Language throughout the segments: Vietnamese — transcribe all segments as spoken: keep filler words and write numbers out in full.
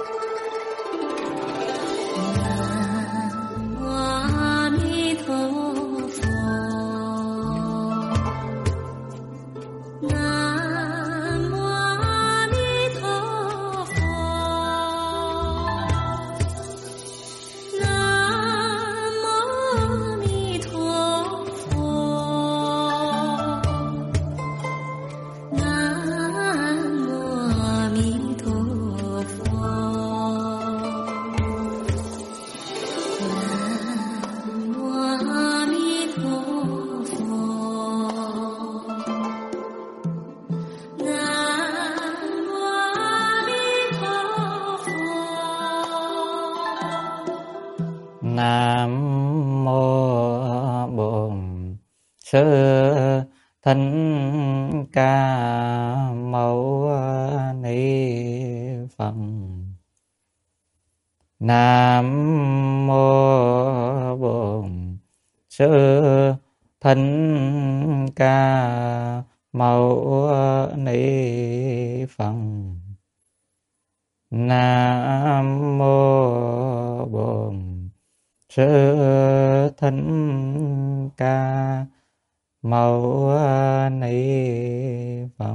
Nam mô Bổn Sư Thích Ca Mâu Ni Phật. Nam mô Bổn Sư Thích Ca Mâu Ni Phật. Nam mô Bổn Sư Thích Ca Mâu Ni Phật.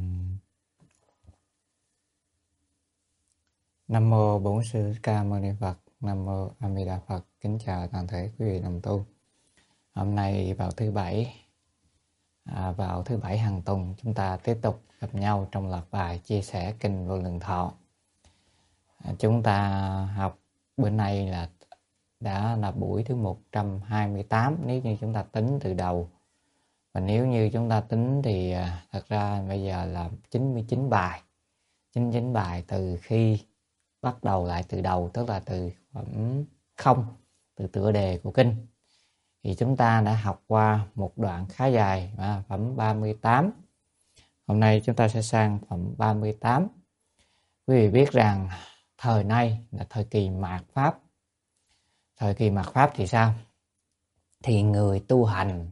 Nam mô Bổn Sư Thích Ca Mâu Ni Phật. Nam mô A Di Đà Phật. Kính chào toàn thể quý vị đồng tu. Hôm nay vào thứ bảy, à, vào thứ bảy hàng tuần chúng ta tiếp tục gặp nhau trong loạt bài chia sẻ kinh Vô Lượng Thọ. À, chúng ta học bữa nay là đã là buổi thứ một trăm hai mươi tám nếu như chúng ta tính từ đầu. Và nếu như chúng ta tính thì thật ra bây giờ là chín mươi chín bài. chín mươi chín bài từ khi bắt đầu lại từ đầu, tức là từ phẩm không, từ tựa đề của kinh. Thì chúng ta đã học qua một đoạn khá dài, à, phẩm ba mươi tám. Hôm nay chúng ta sẽ sang phẩm ba mươi tám. Quý vị biết rằng thời nay là thời kỳ mạt Pháp. Thời kỳ mạt Pháp thì sao? Thì người tu hành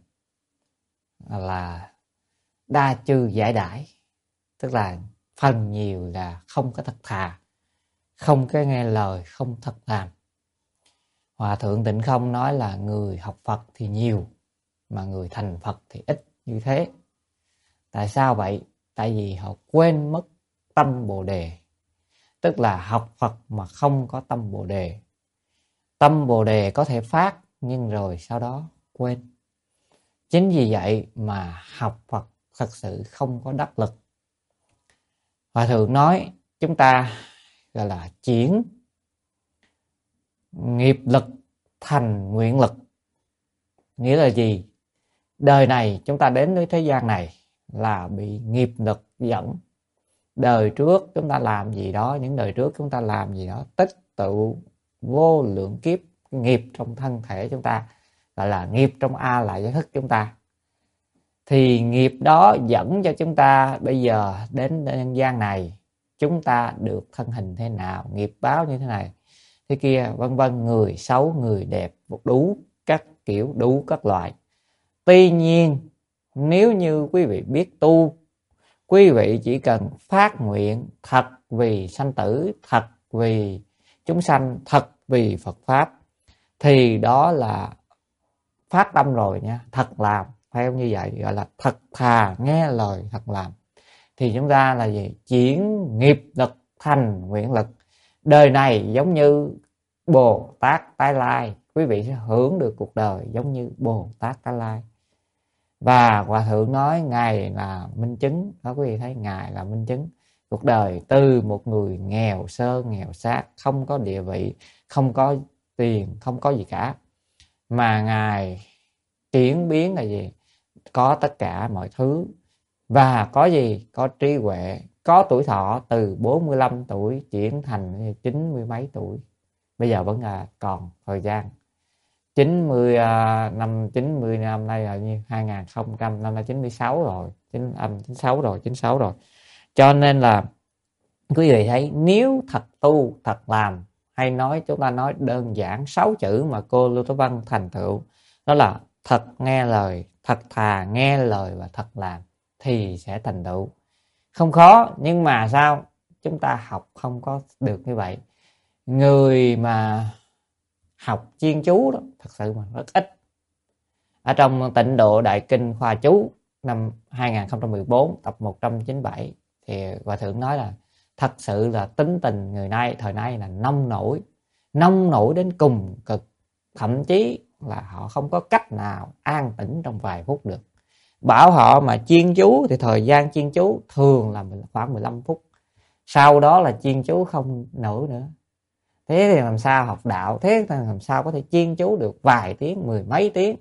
là đa chư giải đãi, tức là phần nhiều là không có thật thà, không có nghe lời, không thật làm. Hòa Thượng Tịnh Không nói là người học Phật thì nhiều, mà người thành Phật thì ít như thế. Tại sao vậy? Tại vì họ quên mất tâm Bồ Đề. Tức là học Phật mà không có tâm Bồ Đề. Tâm Bồ Đề có thể phát, nhưng rồi sau đó quên. Chính vì vậy mà học Phật thật sự không có đắc lực. Hòa Thượng nói chúng ta gọi là chuyển nghiệp lực thành nguyện lực. Nghĩa là gì? Đời này chúng ta đến với thế gian này là bị nghiệp lực dẫn. Đời trước chúng ta làm gì đó, những đời trước chúng ta làm gì đó, tích tụ vô lượng kiếp nghiệp trong thân thể chúng ta, gọi là nghiệp trong A Lại Gia Thức chúng ta. Thì nghiệp đó dẫn cho chúng ta bây giờ đến nhân gian này, chúng ta được thân hình thế nào, nghiệp báo như thế này, thế kia, vân vân, người xấu, người đẹp, đủ các kiểu, đủ các loại. Tuy nhiên, nếu như quý vị biết tu, quý vị chỉ cần phát nguyện thật vì sanh tử, thật vì chúng sanh, thật vì Phật Pháp, thì đó là phát tâm rồi nha, thật làm. Theo như vậy gọi là thật thà, nghe lời, thật làm. Thì chúng ta là gì? Chuyển nghiệp lực thành nguyện lực. Đời này giống như Bồ Tát Tái Lai, quý vị sẽ hưởng được cuộc đời giống như Bồ Tát Tái Lai. Và Hòa Thượng nói Ngài là minh chứng. Đó, quý vị thấy Ngài là minh chứng. Cuộc đời từ một người nghèo sơ, nghèo xác, không có địa vị, không có tiền, không có gì cả, mà Ngài chuyển biến là gì? Có tất cả mọi thứ. Và có gì? Có trí huệ, có tuổi thọ từ bốn mươi lăm tuổi chuyển thành chín mươi mấy tuổi. Bây giờ vẫn là còn thời gian. chín mươi năm, chín mươi năm nay là như hai nghìn không trăm năm là chín mươi sáu rồi, chín âm chín mươi sáu rồi, chín mươi sáu rồi. Cho nên là quý vị thấy nếu thật tu, thật làm, hay nói chúng ta nói đơn giản sáu chữ mà cô Lưu Tố Văn thành tựu, đó là thật nghe lời, thật thà nghe lời và thật làm, thì sẽ thành tựu. Không khó, nhưng mà sao? chúng ta học không có được như vậy. Người mà học chuyên chú đó thật sự mà rất ít. Ở trong Tịnh Độ Đại Kinh Khoa Chú năm hai không một bốn tập một trăm chín mươi bảy thì Hòa Thượng nói là thật sự là tính tình người nay thời nay là nông nổi, nông nổi đến cùng cực, thậm chí là họ không có cách nào an tĩnh trong vài phút được. Bảo họ mà chuyên chú thì thời gian chuyên chú thường là khoảng mười lăm phút, sau đó là chuyên chú không nổi nữa. Thế thì làm sao học đạo, thế thì làm sao có thể chuyên chú được vài tiếng, mười mấy tiếng?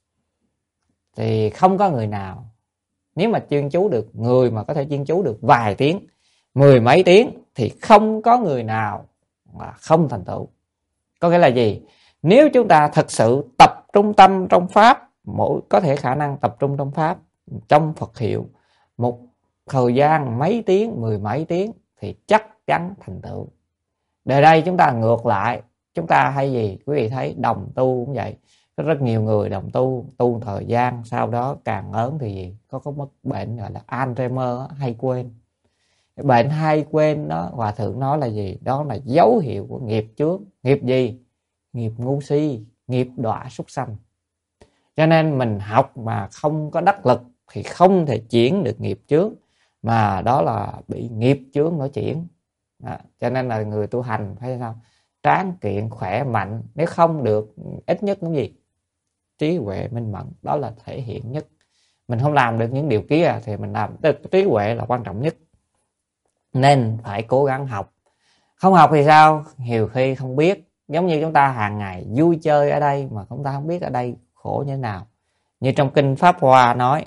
Thì không có người nào, nếu mà chuyên chú được, người mà có thể chuyên chú được vài tiếng, mười mấy tiếng thì không có người nào mà không thành tựu. Có nghĩa là gì? Nếu chúng ta thật sự tập trung tâm trong Pháp, mỗi có thể khả năng tập trung trong Pháp, trong Phật hiệu, một thời gian mấy tiếng, mười mấy tiếng thì chắc chắn thành tựu. Đời đây chúng ta ngược lại, chúng ta hay gì? Quý vị thấy đồng tu cũng vậy. Có rất nhiều người đồng tu, tu thời gian, sau đó càng lớn thì gì? Có có mất bệnh gọi là Alzheimer, hay quên. Bệnh hay quên đó, Hòa Thượng nói là gì? Đó là dấu hiệu của nghiệp chướng. Nghiệp gì? Nghiệp ngu si, nghiệp đọa súc sanh. Cho nên mình học mà không có đắc lực thì không thể chuyển được nghiệp chướng, mà đó là bị nghiệp chướng nó chuyển. Đó. Cho nên là người tu hành phải sao? Tráng kiện, khỏe mạnh. Nếu không được, ít nhất cái gì? Trí huệ minh mẫn, đó là thể hiện nhất. Mình không làm được những điều kia thì mình làm, trí huệ là quan trọng nhất. Nên phải cố gắng học. Không học thì sao? Nhiều khi không biết. Giống như chúng ta hàng ngày vui chơi ở đây mà chúng ta không biết ở đây khổ như thế nào. Như trong Kinh Pháp Hoa nói,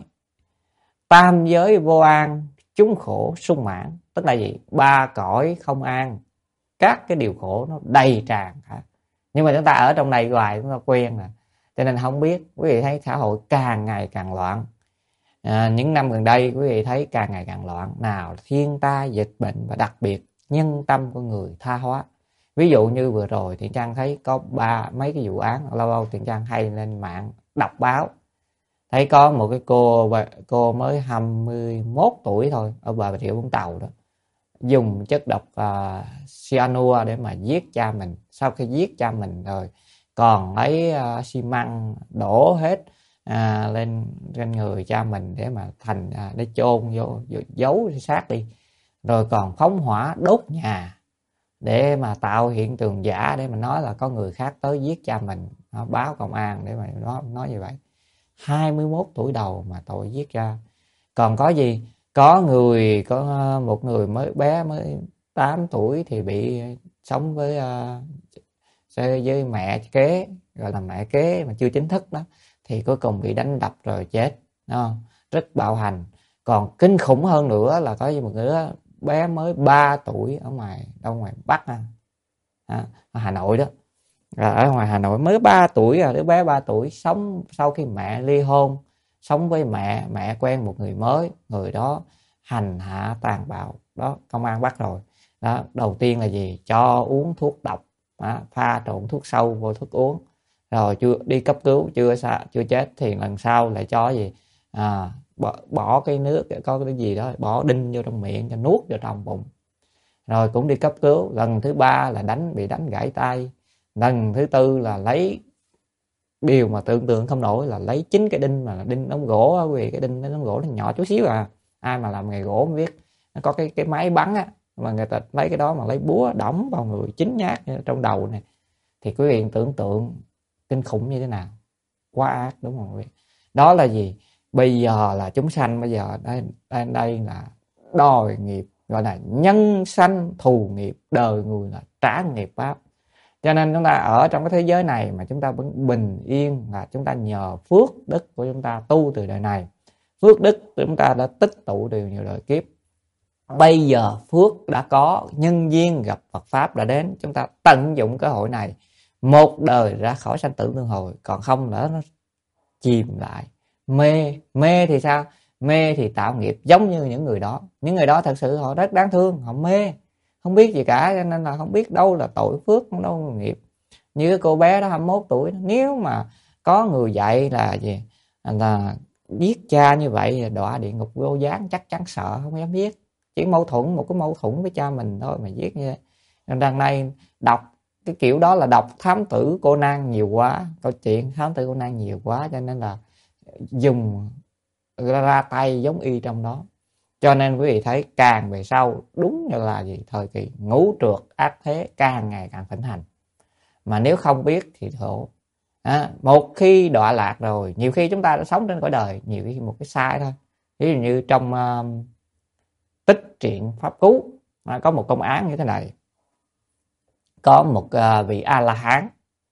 tam giới vô an, chúng khổ sung mãn. Tức là gì? Ba cõi không an, các cái điều khổ nó đầy tràn cả. Nhưng mà chúng ta ở trong này hoài, chúng ta quen rồi, cho nên không biết. Quý vị thấy xã hội càng ngày càng loạn. À, những năm gần đây quý vị thấy càng ngày càng loạn. Nào thiên tai, dịch bệnh, và đặc biệt nhân tâm của người tha hóa. Ví dụ như vừa rồi Thiện Trang thấy có ba mấy cái vụ án, lâu lâu Thiện Trang hay lên mạng đọc báo, thấy có một cái cô cô mới hai mươi mốt tuổi thôi ở Bà Rịa Vũng Tàu đó, dùng chất độc uh, cyanua để mà giết cha mình. Sau khi giết cha mình rồi còn lấy uh, xi măng đổ hết uh, lên trên người cha mình để mà thành uh, để chôn vô, vô giấu xác đi, rồi còn phóng hỏa đốt nhà để mà tạo hiện tượng giả, để mà nói là có người khác tới giết cha mình, nó báo công an để mà nó nói như vậy. Hai mươi mốt tuổi đầu mà tội giết cha. Còn có gì? Có người, có một người mới bé mới tám tuổi thì bị sống với uh, với mẹ kế, gọi là mẹ kế mà chưa chính thức đó, thì cuối cùng bị đánh đập rồi chết, đúng không? Rất bạo hành. Còn kinh khủng hơn nữa là có một đứa bé mới ba tuổi ở ngoài đâu ngoài Bắc à, à, ở Hà Nội đó. Rồi ở ngoài Hà Nội mới ba tuổi à, đứa bé ba tuổi sống sau khi mẹ ly hôn, sống với mẹ, mẹ quen một người mới, người đó hành hạ tàn bạo đó, công an bắt rồi. Đó, đầu tiên là gì? Cho uống thuốc độc, đó, pha trộn thuốc sâu vô thuốc uống, rồi chưa đi cấp cứu chưa chưa chết thì lần sau lại cho gì? À, bỏ, bỏ cái nước, có cái gì đó bỏ đinh vô trong miệng cho nuốt vào trong bụng, rồi cũng đi cấp cứu. Lần thứ ba là đánh, bị đánh gãy tay. Lần thứ tư là lấy điều mà tưởng tượng không nổi, là lấy chín cái đinh mà đinh ống gỗ, vì cái đinh ống gỗ nó nhỏ chút xíu à, ai mà làm nghề gỗ không biết, nó có cái cái máy bắn á, mà người ta lấy cái đó mà lấy búa đổng vào người chín nhát trong đầu này, thì quý vị tưởng tượng kinh khủng như thế nào. Quá ác, đúng không quý vị? Đó là gì? Bây giờ là chúng sanh, bây giờ đây, đây, đây là đòi nghiệp, gọi là nhân sanh thù nghiệp, đời người là trả nghiệp pháp. Cho nên chúng ta ở trong cái thế giới này mà chúng ta vẫn bình yên là chúng ta nhờ phước đức của chúng ta tu từ đời này. Phước đức chúng ta đã tích tụ từ nhiều đời kiếp. Bây giờ phước đã có, nhân duyên gặp Phật Pháp đã đến, chúng ta tận dụng cơ hội này, một đời ra khỏi sanh tử luân hồi. Còn không nữa nó chìm lại. Mê, mê thì sao? Mê thì tạo nghiệp giống như những người đó. Những người đó thật sự họ rất đáng thương, họ mê, không biết gì cả, cho nên là không biết đâu là tội phước, đâu là nghiệp. Như cái cô bé đó hai mươi mốt tuổi, nếu mà có người dạy là gì, là giết cha như vậy, đọa địa ngục vô gián, chắc chắn sợ, không dám giết. chỉ mâu thuẫn, một cái mâu thuẫn với cha mình thôi mà giết như thế. Nên đằng này đọc cái kiểu đó là đọc Thám Tử Conan nhiều quá, câu chuyện Thám Tử Conan nhiều quá, cho nên là dùng ra tay giống y trong đó. Cho nên quý vị thấy càng về sau đúng như là gì, thời kỳ ngũ trượt ác thế càng ngày càng thịnh hành. Mà nếu không biết thì khổ. À, một khi đọa lạc rồi, nhiều khi chúng ta đã sống trên cõi đời, nhiều khi một cái sai thôi. Ví dụ như trong uh, Tích Truyện Pháp Cú, à, có một công án như thế này. Có một uh, vị A-la-hán,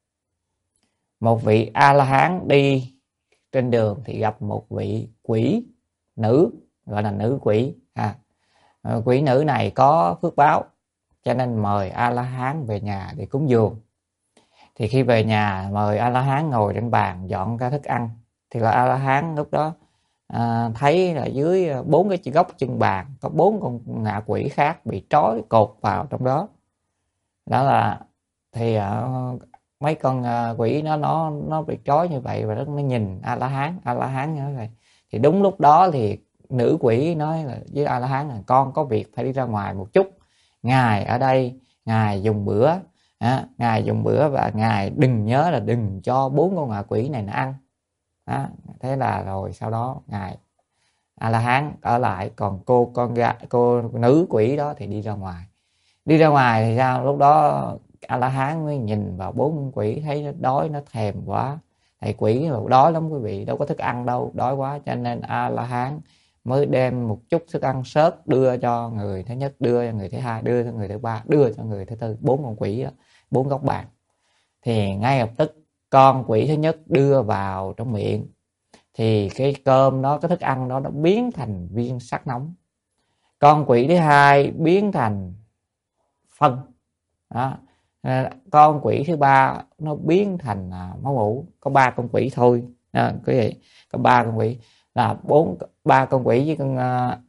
một vị A-la-hán đi trên đường thì gặp một vị quỷ nữ, gọi là nữ quỷ. À, quỷ nữ này có phước báo, cho nên mời A-la-hán về nhà để cúng dường. Thì khi về nhà mời A-la-hán ngồi trên bàn dọn ra thức ăn, thì là A-la-hán lúc đó à, thấy là dưới bốn cái góc chân bàn có bốn con ngạ quỷ khác bị trói cột vào trong đó. Đó là thì uh, mấy con uh, quỷ nó nó nó bị trói như vậy, và nó nhìn A-la-hán, A-la-hán như vậy. Thì đúng lúc đó thì nữ quỷ nói là với A-la-hán là con có việc phải đi ra ngoài một chút, ngài ở đây ngài dùng bữa, à, ngài dùng bữa và ngài đừng nhớ là đừng cho bốn con ngạ quỷ này nó ăn. Đó, thế là rồi sau đó ngài A-la-hán ở lại, còn cô con gái, cô nữ quỷ đó thì đi ra ngoài. Đi ra ngoài thì sao? Lúc đó A-la-hán mới nhìn vào bốn con quỷ, thấy nó đói, nó thèm quá. Thầy quỷ đói lắm quý vị, đâu có thức ăn đâu, đói quá, cho nên A-la-hán mới đem một chút thức ăn sớt đưa cho người thứ nhất, đưa cho người thứ hai, đưa cho người thứ ba, đưa cho người thứ tư, bốn con quỷ đó, bốn góc bàn. Thì ngay lập tức con quỷ thứ nhất đưa vào trong miệng, thì cái cơm đó, cái thức ăn đó nó biến thành viên sắt nóng. Con quỷ thứ hai biến thành phân đó. Con quỷ thứ ba nó biến thành máu mủ. Có ba con quỷ thôi đó, quý vị, có ba con quỷ là bốn ba con quỷ với con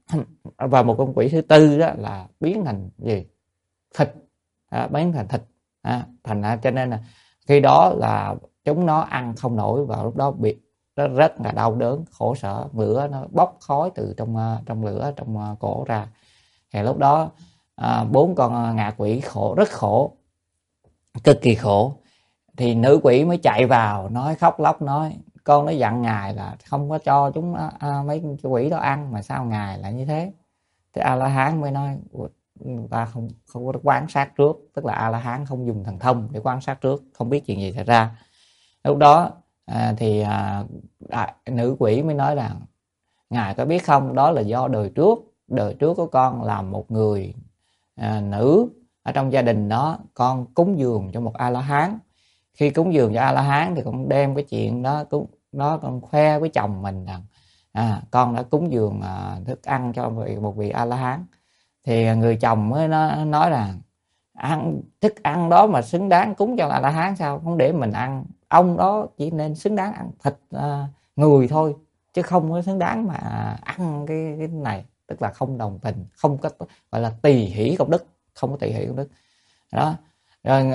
và một con quỷ thứ tư đó là biến thành gì, thịt, à, biến thành thịt, à, thành cho nên là khi đó là chúng nó ăn không nổi, và lúc đó bị nó rất là đau đớn khổ sở, lửa nó bốc khói từ trong trong lửa trong cổ ra. Thì lúc đó à, bốn con ngạ quỷ khổ, rất khổ, cực kỳ khổ. Thì nữ quỷ mới chạy vào nói, khóc lóc nói, con nó dặn ngài là không có cho chúng à, mấy quỷ đó ăn, mà sao ngài lại như thế? Thì A-la-hán mới nói ta không không có quan sát trước, tức là A-la-hán không dùng thần thông để quan sát trước, không biết chuyện gì xảy ra. Lúc đó à, thì à, à, nữ quỷ mới nói rằng ngài có biết không, đó là do đời trước, đời trước của con là một người à, nữ ở trong gia đình đó, con cúng dường cho một A-la-hán. Khi cúng dường cho A-la-hán thì con đem cái chuyện đó cúng đó con khoe với chồng mình rằng à, con đã cúng dường à, thức ăn cho một vị A-la-hán. Thì người chồng mới nói, nói rằng ăn thức ăn đó mà xứng đáng cúng cho A-la-hán sao, không để mình ăn, ông đó chỉ nên xứng đáng ăn thịt à, người thôi, chứ không có xứng đáng mà ăn cái, cái này. Tức là không đồng tình, không có gọi là tỳ hỷ công đức, không có tỳ hỷ công đức đó. Rồi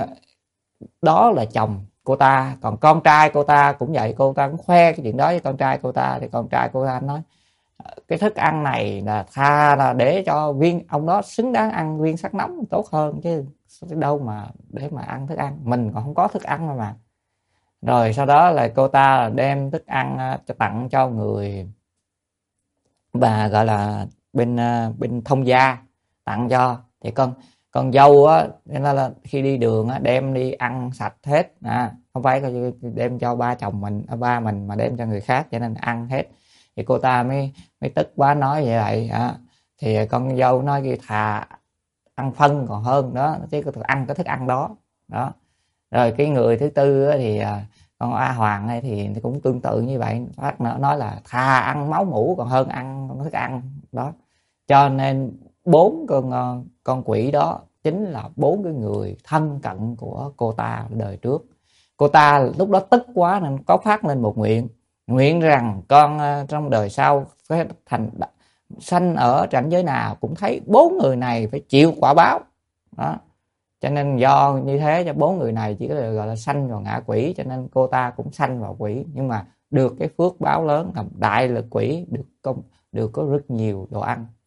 đó là chồng cô ta. Còn con trai cô ta cũng vậy, cô ta cũng khoe cái chuyện đó với con trai cô ta. Thì con trai cô ta nói cái thức ăn này là tha là để cho viên ông đó xứng đáng ăn viên sắt nóng tốt hơn, chứ đâu mà để mà ăn thức ăn, mình còn không có thức ăn mà. Rồi sau đó là cô ta đem thức ăn cho tặng cho người bà gọi là bên bên thông gia tặng cho. Thì con con dâu á, nên là, là khi đi đường á, đem đi ăn sạch hết, à, không phải đem cho ba chồng mình, ba mình mà đem cho người khác, cho nên ăn hết. Thì cô ta mới mới tức quá nói vậy vậy à. Thì con dâu nói kia thà ăn phân còn hơn đó, chứ ăn cái thức ăn đó đó. Rồi cái người thứ tư á, thì con A Hoàng này thì cũng tương tự như vậy, phát nói là thà ăn máu mủ còn hơn ăn thức ăn đó. Cho nên bốn con con quỷ đó chính là bốn cái người thân cận của cô ta đời trước. Cô ta lúc đó tức quá nên có phát lên một nguyện, nguyện rằng con trong đời sau phải thành sanh ở cảnh giới nào cũng thấy bốn người này phải chịu quả báo đó. Cho nên do như thế cho bốn người này chỉ có gọi là sanh vào ngạ quỷ, cho nên cô ta cũng sanh vào quỷ, nhưng mà được cái phước báo lớn làm đại lực quỷ, được công được có rất nhiều đồ ăn.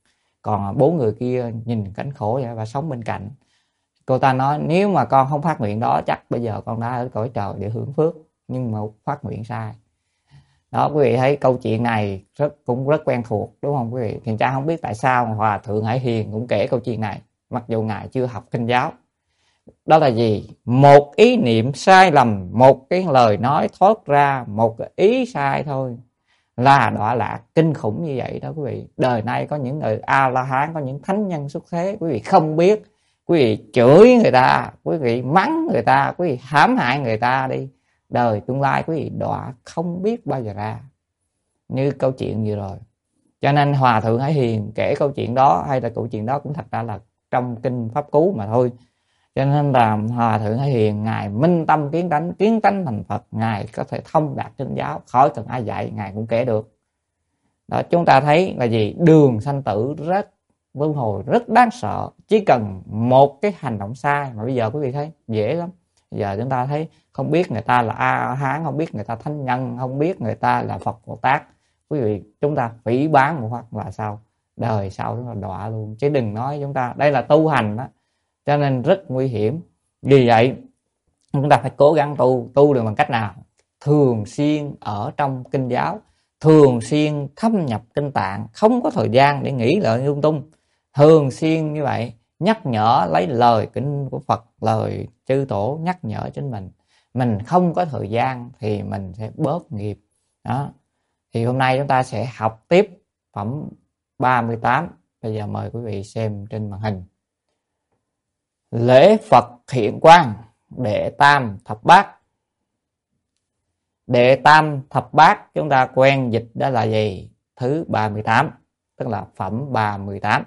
còn bốn người kia nhìn cảnh khổ vậy và sống bên cạnh. Cô ta nói nếu mà con không phát nguyện đó chắc bây giờ con đã ở cõi trời để hưởng phước, nhưng mà phát nguyện sai. Đó, quý vị thấy câu chuyện này rất cũng rất quen thuộc đúng không quý vị? Thiền Trang không biết tại sao Hòa Thượng Hải Hiền cũng kể câu chuyện này, mặc dù ngài chưa học kinh giáo. Đó là gì? Một ý niệm sai lầm, một cái lời nói thoát ra, một cái ý sai thôi là đọa lạc kinh khủng như vậy đó quý vị. Đời nay có những người A La Hán, có những thánh nhân xuất thế, quý vị không biết, quý vị chửi người ta, quý vị mắng người ta, quý vị hãm hại người ta đi, đời tương lai quý vị đọa không biết bao giờ ra, như câu chuyện vừa rồi. Cho nên Hòa Thượng Hải Hiền kể câu chuyện đó, hay là câu chuyện đó cũng thật ra là trong kinh Pháp Cú mà thôi. Cho nên là Hòa Thượng Hải Hiền ngài minh tâm kiến tánh, kiến tánh thành Phật, ngài có thể thông đạt kinh giáo, khỏi cần ai dạy ngài cũng kể được. Đó, chúng ta thấy là gì? Đường sanh tử rất luân hồi rất đáng sợ, chỉ cần một cái hành động sai mà bây giờ quý vị thấy dễ lắm. Bây giờ chúng ta thấy không biết người ta là A Hán, không biết người ta thánh nhân, không biết người ta là Phật Bồ Tát, quý vị chúng ta phỉ báng một phát là sao? Đời sau chúng ta đọa luôn, chứ đừng nói chúng ta đây là tu hành đó. Cho nên rất nguy hiểm. Vì vậy chúng ta phải cố gắng tu. Tu được bằng cách nào? Thường xuyên ở trong kinh giáo, thường xuyên thâm nhập kinh tạng, không có thời gian để nghĩ lợi lung tung. Thường xuyên như vậy, nhắc nhở lấy lời kinh của Phật, lời chư tổ nhắc nhở chính mình. Mình không có thời gian thì mình sẽ bớt nghiệp. Đó. Thì hôm nay chúng ta sẽ học tiếp phẩm ba mươi tám. Bây giờ mời quý vị xem trên màn hình. Lễ Phật hiện quang, đệ tam thập bát. Đệ tam thập bát chúng ta quen dịch đó là gì? Thứ ba mươi tám, tức là phẩm ba mươi tám.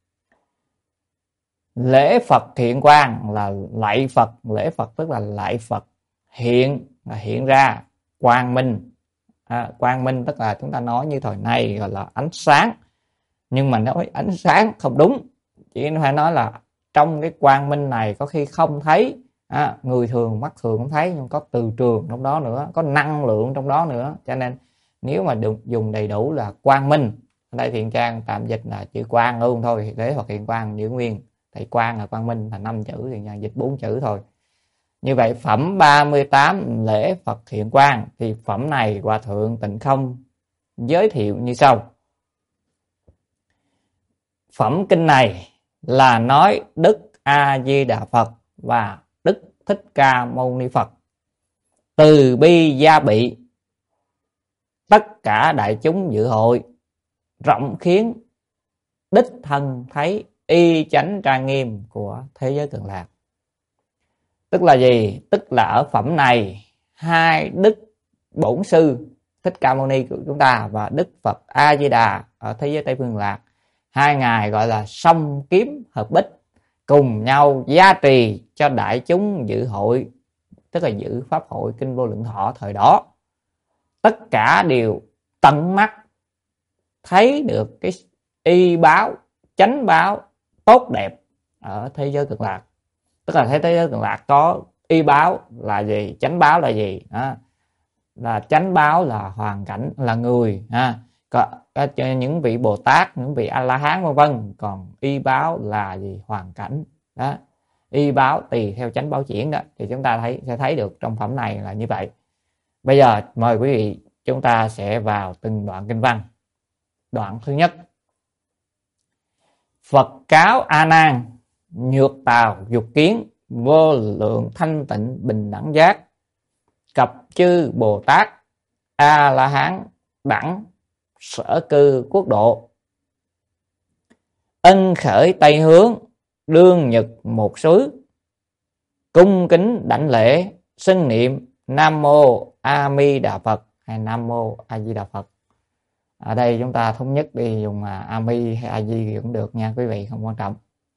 Lễ Phật hiện quang là lạy Phật, lễ Phật tức là lạy Phật. Hiện là hiện ra, quang minh. À, quang minh tức là chúng ta nói như thời nay gọi là ánh sáng. Nhưng mà nói ánh sáng không đúng, chỉ phải nói là trong cái quang minh này có khi không thấy, à, người thường mắt thường không thấy, nhưng có từ trường trong đó nữa, có năng lượng trong đó nữa. Cho nên nếu mà được dùng đầy đủ là quang minh, ở đây Thiện Trang tạm dịch là chữ quang luôn thôi, lễ Phật hiện quang giữ nguyên, thầy quang là quang minh là năm chữ, Thiện Trang dịch bốn chữ thôi. Như vậy phẩm ba mươi tám lễ Phật hiện quang, thì phẩm này Hòa Thượng Tịnh Không giới thiệu như sau. Phẩm kinh này là nói Đức A Di Đà Phật và Đức Thích Ca Mâu Ni Phật từ bi gia bị tất cả đại chúng dự hội, rộng khiến đích thân thấy y chánh trang nghiêm của thế giới Cực Lạc. Tức là gì? Tức là ở phẩm này hai Đức Bổn Sư Thích Ca Mâu Ni của chúng ta và Đức Phật A Di Đà ở thế giới Tây Phương Lạc, hai ngài gọi là song kiếm hợp bích, cùng nhau gia trì cho đại chúng dự hội, tức là dự pháp hội kinh Vô Lượng Thọ thời đó. Tất cả đều tận mắt thấy được cái y báo, chánh báo tốt đẹp ở thế giới Cực Lạc. Tức là thế giới Cực Lạc có y báo là gì, chánh báo là gì? À, là chánh báo là hoàn cảnh, là người. À, có, có những vị Bồ Tát, những vị A La Hán vân vân. Còn y báo là gì? Hoàn cảnh. Đó. Y báo tùy theo chánh báo chuyển đó, thì chúng ta thấy sẽ thấy được trong phẩm này là như vậy. Bây giờ mời quý vị chúng ta sẽ vào từng đoạn kinh văn. Đoạn thứ nhất. Phật cáo A Nan, nhược tào dục kiến, vô lượng thanh tịnh bình đẳng giác, cập chư Bồ Tát A La Hán đẳng sở cư quốc độ, ân khởi tây hướng, đương nhật một xứ, cung kính đảnh lễ, xưng niệm Nam Mô A Mi Đà Phật hay Nam Mô A Di Đà Phật. Ở đây chúng ta thống nhất đi dùng A Mi hay A Di cũng được nha quý vị, không quan trọng.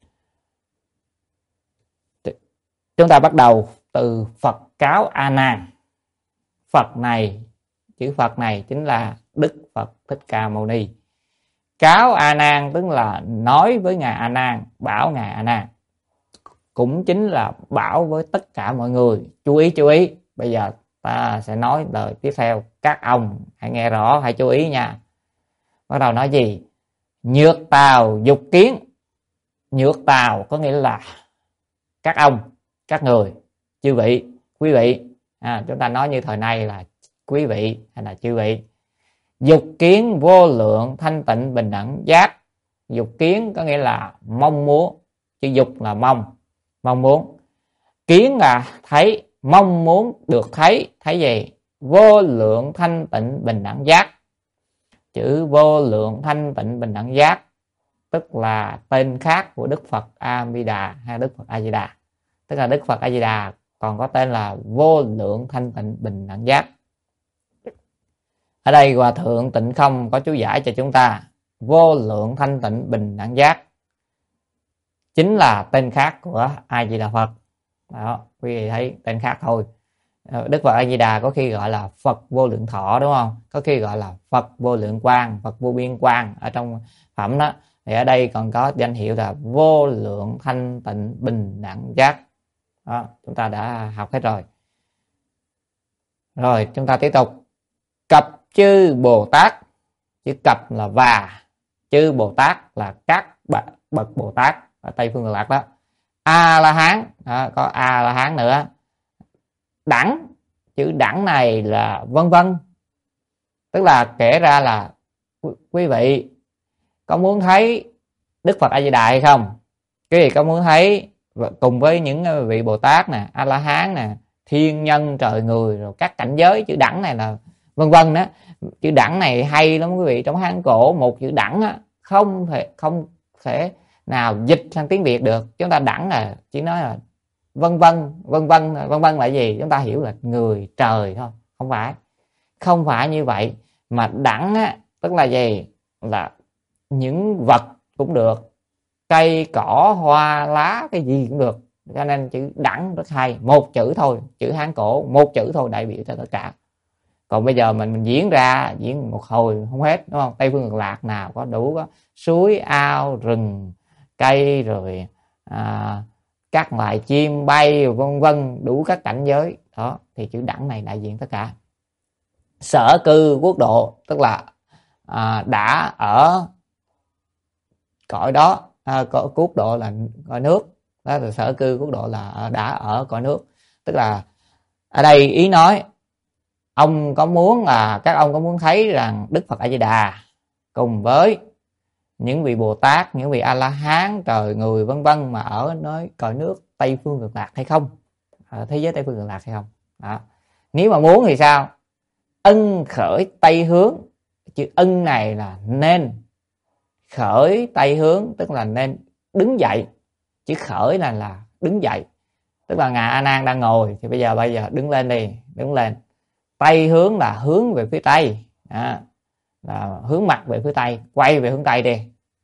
Chúng ta bắt đầu từ Phật cáo A Nan. Phật này, chữ Phật này chính là Đức Phật Thích Ca Mâu Ni. Cáo A Nan tức là nói với ngài A Nan, bảo ngài A Nan, cũng chính là bảo với tất cả mọi người. Chú ý chú ý, bây giờ ta sẽ nói lời tiếp theo, các ông hãy nghe rõ, hãy chú ý nha. Bắt đầu nói gì? Nhược tào dục kiến. Nhược tào có nghĩa là các ông, các người, chư vị, quý vị. À, chúng ta nói như thời nay là quý vị hay là chư vị. Dục kiến vô lượng thanh tịnh bình đẳng giác. Dục kiến có nghĩa là mong muốn, chữ dục là mong, mong muốn. Kiến là thấy, mong muốn được thấy. Thấy gì? Vô lượng thanh tịnh bình đẳng giác. Chữ vô lượng thanh tịnh bình đẳng giác tức là tên khác của Đức Phật A Di Đà hay Đức Phật A Di Đà. Tức là Đức Phật A Di Đà còn có tên là vô lượng thanh tịnh bình đẳng giác. Ở đây Hòa Thượng Tịnh Không có chú giải cho chúng ta, vô lượng thanh tịnh bình đẳng giác chính là tên khác của A Di Đà Phật. Đó, quý vị thấy tên khác thôi. Đức Phật A Di Đà có khi gọi là Phật vô lượng thọ, đúng không? Có khi gọi là Phật vô lượng quang, Phật vô biên quang ở trong phẩm đó. Thì ở đây còn có danh hiệu là vô lượng thanh tịnh bình đẳng giác. Đó, chúng ta đã học hết rồi. Rồi chúng ta tiếp tục. Cập chư Bồ Tát. Chữ cập là và, chư Bồ Tát là các bậc Bồ Tát ở Tây Phương Cực Lạc đó. A La Hán, đó, có A La Hán nữa. Đẳng, chữ đẳng này là vân vân. Tức là kể ra là quý vị có muốn thấy Đức Phật A Di Đà hay không? Quý vị có muốn thấy cùng với những vị Bồ Tát nè, A La Hán nè, thiên nhân, trời người, rồi các cảnh giới. Chữ đẳng này là vân vân đó. Chữ đẳng này hay lắm quý vị. Trong Hán cổ một chữ đẳng á, không thể không thể nào dịch sang tiếng Việt được. Chúng ta đẳng là chỉ nói là vân vân, vân vân, vân vân là gì? Chúng ta hiểu là người, trời thôi. Không phải. Không phải như vậy. Mà đẳng á, tức là gì? Là những vật cũng được, cây, cỏ, hoa, lá, cái gì cũng được. Cho nên chữ đẳng rất hay. Một chữ thôi. Chữ Hán cổ, một chữ thôi đại biểu cho tất cả. Còn bây giờ mình mình diễn ra, diễn một hồi không hết, đúng không? Tây Phương Cực Lạc nào có đủ, có suối, ao, rừng, cây, rồi à, các loài chim bay, vân vân, đủ các cảnh giới. Đó, thì chữ đẳng này đại diện tất cả. Sở cư quốc độ, tức là à, đã ở cõi đó. À, quốc độ là cõi nước. Đó là sở cư quốc độ là đã ở cõi nước. Tức là ở đây ý nói, ông có muốn là các ông có muốn thấy rằng Đức Phật A Di Đà cùng với những vị Bồ Tát, những vị A La Hán, trời người vân vân mà ở nơi cõi nước Tây Phương Cực Lạc hay không? Ở thế giới Tây Phương Cực Lạc hay không? Đó. Nếu mà muốn thì sao? Ân khởi Tây hướng. Chữ ân này là nên. Khởi Tây hướng tức là nên đứng dậy. Chữ khởi là là đứng dậy. Tức là ngài A Nan đang ngồi thì bây giờ bây giờ đứng lên đi, đứng lên. Tây hướng là hướng về phía Tây. Đó. Là hướng mặt về phía Tây, quay về hướng Tây đi.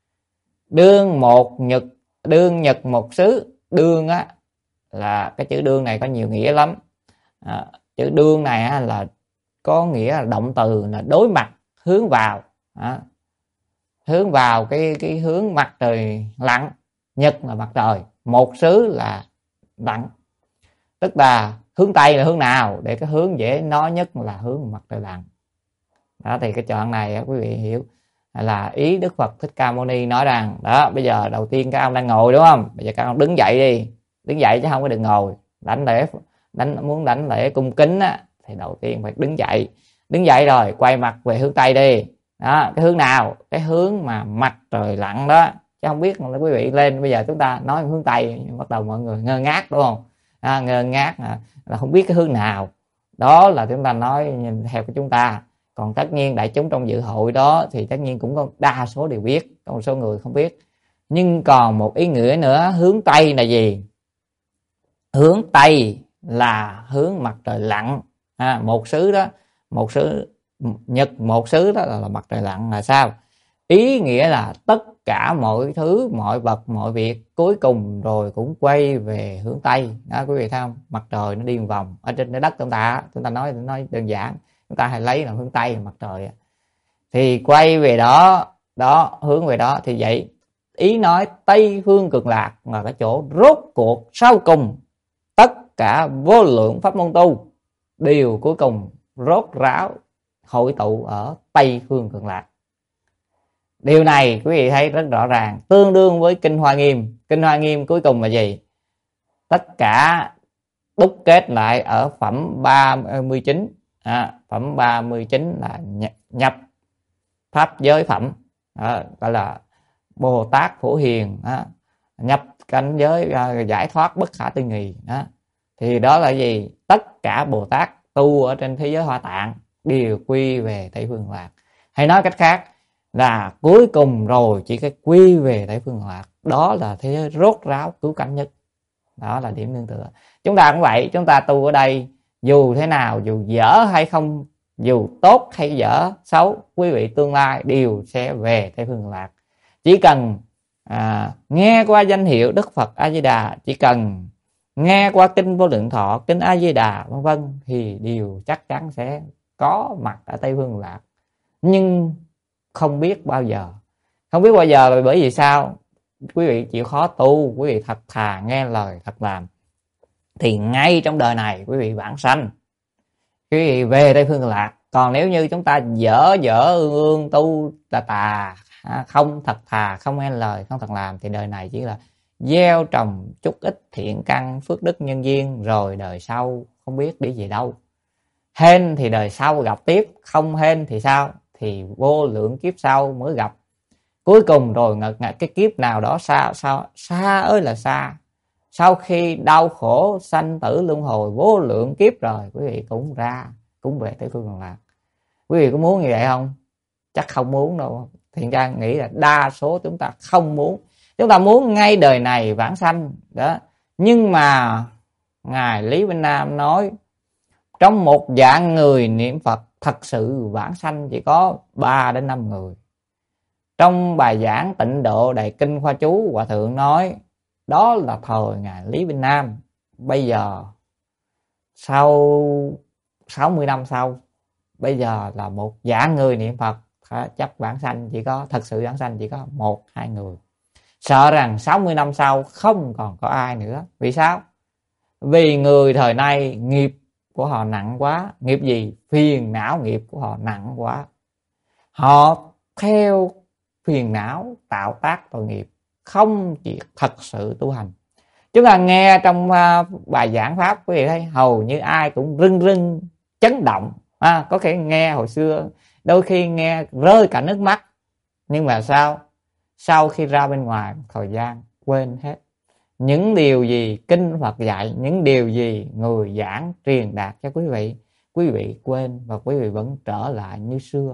Đương một nhật, đương nhật một xứ. Đương á là cái chữ đương này có nhiều nghĩa lắm. À, chữ đương này á, là có nghĩa là động từ là đối mặt, hướng vào. Đó. Hướng vào cái cái hướng mặt trời lặn. Nhật là mặt trời, một xứ là lặn. Tức là hướng Tây là hướng nào? Để cái hướng dễ nói nhất là hướng mặt trời lặn. Đó, thì cái đoạn này quý vị hiểu là ý Đức Phật Thích Ca Mâu Ni nói rằng đó, bây giờ đầu tiên các ông đang ngồi đúng không? Bây giờ các ông đứng dậy đi, đứng dậy chứ không có được ngồi. Đảnh lễ, đánh muốn đảnh lễ cung kính á, thì đầu tiên phải đứng dậy. Đứng dậy rồi quay mặt về hướng Tây đi. Đó, cái hướng nào? Cái hướng mà mặt trời lặn đó. Chứ không biết là quý vị lên bây giờ chúng ta nói hướng Tây, bắt đầu mọi người ngơ ngác đúng không? À, ngơ ngác à, là không biết cái hướng nào. Đó là chúng ta nói theo của chúng ta. Còn tất nhiên đại chúng trong dự hội đó thì tất nhiên cũng có đa số đều biết, có một số người không biết. Nhưng còn một ý nghĩa nữa, hướng Tây là gì? Hướng Tây là hướng mặt trời lặn. À, một xứ đó, một xứ nhật một xứ đó là mặt trời lặn là sao? Ý nghĩa là tất cả mọi thứ, mọi vật, mọi việc cuối cùng rồi cũng quay về hướng Tây. Đó, quý vị thấy không? Mặt trời nó đi một vòng ở trên trái đất chúng ta, chúng ta nói nói đơn giản, chúng ta hay lấy là hướng Tây là mặt trời, thì quay về đó, đó hướng về đó. Thì vậy ý nói Tây Phương Cực Lạc là cái chỗ rốt cuộc sau cùng, tất cả vô lượng pháp môn tu đều cuối cùng rốt ráo hội tụ ở Tây Phương Cực Lạc. Điều này quý vị thấy rất rõ ràng, tương đương với Kinh Hoa Nghiêm. Kinh Hoa Nghiêm cuối cùng là gì? Tất cả đúc kết lại ở phẩm ba mươi chín. À, phẩm ba mươi chín là nhập pháp giới phẩm, à, gọi là Bồ Tát Phổ Hiền, à, nhập cảnh giới à, giải thoát bất khả tư nghì. À, thì đó là gì? Tất cả Bồ Tát tu ở trên thế giới Hoa Tạng đều quy về Tây Phương Lạc. Hay nói cách khác là cuối cùng rồi chỉ cái quy về Tây Phương Lạc, đó là thế giới rốt ráo cứu cánh nhất. Đó là điểm nương tựa. Chúng ta cũng vậy, chúng ta tu ở đây dù thế nào, dù dở hay không, dù tốt hay dở xấu, quý vị tương lai đều sẽ về Tây Phương Lạc. Chỉ cần à, nghe qua danh hiệu Đức Phật A Di Đà, chỉ cần nghe qua kinh Vô Lượng Thọ, kinh A Di Đà vân vân thì đều chắc chắn sẽ có mặt ở Tây Phương Lạc. Nhưng không biết bao giờ, không biết bao giờ bởi vì sao? Quý vị chịu khó tu, quý vị thật thà nghe lời thật làm, thì ngay trong đời này quý vị vãng sanh, quý vị về Tây Phương Lạc. Còn nếu như chúng ta dở dở ương ương tu tà tà, không thật thà, không nghe lời, không thật làm, thì đời này chỉ là gieo trồng chút ít thiện căn phước đức nhân duyên, rồi đời sau không biết đi về đâu. Hên thì đời sau gặp tiếp, không hên thì sao? Thì vô lượng kiếp sau mới gặp. Cuối cùng rồi ngật ngật cái kiếp nào đó xa xa xa ơi là xa, sau khi đau khổ sanh tử luân hồi vô lượng kiếp rồi, quý vị cũng ra, cũng về Tây Phương Lạc. Quý vị có muốn như vậy không? Chắc không muốn đâu. Thiện tra nghĩ là đa số chúng ta không muốn. Chúng ta muốn ngay đời này vãng sanh đó. Nhưng mà ngài Lý Vinh Nam nói trong một dạng người niệm Phật thật sự vãng sanh chỉ có ba đến năm người. Trong bài giảng Tịnh Độ Đại Kinh Khoa Chú, Hòa Thượng nói đó là thời ngài Lý Vinh Nam. Bây giờ sau sáu mươi năm sau, bây giờ là một dạng người niệm Phật chấp vãng sanh chỉ có, thật sự vãng sanh chỉ có một hai người. Sợ rằng sáu mươi năm sau không còn có ai nữa. Vì sao? Vì người thời nay nghiệp của họ nặng quá. Nghiệp gì? Phiền não nghiệp của họ nặng quá. Họ theo phiền não tạo tác tội nghiệp, không chỉ thật sự tu hành. Chúng ta nghe trong uh, bài giảng pháp, quý vị thấy hầu như ai cũng rưng rưng chấn động. À, có thể nghe hồi xưa đôi khi nghe rơi cả nước mắt, nhưng mà sao? Sau khi ra bên ngoài thời gian quên hết những điều gì kinh Phật dạy, những điều gì người giảng truyền đạt cho quý vị, quý vị quên và quý vị vẫn trở lại như xưa.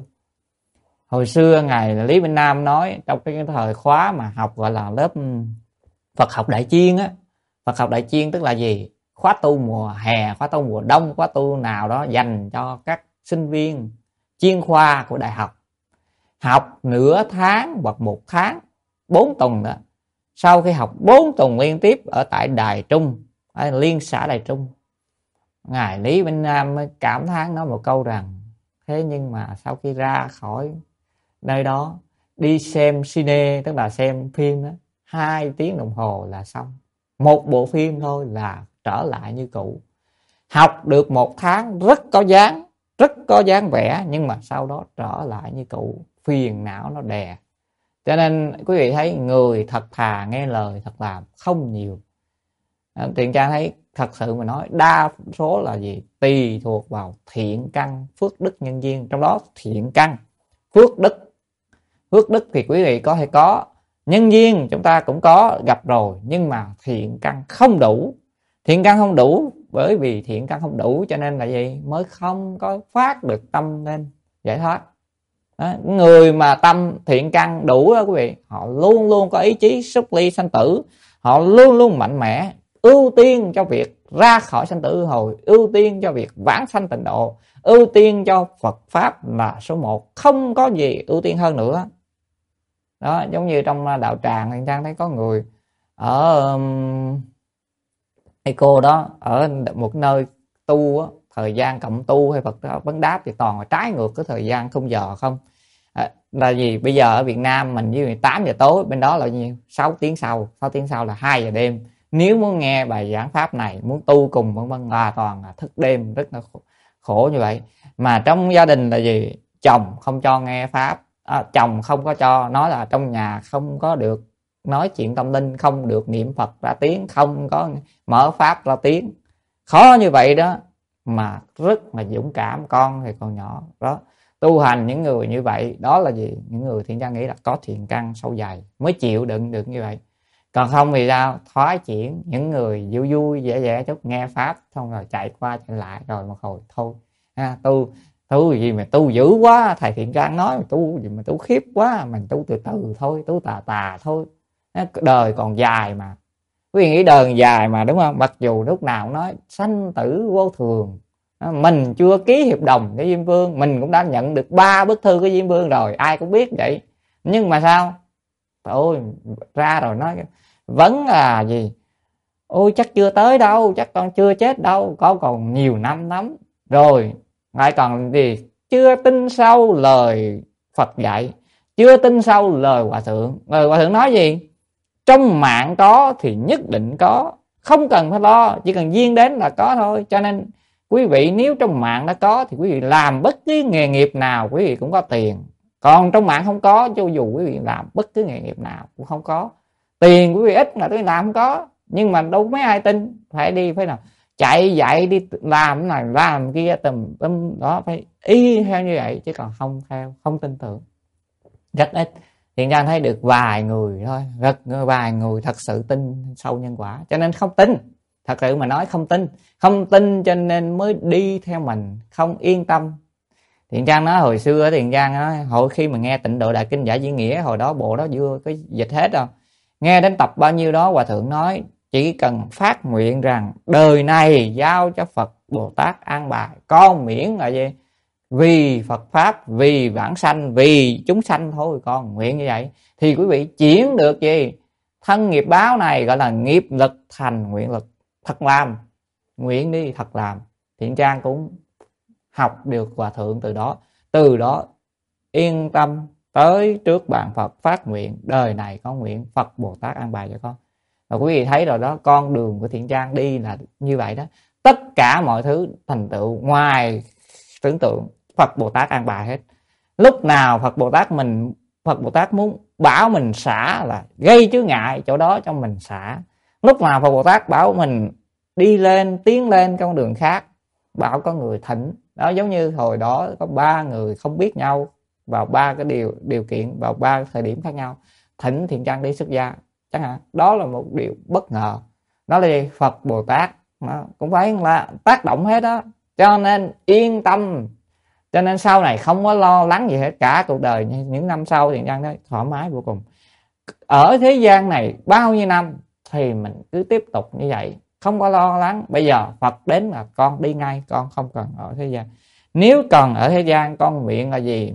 Hồi xưa ngài Lý Vinh Nam nói trong cái thời khóa mà học gọi là lớp Phật học đại chuyên á. Phật học đại chuyên tức là gì? Khóa tu mùa hè, khóa tu mùa đông, khóa tu nào đó dành cho các sinh viên chuyên khoa của đại học. Học nửa tháng hoặc một tháng, bốn tuần đó. Sau khi học bốn tuần liên tiếp ở tại Đài Trung, ở liên xã Đài Trung, ngài Lý Vinh Nam mới cảm thán nói một câu rằng thế nhưng mà sau khi ra khỏi nơi đó, đi xem cine, tức là xem phim đó, hai tiếng đồng hồ là xong. Một bộ phim thôi là trở lại như cũ. Học được một tháng rất có dáng, rất có dáng vẻ, nhưng mà sau đó trở lại như cũ. Phiền não nó đè. Cho nên quý vị thấy người thật thà nghe lời thật làm không nhiều. Thiện Trang thấy thật sự mà nói đa số là gì? Tùy thuộc vào thiện căn phước đức nhân duyên. Trong đó thiện căn phước đức, phước đức thì quý vị có hay có, nhân duyên chúng ta cũng có gặp rồi, nhưng mà thiện căn không đủ. Thiện căn không đủ, bởi vì thiện căn không đủ cho nên là gì? Mới không có phát được tâm lên giải thoát. Đó, người mà tâm thiện căn đủ đó quý vị, họ luôn luôn có ý chí xuất ly sanh tử, họ luôn luôn mạnh mẽ, ưu tiên cho việc ra khỏi sanh tử hồi, ưu tiên cho việc vãng sanh tịnh độ, ưu tiên cho Phật pháp là số một, không có gì ưu tiên hơn nữa. Đó, giống như trong đạo tràng thì Trang thấy có người ở um, cô đó ở một nơi tu á, thời gian cộng tu hay Phật vấn đáp thì toàn là trái ngược cái thời gian không giờ không. À, là gì? Bây giờ ở Việt Nam mình với tám giờ tối, bên đó là nhiêu? sáu tiếng sau, sáu tiếng sau là hai giờ đêm. Nếu muốn nghe bài giảng pháp này, muốn tu cùng vân vân là toàn là thức đêm, rất là khổ, khổ như vậy. Mà trong gia đình là gì? Chồng không cho nghe pháp, à, chồng không có cho, nói là trong nhà không có được nói chuyện tâm linh, không được niệm Phật ra tiếng, không có mở pháp ra tiếng, khó như vậy đó mà rất là dũng cảm. Con thì còn nhỏ đó, tu hành những người như vậy đó là gì? Những người Thiện Trang nghĩ là có thiện căn sâu dày mới chịu đựng được như vậy. Còn không thì sao? Thoái chuyển. Những người vui vui vẻ vẻ chút nghe pháp xong rồi chạy qua chạy lại rồi một hồi thôi ha, tu tu gì mà tu dữ quá, thầy Thiện Trang nói tu gì mà tu khiếp quá, mình tu từ từ thôi, tu tà tà thôi, đời còn dài mà. Quý vị nghĩ đời dài mà, đúng không? Mặc dù lúc nào cũng nói sanh tử vô thường, mình chưa ký hiệp đồng với Diêm Vương, mình cũng đã nhận được ba bức thư của Diêm Vương rồi, ai cũng biết vậy. Nhưng mà sao? Ôi, ra rồi nói vẫn là gì? Ôi chắc chưa tới đâu, chắc con chưa chết đâu, có còn nhiều năm lắm. Rồi lại còn gì? Chưa tin sâu lời Phật dạy, chưa tin sâu lời Hòa Thượng. Lời Hòa Thượng nói gì? Trong mạng có thì nhất định có, không cần phải lo, chỉ cần duyên đến là có thôi. Cho nên quý vị nếu trong mạng đã có thì quý vị làm bất cứ nghề nghiệp nào quý vị cũng có tiền. Còn trong mạng không có, cho dù quý vị làm bất cứ nghề nghiệp nào cũng không có. Tiền quý vị ít là quý vị làm không có, nhưng mà đâu mấy ai tin, phải đi phải nào chạy dạy đi làm cái này làm kia tùm tùm đó, phải y theo như vậy, chứ còn không theo, không tin tưởng rất ít. Thiện Trang thấy được vài người thôi, rất vài người thật sự tin sâu nhân quả, cho nên không tin. Thật sự mà nói không tin, không tin cho nên mới đi theo mình, không yên tâm. Thiện Trang nói hồi xưa, Thiện Trang nói hồi khi mà nghe Tịnh Độ Đại Kinh Giải Diễn Nghĩa, hồi đó bộ đó chưa có dịch hết đâu, nghe đến tập bao nhiêu đó Hòa Thượng nói chỉ cần phát nguyện rằng đời này giao cho Phật Bồ Tát an bài, con miễn là gì? Vì Phật Pháp, vì vãng sanh, vì chúng sanh thôi, con nguyện như vậy thì quý vị chuyển được gì? Thân nghiệp báo này gọi là nghiệp lực thành nguyện lực. Thật làm, nguyện đi thật làm. Thiện Trang cũng học được Hòa Thượng từ đó. Từ đó yên tâm tới trước bàn Phật phát nguyện, đời này con nguyện Phật Bồ Tát an bài cho con. Và quý vị thấy rồi đó, con đường của Thiện Trang đi là như vậy đó. Tất cả mọi thứ thành tựu ngoài tưởng tượng Phật Bồ Tát an bài hết. Lúc nào Phật Bồ Tát mình Phật Bồ Tát muốn bảo mình xả là gây chướng ngại chỗ đó cho mình xả. Lúc nào Phật Bồ Tát bảo mình đi lên, tiến lên con đường khác, bảo có người thỉnh. Đó, giống như hồi đó có ba người không biết nhau vào ba cái điều điều kiện, vào ba thời điểm khác nhau, thỉnh Thiện Trang đi xuất gia chẳng hạn. Đó là một điều bất ngờ. Đó là gì? Phật Bồ Tát nó cũng phải là tác động hết đó. Cho nên yên tâm. Cho nên sau này không có lo lắng gì hết, cả cuộc đời những năm sau Thiện Trang nói thoải mái vô cùng. Ở thế gian này bao nhiêu năm thì mình cứ tiếp tục như vậy, không có lo lắng. Bây giờ Phật đến là con đi ngay, con không cần ở thế gian. Nếu cần ở thế gian, con nguyện là gì?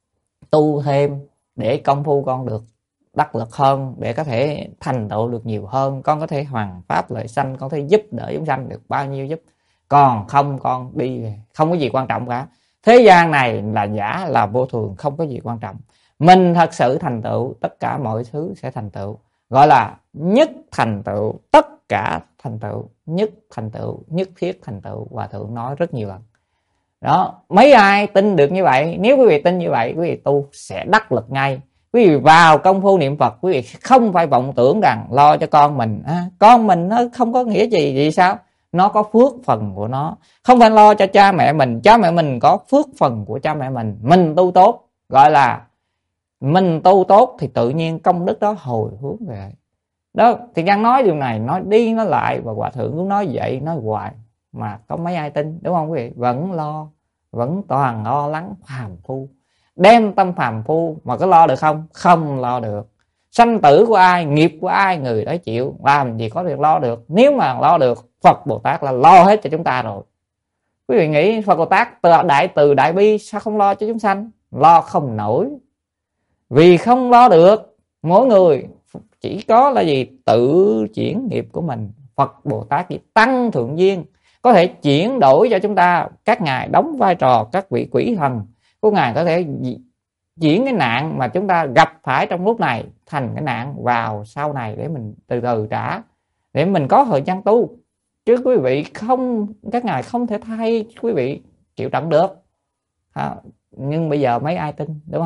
Tu thêm để công phu con được đắc lực hơn, để có thể thành tựu được nhiều hơn, con có thể hoàn pháp lợi sanh, con có thể giúp đỡ chúng sanh được bao nhiêu giúp. Còn không con đi về, không có gì quan trọng cả. Thế gian này là giả, là vô thường, không có gì quan trọng. Mình thật sự thành tựu, tất cả mọi thứ sẽ thành tựu. Gọi là nhất thành tựu, tất cả thành tựu, nhất thành tựu, nhất thiết thành tựu. Hòa Thượng nói rất nhiều lần. Đó, mấy ai tin được như vậy? Nếu quý vị tin như vậy, quý vị tu sẽ đắc lực ngay. Quý vị vào công phu niệm Phật, quý vị không phải vọng tưởng rằng lo cho con mình. À, con mình nó không có nghĩa gì, vì sao? Nó có phước phần của nó. Không phải lo cho cha mẹ mình, cha mẹ mình có phước phần của cha mẹ mình. Mình tu tốt, gọi là mình tu tốt thì tự nhiên công đức đó hồi hướng về. Đó, thì Giang nói điều này, nói đi nói lại, và Hòa Thượng cũng nói vậy, nói hoài mà có mấy ai tin, đúng không quý vị? Vẫn lo, vẫn toàn lo lắng phàm phu. Đem tâm phàm phu mà có lo được không? Không lo được. Sanh tử của ai, nghiệp của ai, người đó chịu. Làm gì có việc lo được. Nếu mà lo được, Phật Bồ Tát là lo hết cho chúng ta rồi. Quý vị nghĩ Phật Bồ Tát từ đại từ đại bi sao không lo cho chúng sanh? Lo không nổi. Vì không lo được, mỗi người chỉ có là gì? Tự chuyển nghiệp của mình. Phật Bồ Tát chỉ tăng thượng duyên, có thể chuyển đổi cho chúng ta. Các ngài đóng vai trò các vị quỷ thần, các ngài có thể chuyển cái nạn mà chúng ta gặp phải trong lúc này thành cái nạn vào sau này, để mình từ từ trả, để mình có thời gian tu. Chứ quý vị không, các ngài không thể thay quý vị chịu trận được. À, nhưng bây giờ mấy ai tin, đúng không?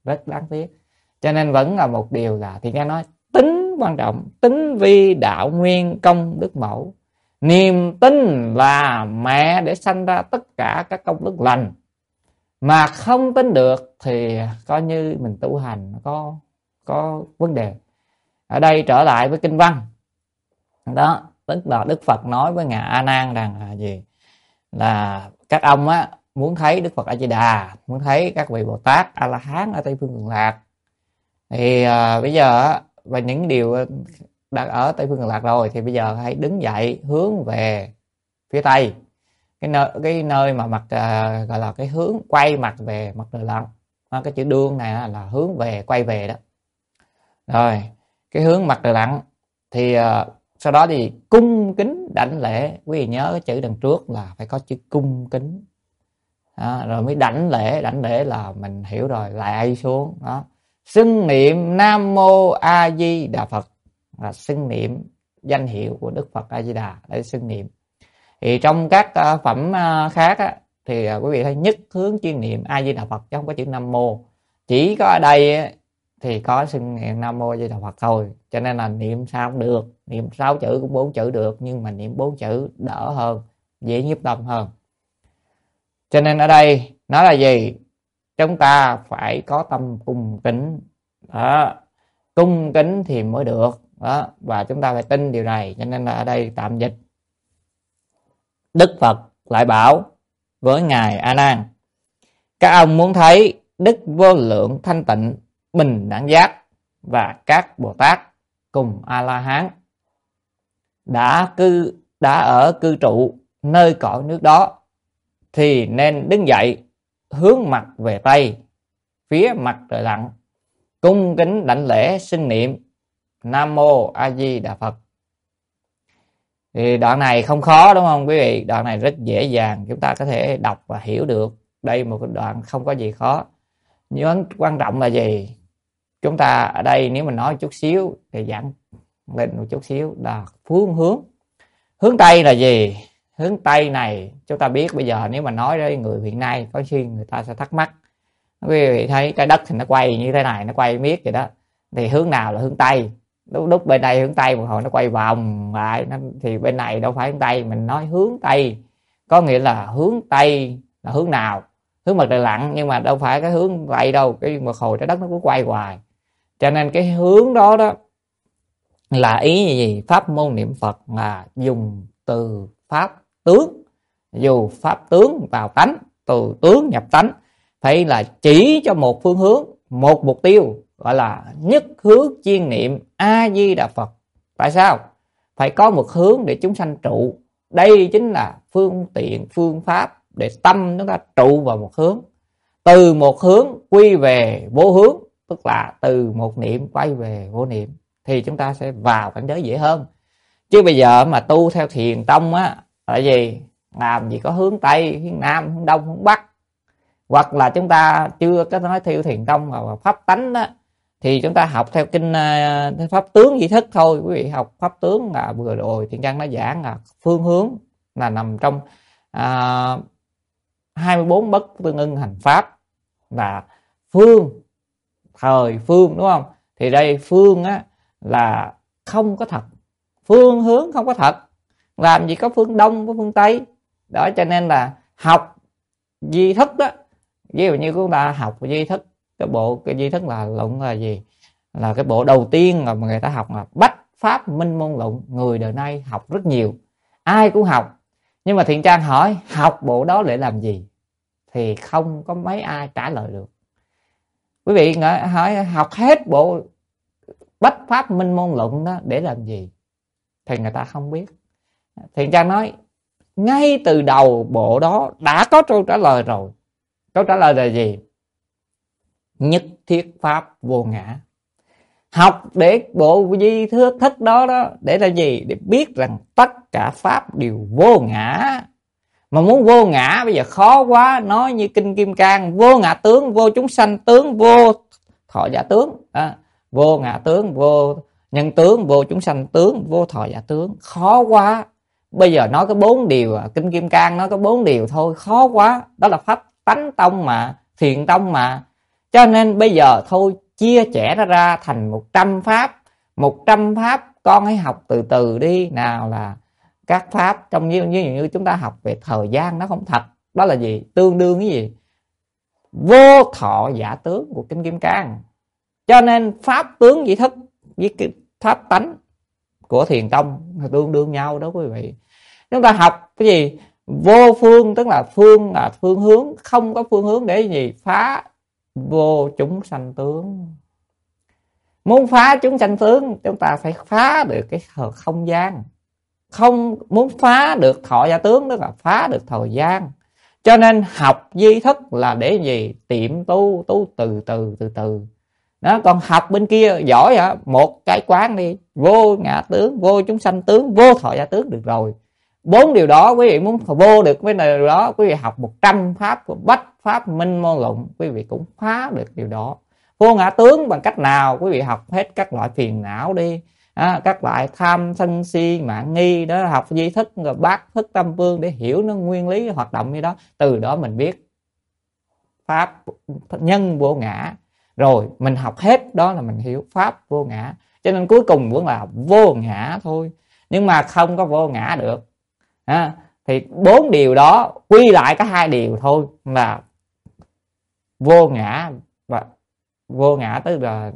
rất đáng tiếc. Cho nên vẫn là một điều là thì nghe nói tính quan trọng, tính vi đạo nguyên công đức mẫu. Niềm tin là mẹ để sanh ra tất cả các công đức lành. Mà không tin được thì coi như mình tu hành có có vấn đề. Ở đây trở lại với kinh văn đó, tức là Đức Phật nói với ngài A Nan rằng là gì, là các ông á muốn thấy Đức Phật A Di Đà, muốn thấy các vị Bồ Tát A La Hán ở Tây Phương Cực Lạc thì à, bây giờ và những điều đã ở Tây Phương Cực Lạc rồi thì bây giờ hãy đứng dậy hướng về phía Tây, cái nơi cái nơi mà mặt à, gọi là cái hướng quay mặt về mặt trời lặn. Cái chữ đương này là hướng về, quay về đó. Rồi cái hướng mặt trời lặn thì à, sau đó thì cung kính đảnh lễ. Quý vị nhớ cái chữ đằng trước là phải có chữ cung kính đó, rồi mới đảnh lễ. Đảnh lễ là mình hiểu rồi, lại xuống đó, xưng niệm Nam Mô A Di Đà Phật, là xưng niệm danh hiệu của Đức Phật A Di Đà để xưng niệm. Thì trong các uh, phẩm uh, khác á, thì uh, quý vị thấy nhất hướng chuyên niệm A Di Đà Phật chứ không có chữ Nam Mô. Chỉ có ở đây á, thì có xưng niệm Nam Mô A Di Đà Phật thôi. Cho nên là niệm sao cũng được, niệm sáu chữ cũng bốn chữ được, nhưng mà niệm bốn chữ đỡ hơn, dễ nhiếp tâm hơn. Cho nên ở đây nói là gì? Chúng ta phải có tâm cung kính đó, cung kính thì mới được đó, và chúng ta phải tin điều này. Cho nên là ở đây tạm dịch, Đức Phật lại bảo với ngài A Nan: các ông muốn thấy đức vô lượng thanh tịnh bình đẳng giác và các Bồ Tát cùng A La Hán đã cư đã ở cư trụ nơi cõi nước đó, thì nên đứng dậy hướng mặt về Tây phía mặt trời lặn, cung kính đảnh lễ xưng niệm Nam Mô A Di Đà Phật. Thì đoạn này không khó đúng không quý vị? Đoạn này rất dễ dàng, chúng ta có thể đọc và hiểu được. Đây một cái đoạn không có gì khó. Nhưng quan trọng là gì? Chúng ta ở đây nếu mình nói chút xíu thì giảng lên một chút xíu là phương hướng. Hướng Tây là gì? Hướng Tây này chúng ta biết bây giờ nếu mà nói với người hiện nay có khi người ta sẽ thắc mắc. Quý vị thấy cái đất thì nó quay như thế này, nó quay miết vậy đó. Thì hướng nào là hướng Tây? Lúc lúc bên đây hướng Tây, một hồi nó quay vòng lại, nó, thì bên này đâu phải hướng Tây. Mình nói hướng Tây có nghĩa là hướng Tây là hướng nào? Hướng mặt trời lặn, nhưng mà đâu phải cái hướng Tây đâu. Cái một hồi trái đất nó cứ quay hoài. Cho nên cái hướng đó đó là ý gì? Pháp môn niệm Phật là dùng từ pháp tướng, dù pháp tướng vào tánh, từ tướng nhập tánh, phải là chỉ cho một phương hướng, một mục tiêu, gọi là nhất hướng chuyên niệm A Di Đà Phật. Tại sao? Phải có một hướng để chúng sanh trụ. Đây chính là phương tiện, phương pháp để tâm chúng ta trụ vào một hướng. Từ một hướng quy về vô hướng, tức là từ một niệm quay về vô niệm, thì chúng ta sẽ vào cảnh giới dễ hơn. Chứ bây giờ mà tu theo thiền tông á là gì? Làm gì có hướng Tây, hướng Nam, hướng Đông, hướng Bắc. Hoặc là chúng ta chưa có nói theo thiền tông mà pháp tánh đó, thì chúng ta học theo kinh uh, pháp tướng di thức thôi. Quý vị học pháp tướng là vừa rồi Thiện Căn nó giảng là phương hướng là nằm trong uh, hai mươi bốn bất tương ưng hành pháp, là phương, thời phương, đúng không? Thì đây phương á là không có thật, phương hướng không có thật. Làm gì có phương Đông, có phương Tây. Đó, cho nên là học di thức đó, ví dụ như chúng ta học di thức, cái bộ cái di thức là luận là gì? Là cái bộ đầu tiên mà người ta học là Bách Pháp Minh Môn Luận. Người đời nay học rất nhiều, ai cũng học. Nhưng mà Thiện Trang hỏi học bộ đó để làm gì? Thì không có mấy ai trả lời được. Quý vị hỏi học hết bộ Bách Pháp Minh Môn Luận đó để làm gì? Thì người ta không biết. Thiện Trang nói ngay từ đầu bộ đó đã có câu trả lời rồi. Câu trả lời là gì? Nhất thiết pháp vô ngã. Học để bộ di thức thức đó đó để làm gì? Để biết rằng tất cả pháp đều vô ngã. Mà muốn vô ngã bây giờ khó quá. Nói như kinh Kim Cang, vô ngã tướng, vô chúng sanh tướng, vô thọ giả tướng à, vô ngã tướng, vô nhân tướng, vô chúng sanh tướng, vô thọ giả tướng. Khó quá. Bây giờ nói cái bốn điều, kinh Kim Cang nói cái bốn điều thôi, khó quá. Đó là pháp tánh tông mà, thiền tông mà. Cho nên bây giờ thôi chia sẻ nó ra thành một trăm pháp. Một trăm pháp con hãy học từ từ đi. Nào là các pháp trong như, như, như chúng ta học về thời gian nó không thật. Đó là gì? Tương đương cái gì? Vô thọ giả tướng của Kinh Kim Cang. Cho nên pháp tướng vị thức với cái pháp tánh của Thiền tông tương đương nhau đó quý vị. Chúng ta học cái gì? Vô phương, tức là phương là phương hướng, không có phương hướng để gì? Phá vô chúng sanh tướng. Muốn phá chúng sanh tướng, chúng ta phải phá được cái không gian. Không muốn phá được thọ giả tướng, tức là phá được thời gian. Cho nên học duy thức là để gì? Tiệm tu, tu từ từ từ từ. Đó, còn học bên kia giỏi hả? Một cái quán đi, vô ngã tướng, vô chúng sanh tướng, vô thọ giả tướng được rồi. Bốn điều đó quý vị muốn vô được với điều đó, quý vị học một trăm pháp của bách pháp minh môn luận, quý vị cũng phá được điều đó. Vô ngã tướng bằng cách nào? Quý vị học hết các loại phiền não đi, à, các loại tham sân si mạng nghi đó, học duy thức rồi bát thức tâm vương để hiểu nó nguyên lý hoạt động như đó. Từ đó mình biết pháp nhân vô ngã, rồi mình học hết đó là mình hiểu pháp vô ngã. Cho nên cuối cùng vẫn là vô ngã thôi. Nhưng mà không có vô ngã được, à, thì bốn điều đó quy lại có hai điều thôi là vô ngã và vô ngã, tức là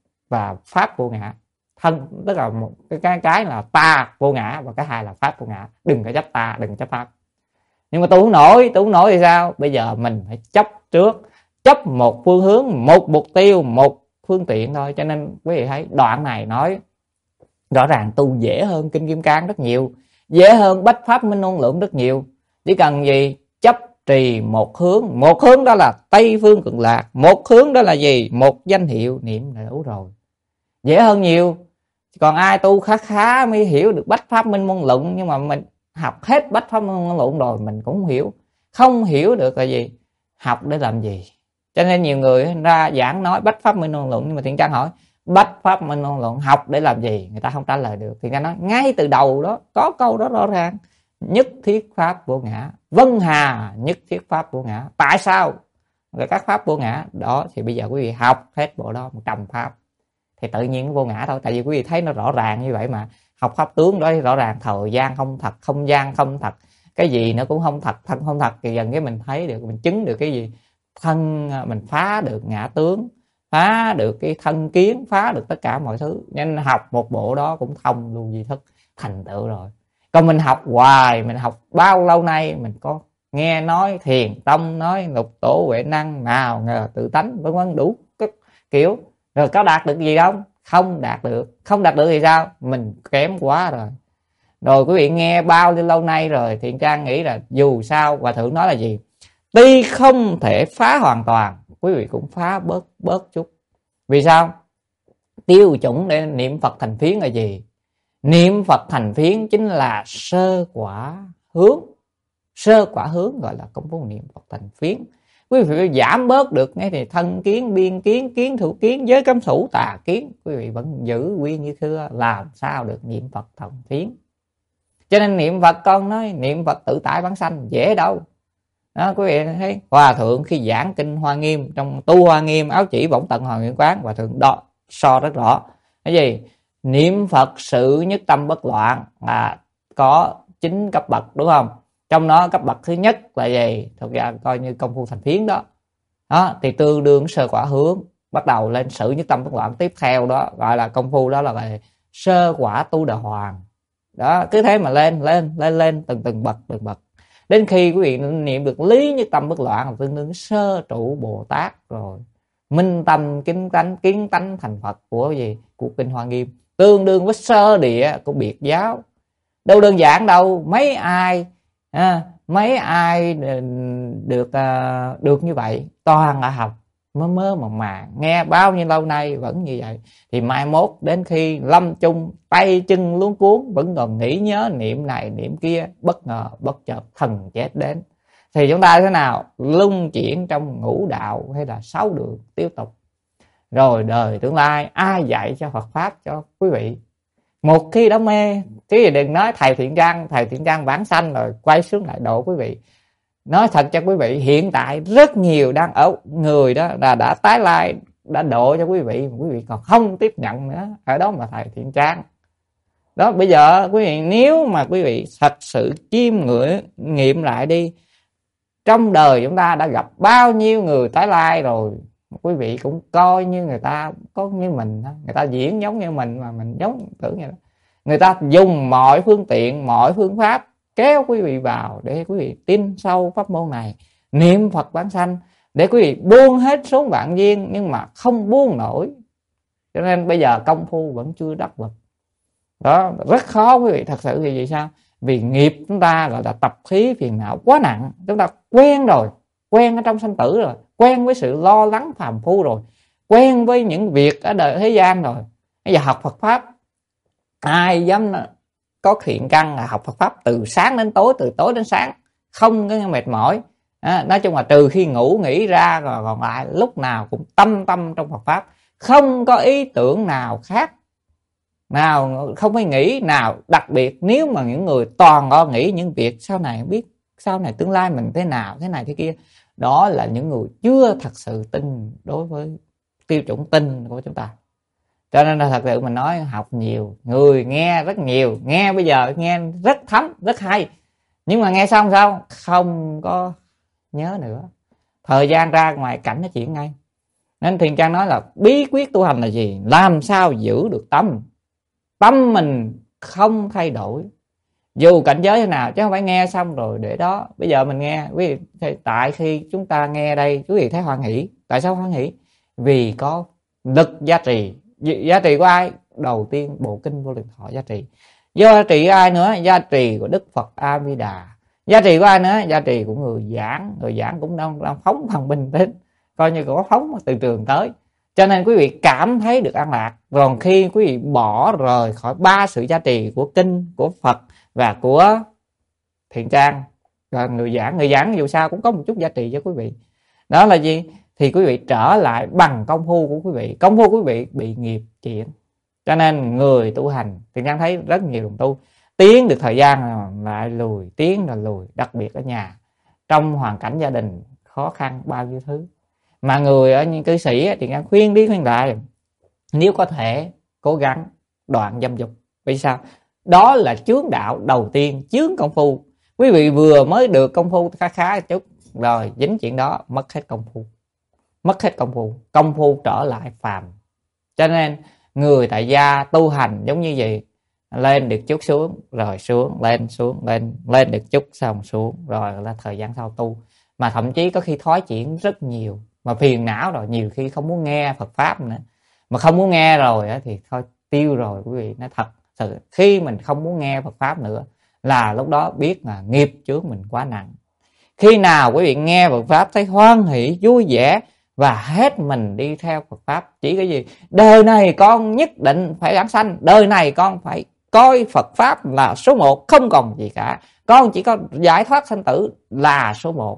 và pháp vô ngã. Thân tức là một cái cái cái là ta vô ngã, và cái hai là pháp vô ngã. Đừng có chấp ta, đừng chấp pháp. Nhưng mà tu không nổi, tu không nổi thì sao? Bây giờ mình phải chấp trước, chấp một phương hướng, một mục tiêu, một phương tiện thôi. Cho nên quý vị thấy đoạn này nói rõ ràng tu dễ hơn Kinh Kim Cang rất nhiều, dễ hơn bách pháp minh môn luận rất nhiều. Chỉ cần gì? Chấp trì một hướng, một hướng đó là Tây Phương Cực Lạc, một hướng đó là gì? Một danh hiệu, niệm là đủ rồi, dễ hơn nhiều. Còn ai tu khá khá mới hiểu được bách pháp minh môn luận, nhưng mà mình học hết bách pháp minh môn luận rồi mình cũng không hiểu. Không hiểu được là gì? Học để làm gì? Cho nên nhiều người ra giảng nói bách pháp minh môn luận, nhưng mà Thiện Trang hỏi bách pháp minh môn luận học để làm gì? Người ta không trả lời được. Thiện Trang nói ngay từ đầu đó có câu đó rõ ràng: nhất thiết pháp vô ngã, vân hà nhất thiết pháp vô ngã. Tại sao? Rồi các pháp vô ngã đó thì bây giờ quý vị học hết bộ đó một trăm pháp thì tự nhiên nó vô ngã thôi. Tại vì quý vị thấy nó rõ ràng như vậy mà. Học pháp tướng đó rõ ràng thời gian không thật, không gian không thật, cái gì nó cũng không thật, thân không thật, thì dần cái mình thấy được, mình chứng được cái gì? Thân mình phá được ngã tướng, phá được cái thân kiến, phá được tất cả mọi thứ. Nên học một bộ đó cũng thông luôn duy thức, thành tựu rồi. Còn mình học hoài, mình học bao lâu nay, mình có nghe nói Thiền tông nói lục tổ huệ năng, nào ngờ tự tánh, vân vân đủ các kiểu, rồi có đạt được gì không? Không đạt được. Không đạt được thì sao? Mình kém quá rồi. Rồi quý vị nghe bao nhiêu lâu nay rồi, Thiện Trang nghĩ là dù sao Hòa Thượng nói là gì? Tuy không thể phá hoàn toàn, quý vị cũng phá bớt bớt chút. Vì sao? Tiêu chuẩn để niệm Phật thành phiến là gì? Niệm Phật thành phiến chính là sơ quả hướng. Sơ quả hướng gọi là công phu niệm Phật thành phiến. Quý vị phải giảm bớt được ngay thì thân kiến, biên kiến, kiến thủ kiến, giới cấm thủ, tà kiến, quý vị vẫn giữ quy như xưa, làm sao được niệm Phật thành phiến. Cho nên niệm Phật, con nói niệm Phật tự tại bản sanh dễ đâu. Đó, quý vị thấy Hòa Thượng khi giảng kinh Hoa Nghiêm, trong tu Hoa Nghiêm áo chỉ bổng tận Hòa Nghiêm quán, Hòa Thượng đó so rất rõ. Cái gì? Niệm Phật sự nhất tâm bất loạn là có chín cấp bậc, đúng không? Trong đó cấp bậc thứ nhất là gì? Thực ra coi như công phu thành phiến đó. Đó thì tương đương sơ quả hướng, bắt đầu lên sự nhất tâm bất loạn. Tiếp theo đó gọi là công phu đó là gọi là sơ quả tu đà hoàng. Đó, cứ thế mà lên lên lên lên từng từng bậc từng bậc, đến khi quý vị niệm được lý nhất tâm bất loạn là tương đương sơ trụ Bồ Tát rồi. Minh tâm kính tánh, kiến tánh thành Phật của gì? Của kinh Hoa Nghiêm, tương đương với sơ địa của biệt giáo. Đâu đơn giản đâu. Mấy ai à, mấy ai được à, được như vậy? Toàn là học mơ mơ màng màng, nghe bao nhiêu lâu nay vẫn như vậy. Thì mai mốt đến khi lâm chung, tay chân luống cuốn, vẫn còn nghĩ nhớ niệm này niệm kia, bất ngờ bất chợt thần chết đến, thì chúng ta thế nào? Lung chuyển trong ngũ đạo hay là sáu đường tiếp tục. Rồi đời tương lai ai dạy cho Phật pháp cho quý vị? Một khi đã mê, chứ gì đừng nói thầy Thiện Trang, thầy Thiện Trang vãng sanh rồi quay xuống lại độ quý vị. nói thật cho quý vị, hiện tại rất nhiều đang ở người đó là đã tái lai, đã độ cho quý vị, quý vị còn không tiếp nhận nữa. Ở đó mà thầy Thiện Trang đó. Bây giờ quý vị nếu mà quý vị thật sự chiêm ngưỡng nghiệm lại đi, trong đời chúng ta đã gặp bao nhiêu người tái lai rồi, quý vị cũng coi như người ta có như mình, người ta diễn giống như mình mà mình giống tưởng như đó. Người ta dùng mọi phương tiện, mọi phương pháp kéo quý vị vào để quý vị tin sâu pháp môn này, niệm Phật vãng sanh, để quý vị buông hết số vạn duyên, nhưng mà không buông nổi. Cho nên bây giờ công phu vẫn chưa đắc lực đó, rất khó quý vị. Thật sự thì vì sao? Vì nghiệp chúng ta gọi là tập khí phiền não quá nặng, chúng ta quen rồi, quen ở trong sanh tử rồi, quen với sự lo lắng phàm phu rồi, quen với những việc ở đời thế gian rồi. Bây giờ học Phật pháp, ai dám có thiện căn là học Phật pháp từ sáng đến tối, từ tối đến sáng, không có mệt mỏi. À, nói chung là trừ khi ngủ nghỉ ra, rồi còn lại lúc nào cũng tâm tâm trong Phật pháp, không có ý tưởng nào khác, nào không phải nghĩ nào đặc biệt. Nếu mà những người toàn có nghĩ những việc sau này biết sau này tương lai mình thế nào, thế này thế kia, đó là những người chưa thật sự tin đối với tiêu chuẩn tin của chúng ta. Cho nên là thật sự mình nói học nhiều, người nghe rất nhiều, nghe bây giờ nghe rất thấm, rất hay, nhưng mà nghe xong sao không có nhớ nữa, thời gian ra ngoài cảnh nó chuyển ngay. Nên Thiền Trang nói là bí quyết tu hành là gì? Làm sao giữ được tâm, tâm mình không thay đổi dù cảnh giới thế nào, chứ không phải nghe xong rồi để đó. Bây giờ mình nghe, quý vị, tại khi chúng ta nghe đây quý vị thấy hoan hỷ. Tại sao hoan hỷ? Vì có lực giá trị. Giá trị của ai? Đầu tiên bộ kinh Vô Lượng Thọ giá trị. Giá trị của ai nữa? Giá trị của Đức Phật A Di Đà. Giá trị của ai nữa? Giá trị của người giảng. Người giảng cũng đang, đang phóng thần bình đến, coi như có phóng từ trường tới. Cho nên quý vị cảm thấy được an lạc. Còn khi quý vị bỏ rời khỏi ba sự giá trị của kinh, của Phật và của Thiện Trang, và người giảng, người giảng dù sao cũng có một chút giá trị cho quý vị. Đó là gì? Thì quý vị trở lại bằng công phu của quý vị. Công phu của quý vị bị nghiệp chuyển. Cho nên người tu hành, Thiện Trang thấy rất nhiều đồng tu tiến được thời gian lại lùi, tiến là lùi. Đặc biệt ở nhà, trong hoàn cảnh gia đình khó khăn bao nhiêu thứ, mà người ở những cư sĩ thì Trang khuyên đi khuyên lại, nếu có thể cố gắng đoạn dâm dục. Vì sao? Đó là chướng đạo đầu tiên, chướng công phu. Quý vị vừa mới được công phu khá khá chút rồi dính chuyện đó, mất hết công phu, mất hết công phu, công phu trở lại phàm. Cho nên người tại gia tu hành giống như vậy, lên được chút xuống rồi xuống, lên xuống, lên lên được chút xong xuống, rồi là thời gian sau tu. Mà thậm chí có khi thói chuyển rất nhiều, mà phiền não rồi, nhiều khi không muốn nghe Phật pháp nữa. Mà không muốn nghe rồi thì thôi tiêu rồi quý vị. Nói thật sự, khi mình không muốn nghe Phật pháp nữa là lúc đó biết là nghiệp chướng mình quá nặng. Khi nào quý vị nghe Phật pháp thấy hoan hỷ, vui vẻ và hết mình đi theo Phật pháp, chỉ cái gì? Đời này con nhất định phải vãng sanh, đời này con phải coi Phật pháp là số một, không còn gì cả, con chỉ có giải thoát sanh tử là số một.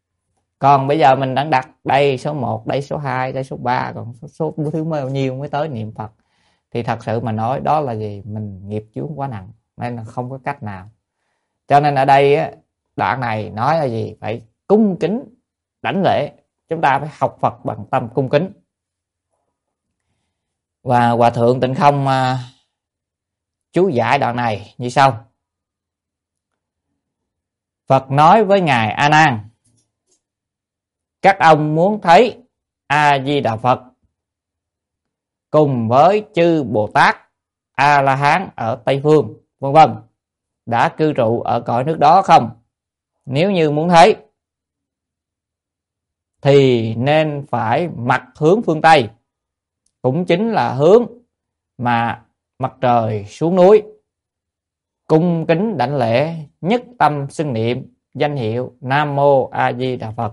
Còn bây giờ mình đang đặt đây số một, đây số hai, đây số ba, còn số thứ bao nhiêu mới tới niệm Phật, thì thật sự mà nói đó là gì? Mình nghiệp chướng quá nặng, nên là không có cách nào. Cho nên ở đây á, đoạn này nói là gì? Phải cung kính đảnh lễ. Chúng ta phải học Phật bằng tâm cung kính. Và Hòa Thượng Tịnh Không uh, chú giải đoạn này như sau. Phật nói với Ngài A Nan: các ông muốn thấy A Di Đà Phật cùng với chư Bồ Tát, A La Hán ở Tây Phương, vân vân, đã cư trụ ở cõi nước đó không? Nếu như muốn thấy thì nên phải mặt hướng phương Tây, cũng chính là hướng mà mặt trời xuống núi, cung kính đảnh lễ, nhất tâm xưng niệm danh hiệu Nam Mô A Di Đà Phật.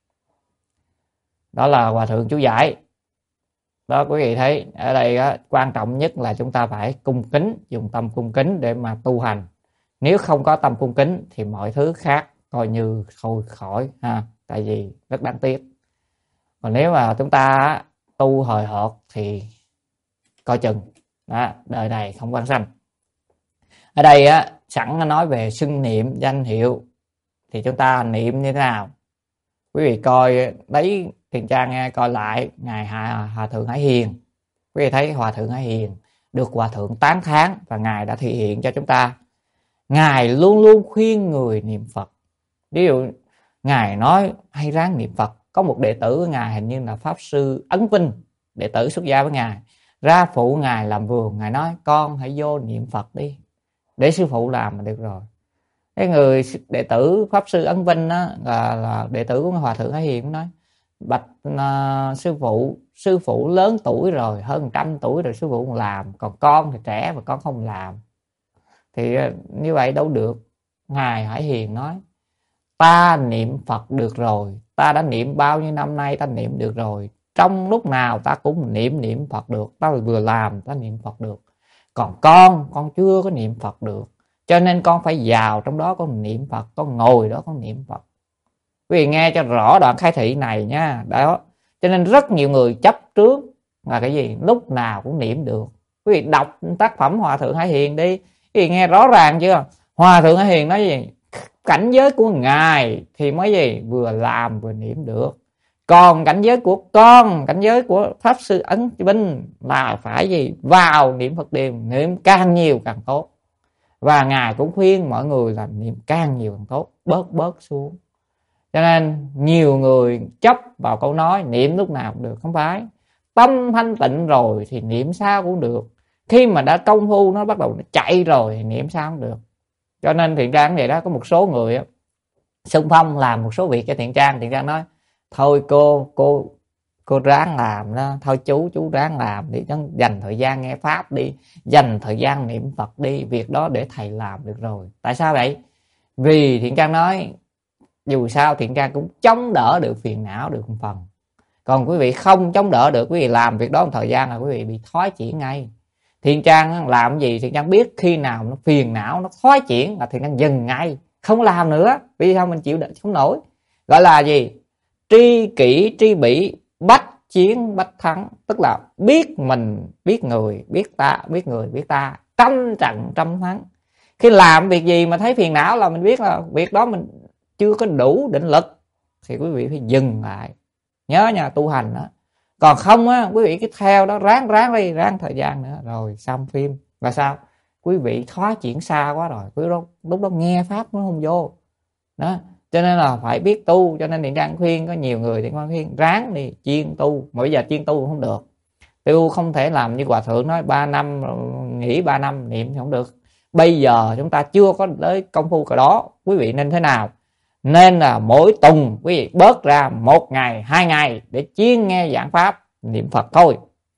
Đó là Hòa Thượng chú giải. Đó, quý vị thấy ở đây á, quan trọng nhất là chúng ta phải cung kính, dùng tâm cung kính để mà tu hành. Nếu không có tâm cung kính thì mọi thứ khác coi như thôi khỏi ha, tại vì rất đáng tiếc. Còn nếu mà chúng ta tu hời hợt thì coi chừng đó, đời này không vãng sanh. Ở đây á, sẵn nói về xưng niệm danh hiệu thì chúng ta niệm như thế nào? Quý vị coi đấy, Thiện Trang nghe coi lại ngài Hòa, Hòa thượng Hải Hiền. Quý vị thấy Hòa thượng Hải Hiền được Hòa thượng tán thán và ngài đã thể hiện cho chúng ta. Ngài luôn luôn khuyên người niệm Phật. Ví dụ ngài nói hay ráng niệm Phật. Có một đệ tử của ngài hình như là Pháp Sư Ấn Vinh, đệ tử xuất gia với ngài, ra phụ ngài làm vườn. Ngài nói con hãy vô niệm Phật đi, để sư phụ làm là được rồi. Cái người đệ tử Pháp Sư Ấn Vinh đó, là, là đệ tử của Hòa thượng Hải Hiền, nói bạch uh, sư phụ, sư phụ lớn tuổi rồi, hơn trăm tuổi rồi, sư phụ còn làm, còn con thì trẻ mà con không làm thì như vậy đâu được. Ngài Hải Hiền nói ta niệm Phật được rồi, ta đã niệm bao nhiêu năm nay, ta niệm được rồi, trong lúc nào ta cũng niệm niệm Phật được, ta vừa làm ta niệm Phật được, còn con con chưa có niệm Phật được, cho nên con phải vào trong đó con niệm Phật, con ngồi đó con niệm Phật. Quý vị nghe cho rõ đoạn khai thị này nha. Đó, cho nên rất nhiều người chấp trước là cái gì lúc nào cũng niệm được. Quý vị đọc tác phẩm Hòa thượng Hải Hiền đi, quý vị nghe rõ ràng chưa? Hòa thượng Hải Hiền nói gì? Cảnh giới của ngài thì mới gì vừa làm vừa niệm được, còn cảnh giới của con, cảnh giới của Pháp Sư Ấn Vinh là phải gì vào niệm Phật điền, niệm càng nhiều càng tốt. Và ngài cũng khuyên mọi người là niệm càng nhiều càng tốt, bớt bớt xuống. Cho nên nhiều người chấp vào câu nói niệm lúc nào cũng được. Không phải, tâm thanh tịnh rồi thì niệm sao cũng được. Khi mà đã công phu nó bắt đầu nó chạy rồi thì niệm sao cũng được. Cho nên Thiện Trang vậy đó, có một số người xung phong làm một số việc cho Thiện Trang, Thiện Trang nói thôi cô cô cô ráng làm đó, thôi chú chú ráng làm đi, dành thời gian nghe pháp đi, dành thời gian niệm Phật đi, việc đó để thầy làm được rồi. Tại sao vậy? Vì Thiện Trang nói dù sao Thiện Trang cũng chống đỡ được phiền não được một phần, còn quý vị không chống đỡ được, quý vị làm việc đó một thời gian là quý vị bị thoái chuyển ngay. Thiện Trang làm gì Thiện Trang biết, khi nào nó phiền não nó thoái chuyển là Thiện Trang dừng ngay, không làm nữa. Vì sao? Mình chịu đựng không nổi. Gọi là gì? Tri kỷ tri bỉ, bách chiến bách thắng. Tức là biết mình, biết người, biết ta, biết người, biết ta, trăm trận trăm thắng. Khi làm việc gì mà thấy phiền não là mình biết là việc đó mình chưa có đủ định lực thì quý vị phải dừng lại. Nhớ nha, tu hành đó. Còn không á, quý vị cứ theo đó ráng ráng đi, ráng thời gian nữa rồi xong phim. Và sao? Quý vị thoái chuyển xa quá rồi, quý đó, lúc đó nghe pháp nó không vô. Đó, cho nên là phải biết tu. Cho nên Thiện Trang khuyên có nhiều người Thiện Trang khuyên ráng đi, chuyên tu. Mà bây giờ chuyên tu không được. Tu không thể làm như Hòa thượng nói ba năm nghỉ ba năm niệm thì không được. Bây giờ chúng ta chưa có tới công phu cái đó. Quý vị nên thế nào? Nên là mỗi tuần quý vị bớt ra một ngày, hai ngày để chuyên nghe giảng pháp niệm Phật thôi.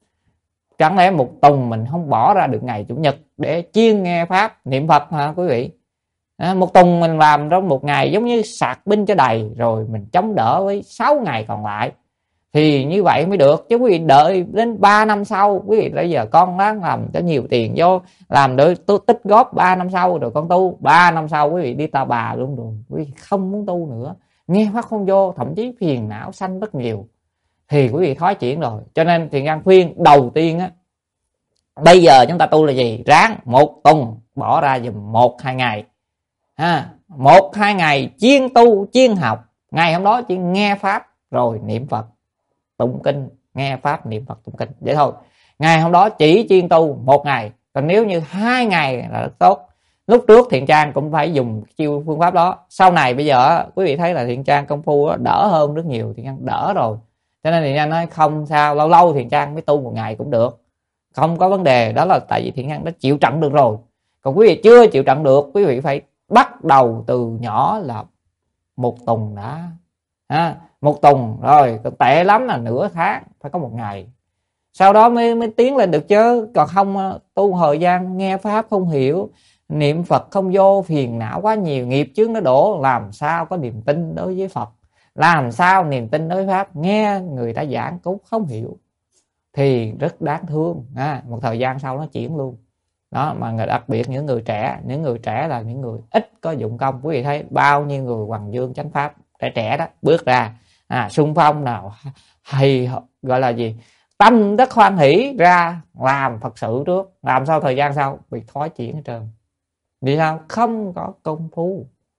Chẳng lẽ một tuần mình không bỏ ra được ngày Chủ nhật để chuyên nghe pháp niệm Phật hả quý vị? À, một tuần mình làm trong một ngày giống như sạc pin cho đầy, rồi mình chống đỡ với sáu ngày còn lại. Thì như vậy mới được. Chứ quý vị đợi đến ba năm sau, quý vị bây giờ con đang làm cho nhiều tiền vô, làm để tích góp ba năm sau rồi con tu. Ba năm sau quý vị đi Ta Bà luôn rồi, quý vị không muốn tu nữa, nghe pháp không vô, thậm chí phiền não sanh rất nhiều, thì quý vị thoái chuyển rồi. Cho nên Thiện Trang khuyên đầu tiên á, bây giờ chúng ta tu là gì? Ráng một tuần bỏ ra dùm một hai ngày ha, một hai ngày chuyên tu chuyên học. Ngày hôm đó chỉ nghe pháp rồi niệm Phật tụng kinh, nghe pháp niệm Phật tụng kinh vậy thôi. Ngày hôm đó chỉ chuyên tu một ngày. Còn nếu như hai ngày là rất tốt. Lúc trước Thiện Trang cũng phải dùng chiêu phương pháp đó. Sau này bây giờ quý vị thấy là Thiện Trang công phu đỡ hơn rất nhiều, Thiện Trang đỡ rồi. Cho nên Thiện Trang nói không sao, lâu lâu Thiện Trang mới tu một ngày cũng được, không có vấn đề. Đó là tại vì Thiện Trang đã chịu trận được rồi. Còn quý vị chưa chịu trận được, quý vị phải bắt đầu từ nhỏ là một tuần đã ha, một tuần rồi, còn tệ lắm là nửa tháng, phải có một ngày, sau đó mới mới tiến lên được chứ. Còn không tu thời gian nghe pháp không hiểu, niệm Phật không vô, phiền não quá nhiều, nghiệp chướng nó đổ, làm sao có niềm tin đối với Phật, làm sao niềm tin đối với pháp, nghe người ta giảng cũng không hiểu thì rất đáng thương ha. Một thời gian sau nó chuyển luôn đó. Mà người đặc biệt những người trẻ, những người trẻ là những người ít có dụng công. Quý vị thấy bao nhiêu người Hoằng Dương chánh pháp trẻ trẻ đó bước ra à, xung phong nào hay gọi là gì, tâm rất hoan hỷ ra làm Phật sự trước, làm sao thời gian sau bị thoái chuyển hết trơn. Vì sao? Không có công phu.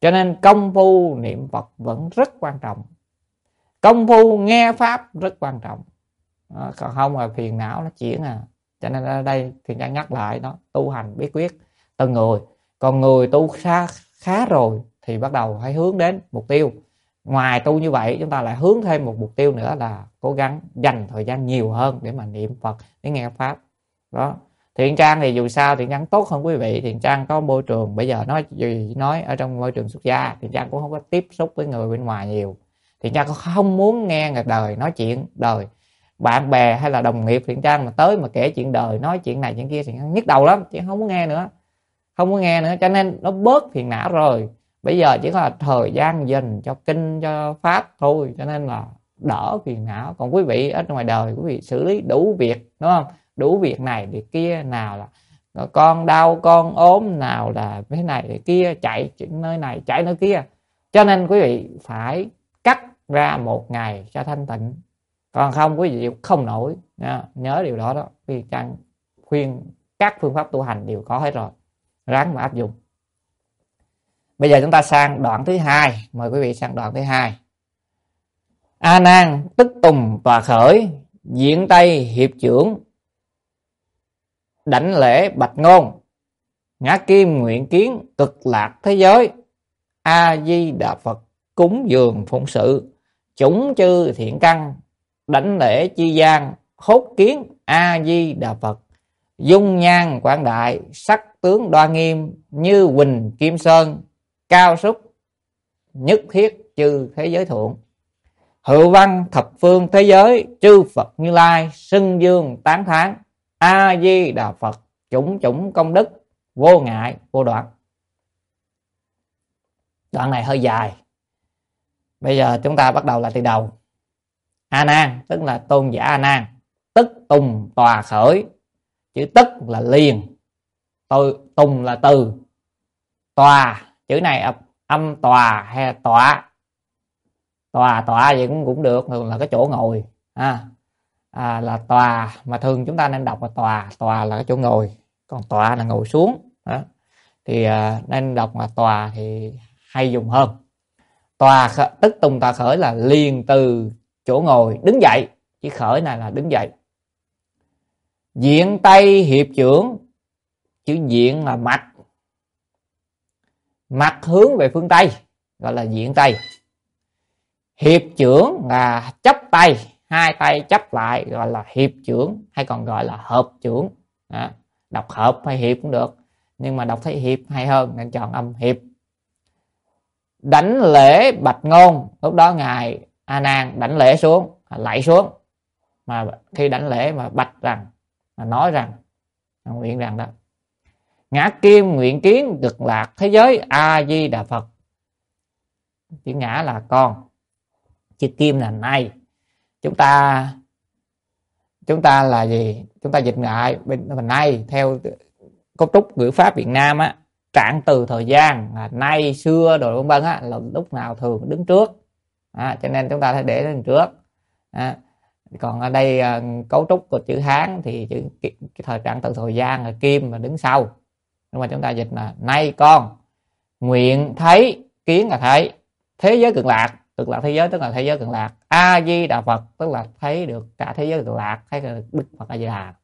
Cho nên công phu niệm Phật vẫn rất quan trọng, công phu nghe pháp rất quan trọng. Đó, còn không là phiền não nó chuyển à. Cho nên ở đây thì Trang nhắc lại đó, tu hành bí quyết từng người. Còn người tu khá, khá rồi thì bắt đầu hãy hướng đến mục tiêu. Ngoài tu như vậy, chúng ta lại hướng thêm một mục tiêu nữa là cố gắng dành thời gian nhiều hơn để mà niệm Phật, để nghe pháp. Đó. Thiện Trang thì dù sao Thiện Trang tốt hơn quý vị. Thiện Trang có môi trường, bây giờ nói gì nói, ở trong môi trường xuất gia, Thiện Trang cũng không có tiếp xúc với người bên ngoài nhiều. Thiện Trang không muốn nghe người đời nói chuyện đời. Bạn bè hay là đồng nghiệp Thiện Trang mà tới mà kể chuyện đời, nói chuyện này chuyện kia, Thiện Trang nhức đầu lắm, chứ không muốn nghe nữa. Không muốn nghe nữa, cho nên nó bớt phiền não rồi. Bây giờ chỉ có là thời gian dành cho kinh, cho pháp thôi, cho nên là đỡ phiền não. Còn quý vị ở ngoài đời, quý vị xử lý đủ việc, đúng không? Đủ việc này việc kia, nào là con đau con ốm, nào là cái này cái kia, chạy nơi này chạy nơi kia. Cho nên quý vị phải cắt ra một ngày cho thanh tịnh, còn không quý vị không nổi. Nhớ điều đó đó. Vì Trang khuyên các phương pháp tu hành đều có hết rồi, ráng mà áp dụng. Bây giờ chúng ta sang đoạn thứ hai, mời quý vị sang đoạn thứ hai. A Nan tức tùng tòa khởi, diện tây hiệp trưởng, đảnh lễ bạch ngôn, ngã kim nguyện kiến cực lạc thế giới. A Di Đà Phật cúng dường phụng sự, chủng chư thiện căn, đảnh lễ chi gian, hốt kiến. A Di Đà Phật dung nhan quảng đại, sắc tướng đoan nghiêm, như huỳnh kim sơn, cao súc nhất thiết chư thế giới thượng. Hữu văn thập phương thế giới, chư Phật Như Lai xưng dương tán thán. A Di Đà Phật chủng chủng công đức, vô ngại vô đoạn. Đoạn này hơi dài, bây giờ chúng ta bắt đầu lại từ đầu. A Nan tức là tôn giả A Nan, tức tùng tòa khởi. Chữ tức là liền, tôi tùng là từ, tòa chữ này âm tòa hay tọa. Tòa tọa vậy cũng cũng được, thường là cái chỗ ngồi à, à, là tòa, mà thường chúng ta nên đọc là tòa. Tòa là cái chỗ ngồi, còn tọa là ngồi xuống đó. Thì à, nên đọc là tòa thì hay dùng hơn. Tòa tức tùng tòa khởi là liền từ chỗ ngồi đứng dậy, chữ khởi này là đứng dậy. Diện tây hiệp trưởng, chữ diện là mặt, mặt hướng về phương Tây gọi là diện tây. Hiệp trưởng là chắp tay, hai tay chắp lại gọi là hiệp trưởng, hay còn gọi là hợp trưởng. Đó. Đọc hợp hay hiệp cũng được, nhưng mà đọc thấy hiệp hay hơn nên chọn âm hiệp. Đảnh lễ bạch ngôn, lúc đó ngài A Nan đảnh lễ xuống, lạy xuống, mà khi đảnh lễ mà bạch rằng, mà nói rằng, nguyện rằng đó. Ngã kim nguyện kiến cực lạc thế giới. A Di Đà Phật, chữ ngã là con, chữ kim là nay. Chúng ta chúng ta là gì? Chúng ta dịch lại bên nay theo cấu trúc ngữ pháp Việt Nam á, trạng từ thời gian là nay xưa rồi vân vân á, là lúc nào thường đứng trước à, cho nên chúng ta phải để lên trước à. Còn ở đây cấu trúc của chữ Hán thì chữ cái thời trạng từ thời gian là kim mà đứng sau, nhưng mà chúng ta dịch là nay con nguyện thấy, kiến là thấy, thế giới cực lạc, cực lạc thế giới tức là thế giới cực lạc. A Di Đà Phật tức là thấy được cả thế giới cực lạc, thấy được Đức Phật A Di Đà.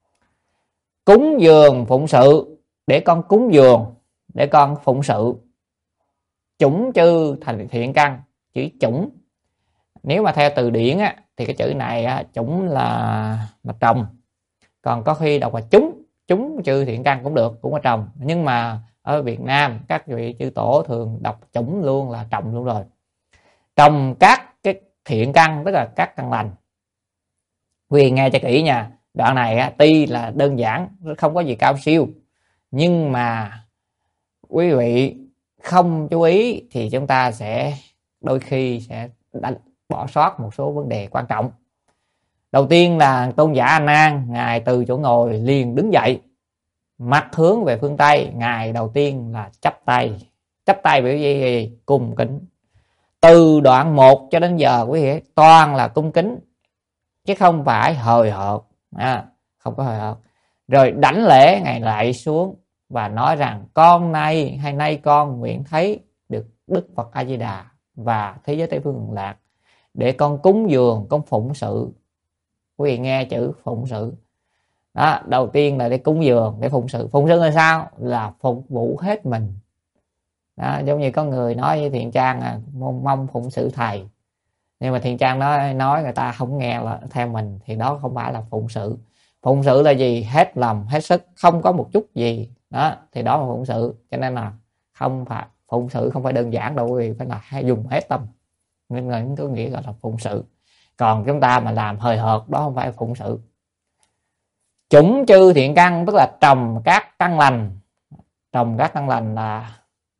Cúng dường phụng sự, để con cúng dường, để con phụng sự. Chủng chư thành thiện căn, chữ chủng nếu mà theo từ điển á, thì cái chữ này á, chủng là là trồng, còn có khi đọc là chúng, chúng chư thiện căn cũng được, cũng là trồng, nhưng mà ở Việt Nam các vị chư tổ thường đọc chủng luôn, là trồng luôn rồi. Trồng các cái thiện căn tức là các căn lành. Quý vị nghe cho kỹ nha, đoạn này á, tuy là đơn giản, không có gì cao siêu, nhưng mà quý vị không chú ý thì chúng ta sẽ đôi khi sẽ đánh, bỏ sót một số vấn đề quan trọng. Đầu tiên là tôn giả A Nan, ngài từ chỗ ngồi liền đứng dậy, mặt hướng về phương Tây. Ngài đầu tiên là chắp tay, chắp tay biểu gì? Cung kính. Từ đoạn một cho đến giờ quý vị toàn là cung kính, chứ không phải hời hợt à, không có hời hợt. Rồi đảnh lễ, ngài lại xuống và nói rằng con nay hay nay con nguyện thấy được Đức Phật A Di Đà và thế giới Tây Phương Cực Lạc để con cúng dường, con phụng sự. Quý vị nghe chữ phụng sự đó, đầu tiên là để cúng dường, để phụng sự. Phụng sự là sao? Là phục vụ hết mình đó, giống như có người nói với Thiện Trang à, mong, mong phụng sự thầy, nhưng mà Thiện Trang nói nói người ta không nghe là theo mình, thì đó không phải là phụng sự. Phụng sự là gì? Hết lòng hết sức, không có một chút gì đó, thì đó là phụng sự. Cho nên là không phải phụng sự không phải đơn giản đâu quý vị, phải là hay dùng hết tâm, nên là có nghĩa gọi là phụng sự. Còn chúng ta mà làm hời hợt đó không phải phụng sự. Chủng chư thiện căn tức là trồng các căn lành. Trồng các căn lành là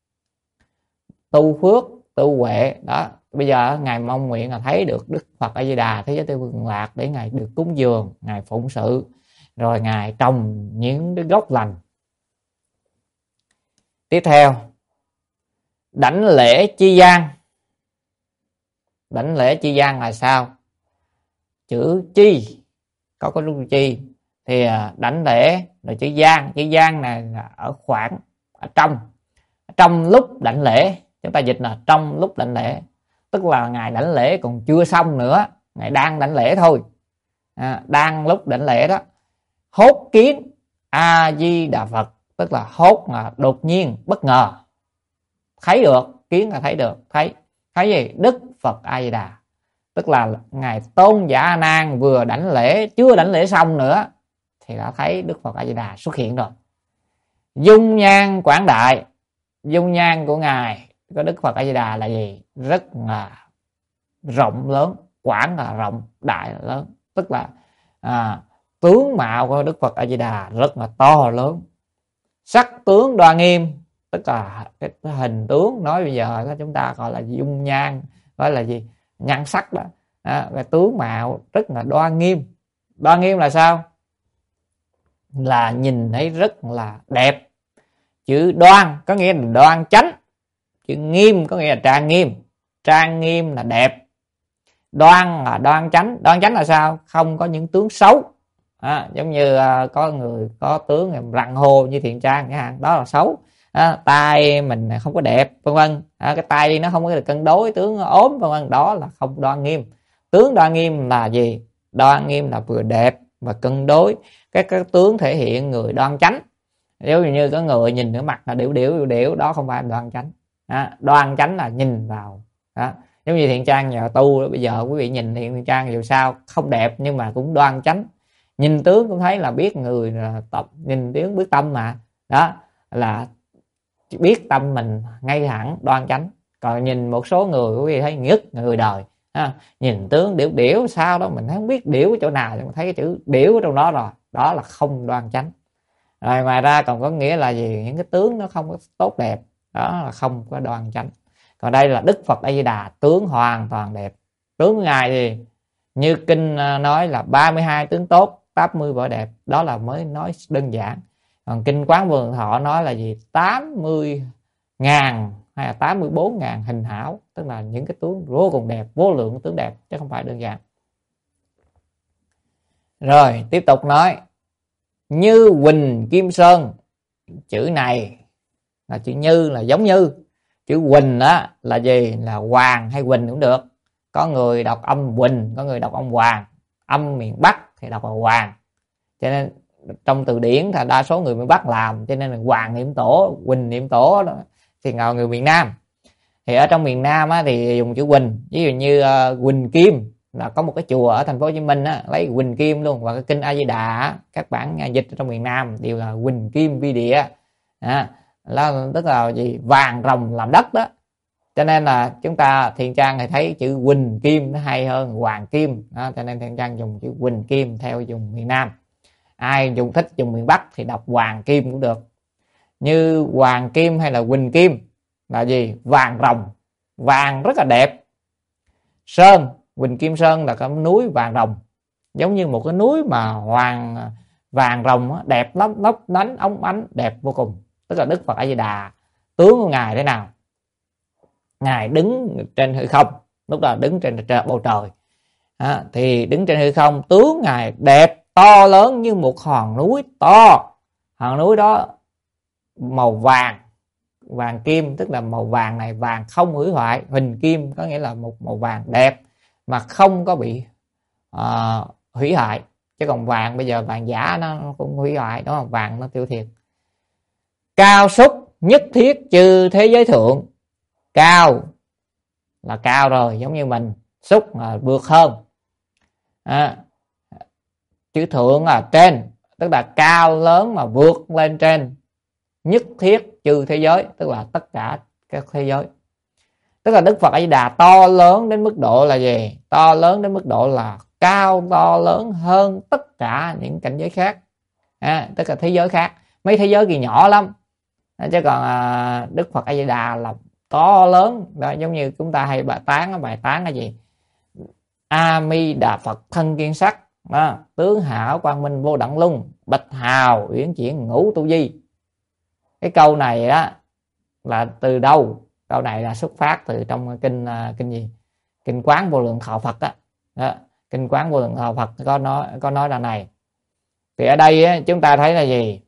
tu phước, tu huệ đó. Bây giờ ngài mong nguyện là thấy được Đức Phật A Di Đà thế giới Tây Phương Cực Lạc để ngài được cúng dường, ngài phụng sự, rồi ngài trồng những cái gốc lành. Tiếp theo, đảnh lễ chi gian. Đảnh lễ chi gian là sao? Chữ chi có có chữ chi thì đảnh lễ là chữ gian. Chữ gian này là ở khoảng, ở trong. Trong lúc đảnh lễ, chúng ta dịch là trong lúc đảnh lễ, tức là ngài đảnh lễ còn chưa xong nữa, ngài đang đảnh lễ thôi, à, đang lúc đảnh lễ đó. Hốt kiến A Di Đà Phật, tức là hốt là đột nhiên, bất ngờ, thấy được, kiến là thấy được, thấy thấy gì? Đức Phật A Di Đà, tức là ngài Tôn Giả A Nan vừa đảnh lễ, chưa đảnh lễ xong nữa thì đã thấy Đức Phật A Di Đà xuất hiện rồi. Dung nhan quảng đại, dung nhan của ngài có Đức Phật A Di Đà là gì? Rất là rộng lớn, quảng là rộng, đại là lớn, tức là à, tướng mạo của Đức Phật A Di Đà rất là to lớn. Sắc tướng đoan nghiêm, tức là cái hình tướng, nói bây giờ chúng ta gọi là dung nhan, gọi là gì? Nhan sắc đó. À, cái tướng mạo rất là đoan nghiêm. Đoan nghiêm là sao? Là nhìn thấy rất là đẹp. Chữ đoan có nghĩa là đoan chánh, chữ nghiêm có nghĩa là trang nghiêm. Trang nghiêm là đẹp, đoan là đoan chánh. Đoan chánh là sao? Không có những tướng xấu. À, giống như uh, có người có tướng răng hô như Thiện Trang chẳng hạn, đó là xấu. À, tay mình không có đẹp, vân vân. À, cái tay đi nó không có được cân đối, tướng ốm, vân vân, đó là không đoan nghiêm. Tướng đoan nghiêm là gì? Đoan nghiêm là vừa đẹp và cân đối. Cái, cái tướng thể hiện người đoan chánh. Nếu như có người nhìn ở mặt là điểu điểu điểu điểu, đó không phải đoan chánh. À, đoan chánh là nhìn vào. Đó. Giống như Thiện Trang nhờ tu, bây giờ quý vị nhìn Thiện Trang dù sao không đẹp nhưng mà cũng đoan chánh. Nhìn tướng cũng thấy là biết người là tập, nhìn tướng biết tâm mà. Đó là biết tâm mình ngay thẳng, đoan chánh. Còn nhìn một số người quý vị thấy ngất người đời, à, nhìn tướng điểu điểu sao đó mình không biết điểu chỗ nào, nhưng mà thấy cái chữ điểu ở trong đó rồi, đó là không đoan chánh. Rồi ngoài ra còn có nghĩa là gì? Những cái tướng nó không có tốt đẹp, đó là không có đoan chánh. Còn đây là Đức Phật A Di Đà, tướng hoàn toàn đẹp. Tướng của ngài thì như kinh nói là ba mươi hai tướng tốt, tám mươi vẻ đẹp, đó là mới nói đơn giản. Còn kinh Quán Vô Lượng Thọ nói là gì? tám mươi ngàn hay là tám mươi bốn ngàn hình hảo, tức là những cái tướng vô cùng đẹp, vô lượng tướng đẹp, chứ không phải đơn giản. Rồi tiếp tục nói như Huỳnh Kim Sơn. Chữ này là chữ như là giống như. Chữ Huỳnh đó là gì? Là Hoàng hay Huỳnh cũng được. Có người đọc âm Huỳnh, có người đọc âm Hoàng. Âm miền Bắc thì đọc là Hoàng. Cho nên trong từ điển thì đa số người miền Bắc làm, cho nên là Hoàng niệm tổ, Huỳnh niệm tổ đó, thì ngồi người miền Nam. Thì ở trong miền Nam á, thì dùng chữ Huỳnh. Ví dụ như uh, Huỳnh Kim là có một cái chùa ở thành phố Hồ Chí Minh á, lấy Huỳnh Kim luôn. Và cái kinh A Di Đà á, các bản dịch trong miền Nam đều là Huỳnh Kim vi địa. À, là tức là gì? Vàng rồng làm đất đó. Cho nên là chúng ta Thiện Trang thì thấy chữ Huỳnh Kim nó hay hơn Hoàng Kim đó, cho nên Thiện Trang dùng chữ Huỳnh Kim theo dùng miền Nam. Ai dùng thích dùng miền Bắc thì đọc Hoàng Kim cũng được. Như Hoàng Kim hay là Huỳnh Kim là gì? Vàng rồng, vàng rất là đẹp. Sơn, Huỳnh Kim Sơn là cái núi vàng rồng, giống như một cái núi mà hoàng vàng rồng á, đẹp lắm, lấp lánh óng ánh, đẹp vô cùng. Tức là Đức Phật A Di Đà, tướng của ngài thế nào? Ngài đứng trên hư không, lúc đó đứng trên bầu trời à, thì đứng trên hư không, tướng ngài đẹp to lớn như một hòn núi to. Hòn núi đó màu vàng, vàng kim, tức là màu vàng này vàng không hủy hoại, huỳnh kim có nghĩa là một màu vàng đẹp mà không có bị uh, hủy hoại. Chứ còn vàng bây giờ vàng giả nó cũng hủy hoại, đúng không? Vàng nó tiêu thiệt. Cao súc nhất thiết trừ thế giới thượng. Cao là cao rồi, giống như mình. Súc là vượt hơn. À, chữ thượng là trên, tức là cao lớn mà vượt lên trên. Nhất thiết trừ thế giới, tức là tất cả các thế giới. Tức là Đức Phật A Di Đà to lớn đến mức độ là gì? To lớn đến mức độ là cao to lớn hơn tất cả những cảnh giới khác. À, tức là thế giới khác. Mấy thế giới kia nhỏ lắm. À, chứ còn à, Đức Phật A Di Đà là to lớn. Đó, giống như chúng ta hay bài tán, bài tán là gì? A Mi Đà Phật thân kiên sắc, đó, tướng hảo quang minh vô đẳng lung, bạch hào uyển chuyển ngũ tu di. Cái câu này á là từ đâu? Câu này là xuất phát từ trong kinh kinh gì? Kinh Quán Vô Lượng Thọ Phật á. Đó. Kinh Quán Vô Lượng Thọ Phật có nói có nói là này. Thì ở đây á, chúng ta thấy là gì?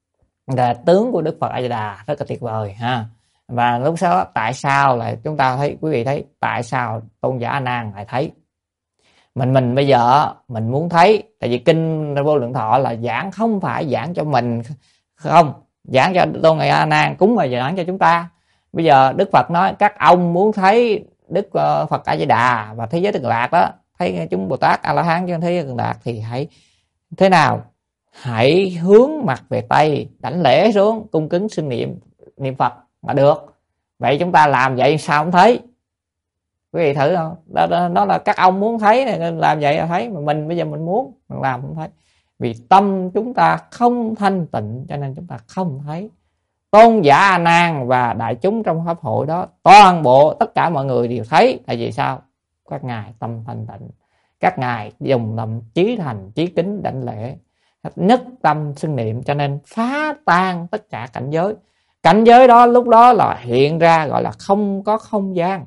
Là tướng của Đức Phật A Di Đà rất là tuyệt vời ha. Và lúc sau tại sao lại chúng ta thấy, quý vị thấy tại sao tôn giả A Nan lại thấy? Mình mình bây giờ mình muốn thấy, tại vì kinh Vô Lượng Thọ là giảng không phải giảng cho mình không, giảng cho tôn giả A Nan, cúng mà giảng cho chúng ta. Bây giờ Đức Phật nói các ông muốn thấy Đức Phật A Di Đà và thế giới Cực Lạc đó, thấy chúng Bồ Tát A La Hán cho thế giới Cực Lạc thì hãy thế nào? Hãy hướng mặt về Tây, đảnh lễ xuống, cung kính xưng niệm niệm Phật mà được. Vậy chúng ta làm vậy sao không thấy? Quý vị thử không? Đó, đó, đó là các ông muốn thấy này, làm vậy là thấy, mà mình bây giờ mình muốn mình làm không thấy. Vì tâm chúng ta không thanh tịnh cho nên chúng ta không thấy. Tôn giả A Nan và đại chúng trong pháp hội đó, toàn bộ tất cả mọi người đều thấy. Tại vì sao? Các ngài tâm thanh tịnh, các ngài dùng lòng chí thành chí kính đảnh lễ, nhất tâm xưng niệm, cho nên phá tan tất cả cảnh giới. Cảnh giới đó lúc đó là hiện ra gọi là không có không gian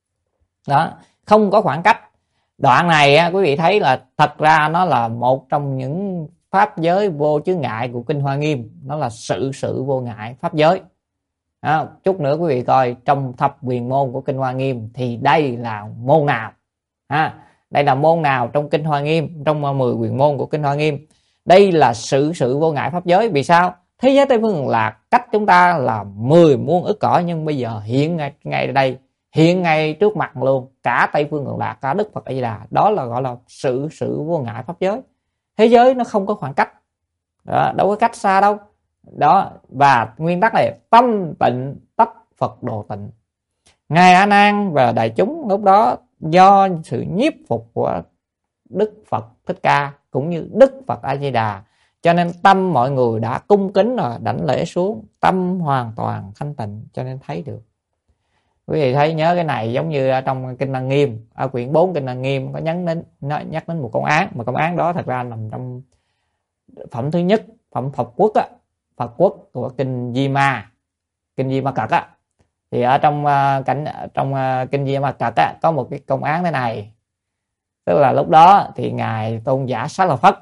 đó, không có khoảng cách. Đoạn này á, quý vị thấy là thật ra nó là một trong những pháp giới vô chướng ngại của kinh Hoa Nghiêm. Nó là sự sự vô ngại pháp giới đó. Chút nữa quý vị coi trong thập quyền môn của kinh Hoa Nghiêm thì đây là môn nào ha? Đây là môn nào trong kinh Hoa Nghiêm, trong mười quyền môn của kinh Hoa Nghiêm? Đây là sự sự vô ngại pháp giới. Vì sao? Thế giới Tây Phương là cách chúng ta là mười muôn ức cõi, nhưng bây giờ hiện ngay, ngay đây, hiện ngay trước mặt luôn, cả Tây Phương Cực Lạc, cả Đức Phật A Di Đà. Đó là gọi là sự sự vô ngại pháp giới. Thế giới nó không có khoảng cách đó, đâu có cách xa đâu đó. Và nguyên tắc này tâm tịnh tất Phật độ tịnh. Ngài A Nan và đại chúng lúc đó do sự nhiếp phục của Đức Phật Thích Ca cũng như Đức Phật A Di Đà, cho nên tâm mọi người đã cung kính rồi, đảnh lễ xuống, tâm hoàn toàn thanh tịnh, cho nên thấy được. Quý vị thấy nhớ cái này giống như trong kinh Lăng Nghiêm, ở quyển bốn kinh Lăng Nghiêm có nhấn đến nó nhắc đến một công án, mà công án đó thật ra nằm trong phẩm thứ nhất, phẩm Phật Quốc á, Phật Quốc của kinh Di Ma, kinh Di Ma Cật á. Thì ở trong uh, cảnh trong uh, kinh Di Ma Cật á có một cái công án thế này. Tức là lúc đó thì ngài tôn giả Xá Lợi Phất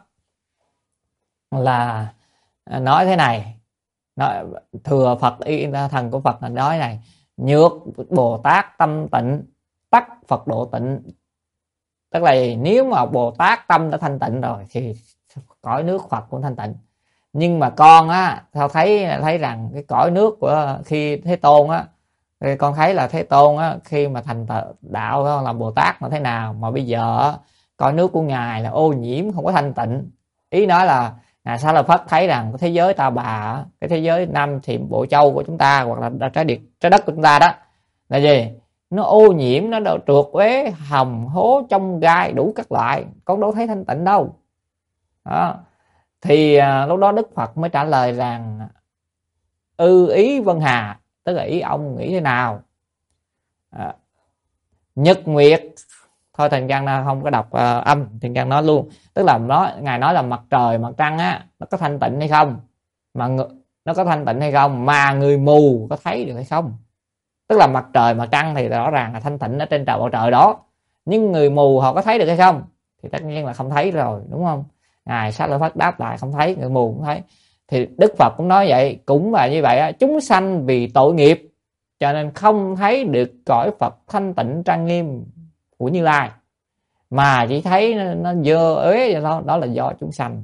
là nói thế này, nói thừa Phật y thần của Phật là nói này: nhược Bồ Tát tâm tịnh tắc Phật độ tịnh. Tức là nếu mà Bồ Tát tâm đã thanh tịnh rồi thì cõi nước Phật cũng thanh tịnh. Nhưng mà con á, sao thấy thấy rằng cái cõi nước của khi Thế Tôn á, con thấy là Thế Tôn á, khi mà thành đạo làm Bồ Tát mà thế nào, mà bây giờ cõi nước của ngài là ô nhiễm, không có thanh tịnh. Ý nói là ngài Xá Lợi Phất thấy rằng cái thế giới Ta Bà, cái thế giới Nam Thiểm Bộ Châu của chúng ta, hoặc là trái địa, trái đất của chúng ta đó là gì? Nó ô nhiễm, nó đâu trượt uế, hầm hố, trong gai đủ các loại, con đâu thấy thanh tịnh đâu đó. Thì à, lúc đó Đức Phật mới trả lời rằng: ư ý Vân Hà, tức là ý ông nghĩ thế nào? à, Nhật Nguyệt, thôi Thành Trang không có đọc uh, âm, Thành Trang nói luôn. Tức là nó ngài nói là mặt trời mặt trăng á, nó có thanh tịnh hay không, mà nó có thanh tịnh hay không mà người mù có thấy được hay không? Tức là mặt trời mặt trăng thì rõ ràng là thanh tịnh ở trên trời bầu trời đó, nhưng người mù họ có thấy được hay không? Thì tất nhiên là không thấy rồi, đúng không? Ngài Xá Lợi Phất đáp lại không thấy, người mù cũng thấy. Thì Đức Phật cũng nói vậy, cũng là như vậy á, chúng sanh vì tội nghiệp cho nên không thấy được cõi Phật thanh tịnh trang nghiêm của Như Lai, mà chỉ thấy nó, nó dơ uế vậy thôi, đó là do chúng sanh.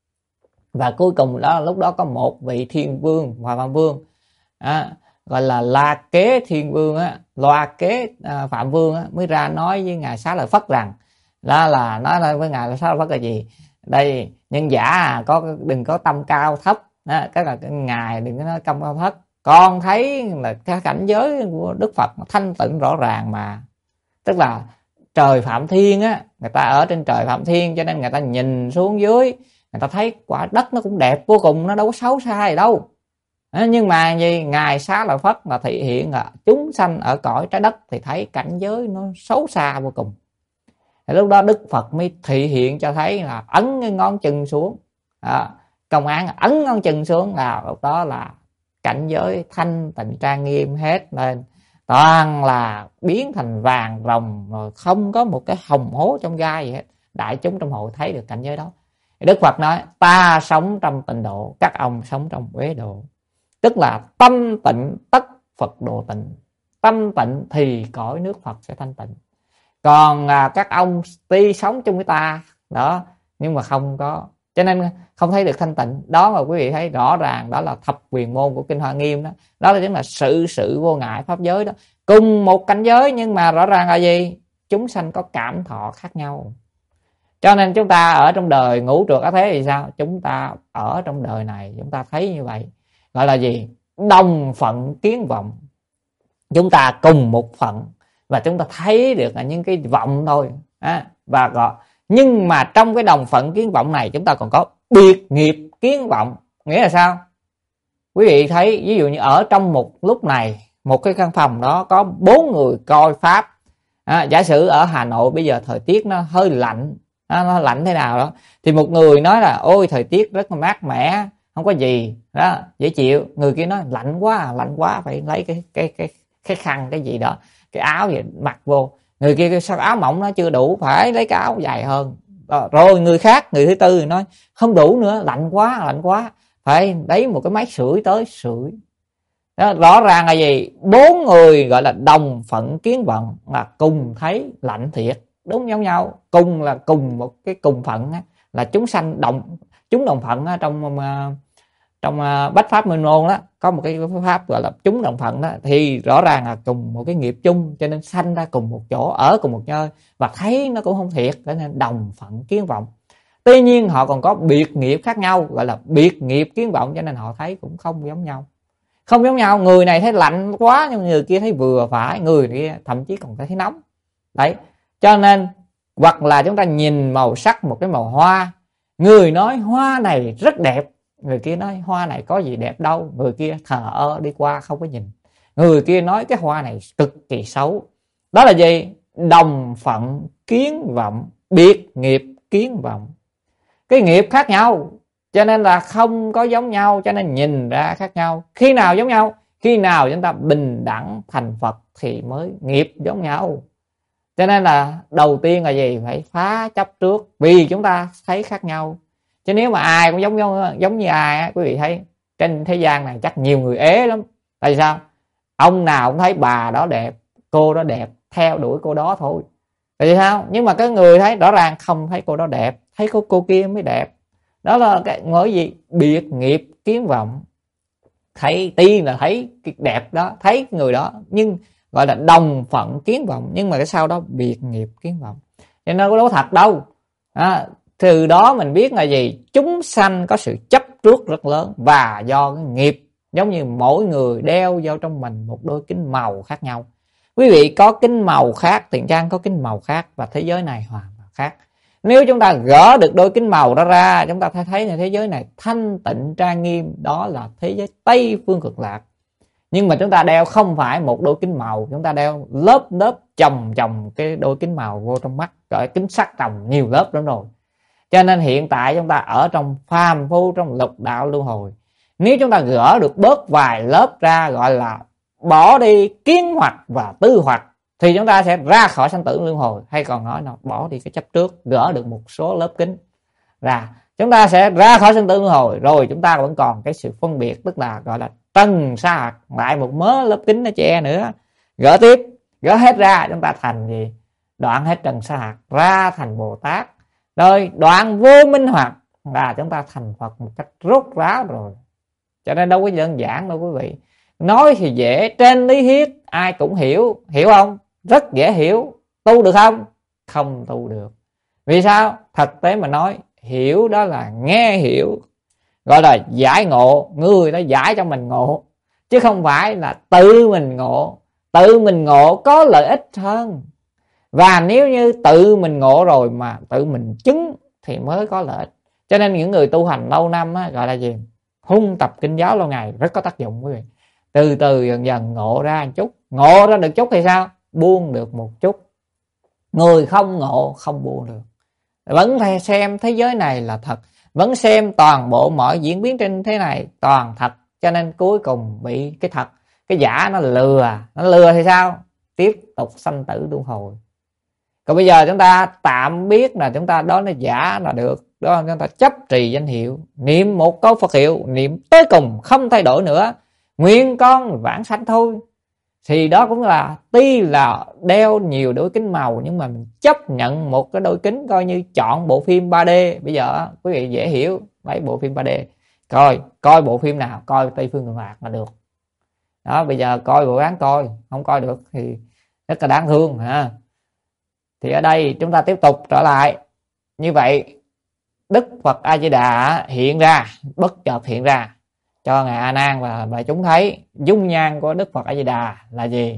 Và cuối cùng đó lúc đó có một vị thiên vương, Hòa Phạm Vương à, gọi là La Kế Thiên Vương á, Loa Kế à, Phạm Vương á, mới ra nói với ngài Xá Lợi Phất rằng đó là nói với ngài Xá Lợi Phất là gì? Đây nhân giả có đừng có tâm cao thấp, đó, cái là ngài đừng có nói tâm cao thấp, con thấy là cái cảnh giới của Đức Phật thanh tịnh rõ ràng mà. Tức là trời Phạm Thiên á, người ta ở trên trời Phạm Thiên cho nên người ta nhìn xuống dưới, người ta thấy quả đất nó cũng đẹp vô cùng, nó đâu có xấu xa gì đâu. À, nhưng mà gì ngài Xá Lợi Phất là thị hiện là chúng sanh ở cõi trái đất thì thấy cảnh giới nó xấu xa vô cùng. Thì lúc đó Đức Phật mới thị hiện cho thấy là ấn cái ngón chân xuống, à, công án ấn ngón chân xuống là lúc đó là cảnh giới thanh tịnh trang nghiêm hết lên, toàn là biến thành vàng rồng, rồi không có một cái hồng hố trong gai gì hết. Đại chúng trong hội thấy được cảnh giới đó. Đức Phật nói ta sống trong tịnh độ, các ông sống trong uế độ. Tức là tâm tịnh tất Phật độ tịnh, tâm tịnh thì cõi nước Phật sẽ thanh tịnh. Còn à, các ông tuy sống chung với ta đó nhưng mà không có, cho nên không thấy được thanh tịnh. Đó mà quý vị thấy rõ ràng, đó là thập quyền môn của Kinh Hoa Nghiêm đó. Đó là chính là sự sự vô ngại pháp giới đó. Cùng một cảnh giới nhưng mà rõ ràng là gì? Chúng sanh có cảm thọ khác nhau. Cho nên chúng ta ở trong đời ngũ trượt ác thế thì sao? Chúng ta ở trong đời này chúng ta thấy như vậy, gọi là gì? Đồng phận kiến vọng. Chúng ta cùng một phận và chúng ta thấy được là những cái vọng thôi à, và gọi nhưng mà trong cái đồng phận kiến vọng này chúng ta còn có biệt nghiệp kiến vọng. Nghĩa là sao? Quý vị thấy ví dụ như ở trong một lúc này, một cái căn phòng đó có bốn người coi pháp à, giả sử ở Hà Nội bây giờ thời tiết nó hơi lạnh à, nó lạnh thế nào đó, thì một người nói là ôi thời tiết rất là mát mẻ, không có gì đó, dễ chịu. Người kia nói lạnh quá, lạnh quá, phải lấy cái cái cái cái khăn cái gì đó, cái áo gì mặc vô. Người kia sao áo mỏng nó chưa đủ, phải lấy cái áo dài hơn. Rồi người khác, người thứ tư nói không đủ nữa, lạnh quá, lạnh quá, phải lấy một cái máy sưởi tới sưởi. Đó, rõ ràng là gì? Bốn người gọi là đồng phận kiến vận, là cùng thấy lạnh thiệt, đúng giống nhau, cùng là cùng một cái cùng phận á, là chúng sanh đồng chúng đồng phận á, trong trong Bách Pháp Minh Môn đó có một cái pháp gọi là chúng đồng phận đó, thì rõ ràng là cùng một cái nghiệp chung cho nên sanh ra cùng một chỗ, ở cùng một nơi và thấy nó cũng không thiệt, cho nên đồng phận kiến vọng. Tuy nhiên họ còn có biệt nghiệp khác nhau, gọi là biệt nghiệp kiến vọng, cho nên họ thấy cũng không giống nhau. Không giống nhau, người này thấy lạnh quá nhưng người kia thấy vừa phải, người kia thậm chí còn thấy nóng. Đấy, cho nên hoặc là chúng ta nhìn màu sắc một cái màu hoa, người nói hoa này rất đẹp, người kia nói hoa này có gì đẹp đâu, người kia thờ ơ đi qua không có nhìn. Người kia nói cái hoa này cực kỳ xấu. Đó là gì? Đồng phận kiến vọng, biệt nghiệp kiến vọng. Cái nghiệp khác nhau cho nên là không có giống nhau, cho nên nhìn ra khác nhau. Khi nào giống nhau? Khi nào chúng ta bình đẳng thành Phật thì mới nghiệp giống nhau. Cho nên là đầu tiên là gì? Phải phá chấp trước, vì chúng ta thấy khác nhau. Chứ nếu mà ai cũng giống giống, giống như ai á, quý vị thấy trên thế gian này chắc nhiều người ế lắm. Tại vì sao? Ông nào cũng thấy bà đó đẹp, cô đó đẹp, theo đuổi cô đó thôi. Tại vì sao? Nhưng mà cái người thấy rõ ràng không thấy cô đó đẹp, thấy cô cô kia mới đẹp. Đó là cái ngồi gì? Biệt nghiệp kiến vọng. Thấy tiên là thấy cái đẹp đó, thấy người đó, nhưng gọi là đồng phận kiến vọng, nhưng mà cái sau đó biệt nghiệp kiến vọng. Cho nên có đâu thật đâu. À, từ đó mình biết là gì? Chúng sanh có sự chấp trước rất lớn, và do cái nghiệp, giống như mỗi người đeo vào trong mình một đôi kính màu khác nhau. Quý vị có kính màu khác, Thiện Trang có kính màu khác, và thế giới này hoàn toàn khác. Nếu chúng ta gỡ được đôi kính màu đó ra, chúng ta thấy thấy là thế giới này thanh tịnh trang nghiêm, đó là thế giới Tây Phương Cực Lạc. Nhưng mà chúng ta đeo không phải một đôi kính màu, chúng ta đeo lớp lớp chồng chồng cái đôi kính màu vô trong mắt, gọi kính sắt trồng nhiều lớp lắm rồi. Cho nên hiện tại chúng ta ở trong phàm phu, trong lục đạo luân hồi. Nếu chúng ta gỡ được bớt vài lớp ra, gọi là bỏ đi kiến hoặc và tư hoặc, thì chúng ta sẽ ra khỏi sanh tử luân hồi. Hay còn nói là bỏ đi cái chấp trước, gỡ được một số lớp kính ra, chúng ta sẽ ra khỏi sinh tử luân hồi. Rồi chúng ta vẫn còn cái sự phân biệt, tức là gọi là trần sa hạt, lại một mớ lớp kính nó che nữa, gỡ tiếp, gỡ hết ra, chúng ta thành gì? Đoạn hết trần sa hạt ra thành Bồ Tát. Rồi đoạn vô minh hoặc là chúng ta thành Phật một cách rốt ráo rồi. Cho nên đâu có đơn giản đâu quý vị. Nói thì dễ, trên lý thuyết ai cũng hiểu, hiểu không? Rất dễ hiểu. Tu được không? Không tu được. Vì sao? Thực tế mà nói, hiểu đó là nghe hiểu, gọi là giải ngộ, người đã giải cho mình ngộ, chứ không phải là tự mình ngộ. Tự mình ngộ có lợi ích hơn. Và nếu như tự mình ngộ rồi mà tự mình chứng thì mới có lợi ích. Cho nên những người tu hành lâu năm á, gọi là gì? Hung tập kinh giáo lâu ngày rất có tác dụng quý vị. Từ từ dần dần ngộ ra một chút. Ngộ ra được chút thì sao? Buông được một chút. Người không ngộ không buông được. Vẫn phải xem thế giới này là thật, vẫn xem toàn bộ mọi diễn biến trên thế này toàn thật, cho nên cuối cùng bị cái thật, cái giả nó lừa. Nó lừa thì sao? Tiếp tục sanh tử luân hồi. Còn bây giờ chúng ta tạm biết là chúng ta đó là giả là được, đó chúng ta chấp trì danh hiệu, niệm một câu Phật hiệu, niệm tới cùng không thay đổi nữa, nguyện con vãng sanh thôi. Thì đó cũng là tuy là đeo nhiều đôi kính màu, nhưng mà mình chấp nhận một cái đôi kính, coi như chọn bộ phim ba D. Bây giờ quý vị dễ hiểu, mấy bộ phim ba D, coi coi bộ phim nào, coi Tây Phương Cực Lạc là được. Đó, bây giờ coi bộ án coi, không coi được thì rất là đáng thương ha. Thì ở đây chúng ta tiếp tục trở lại. Như vậy Đức Phật A Di Đà hiện ra, bất chợt hiện ra cho ngài A Nan và và chúng thấy dung nhan của Đức Phật A Di Đà là gì?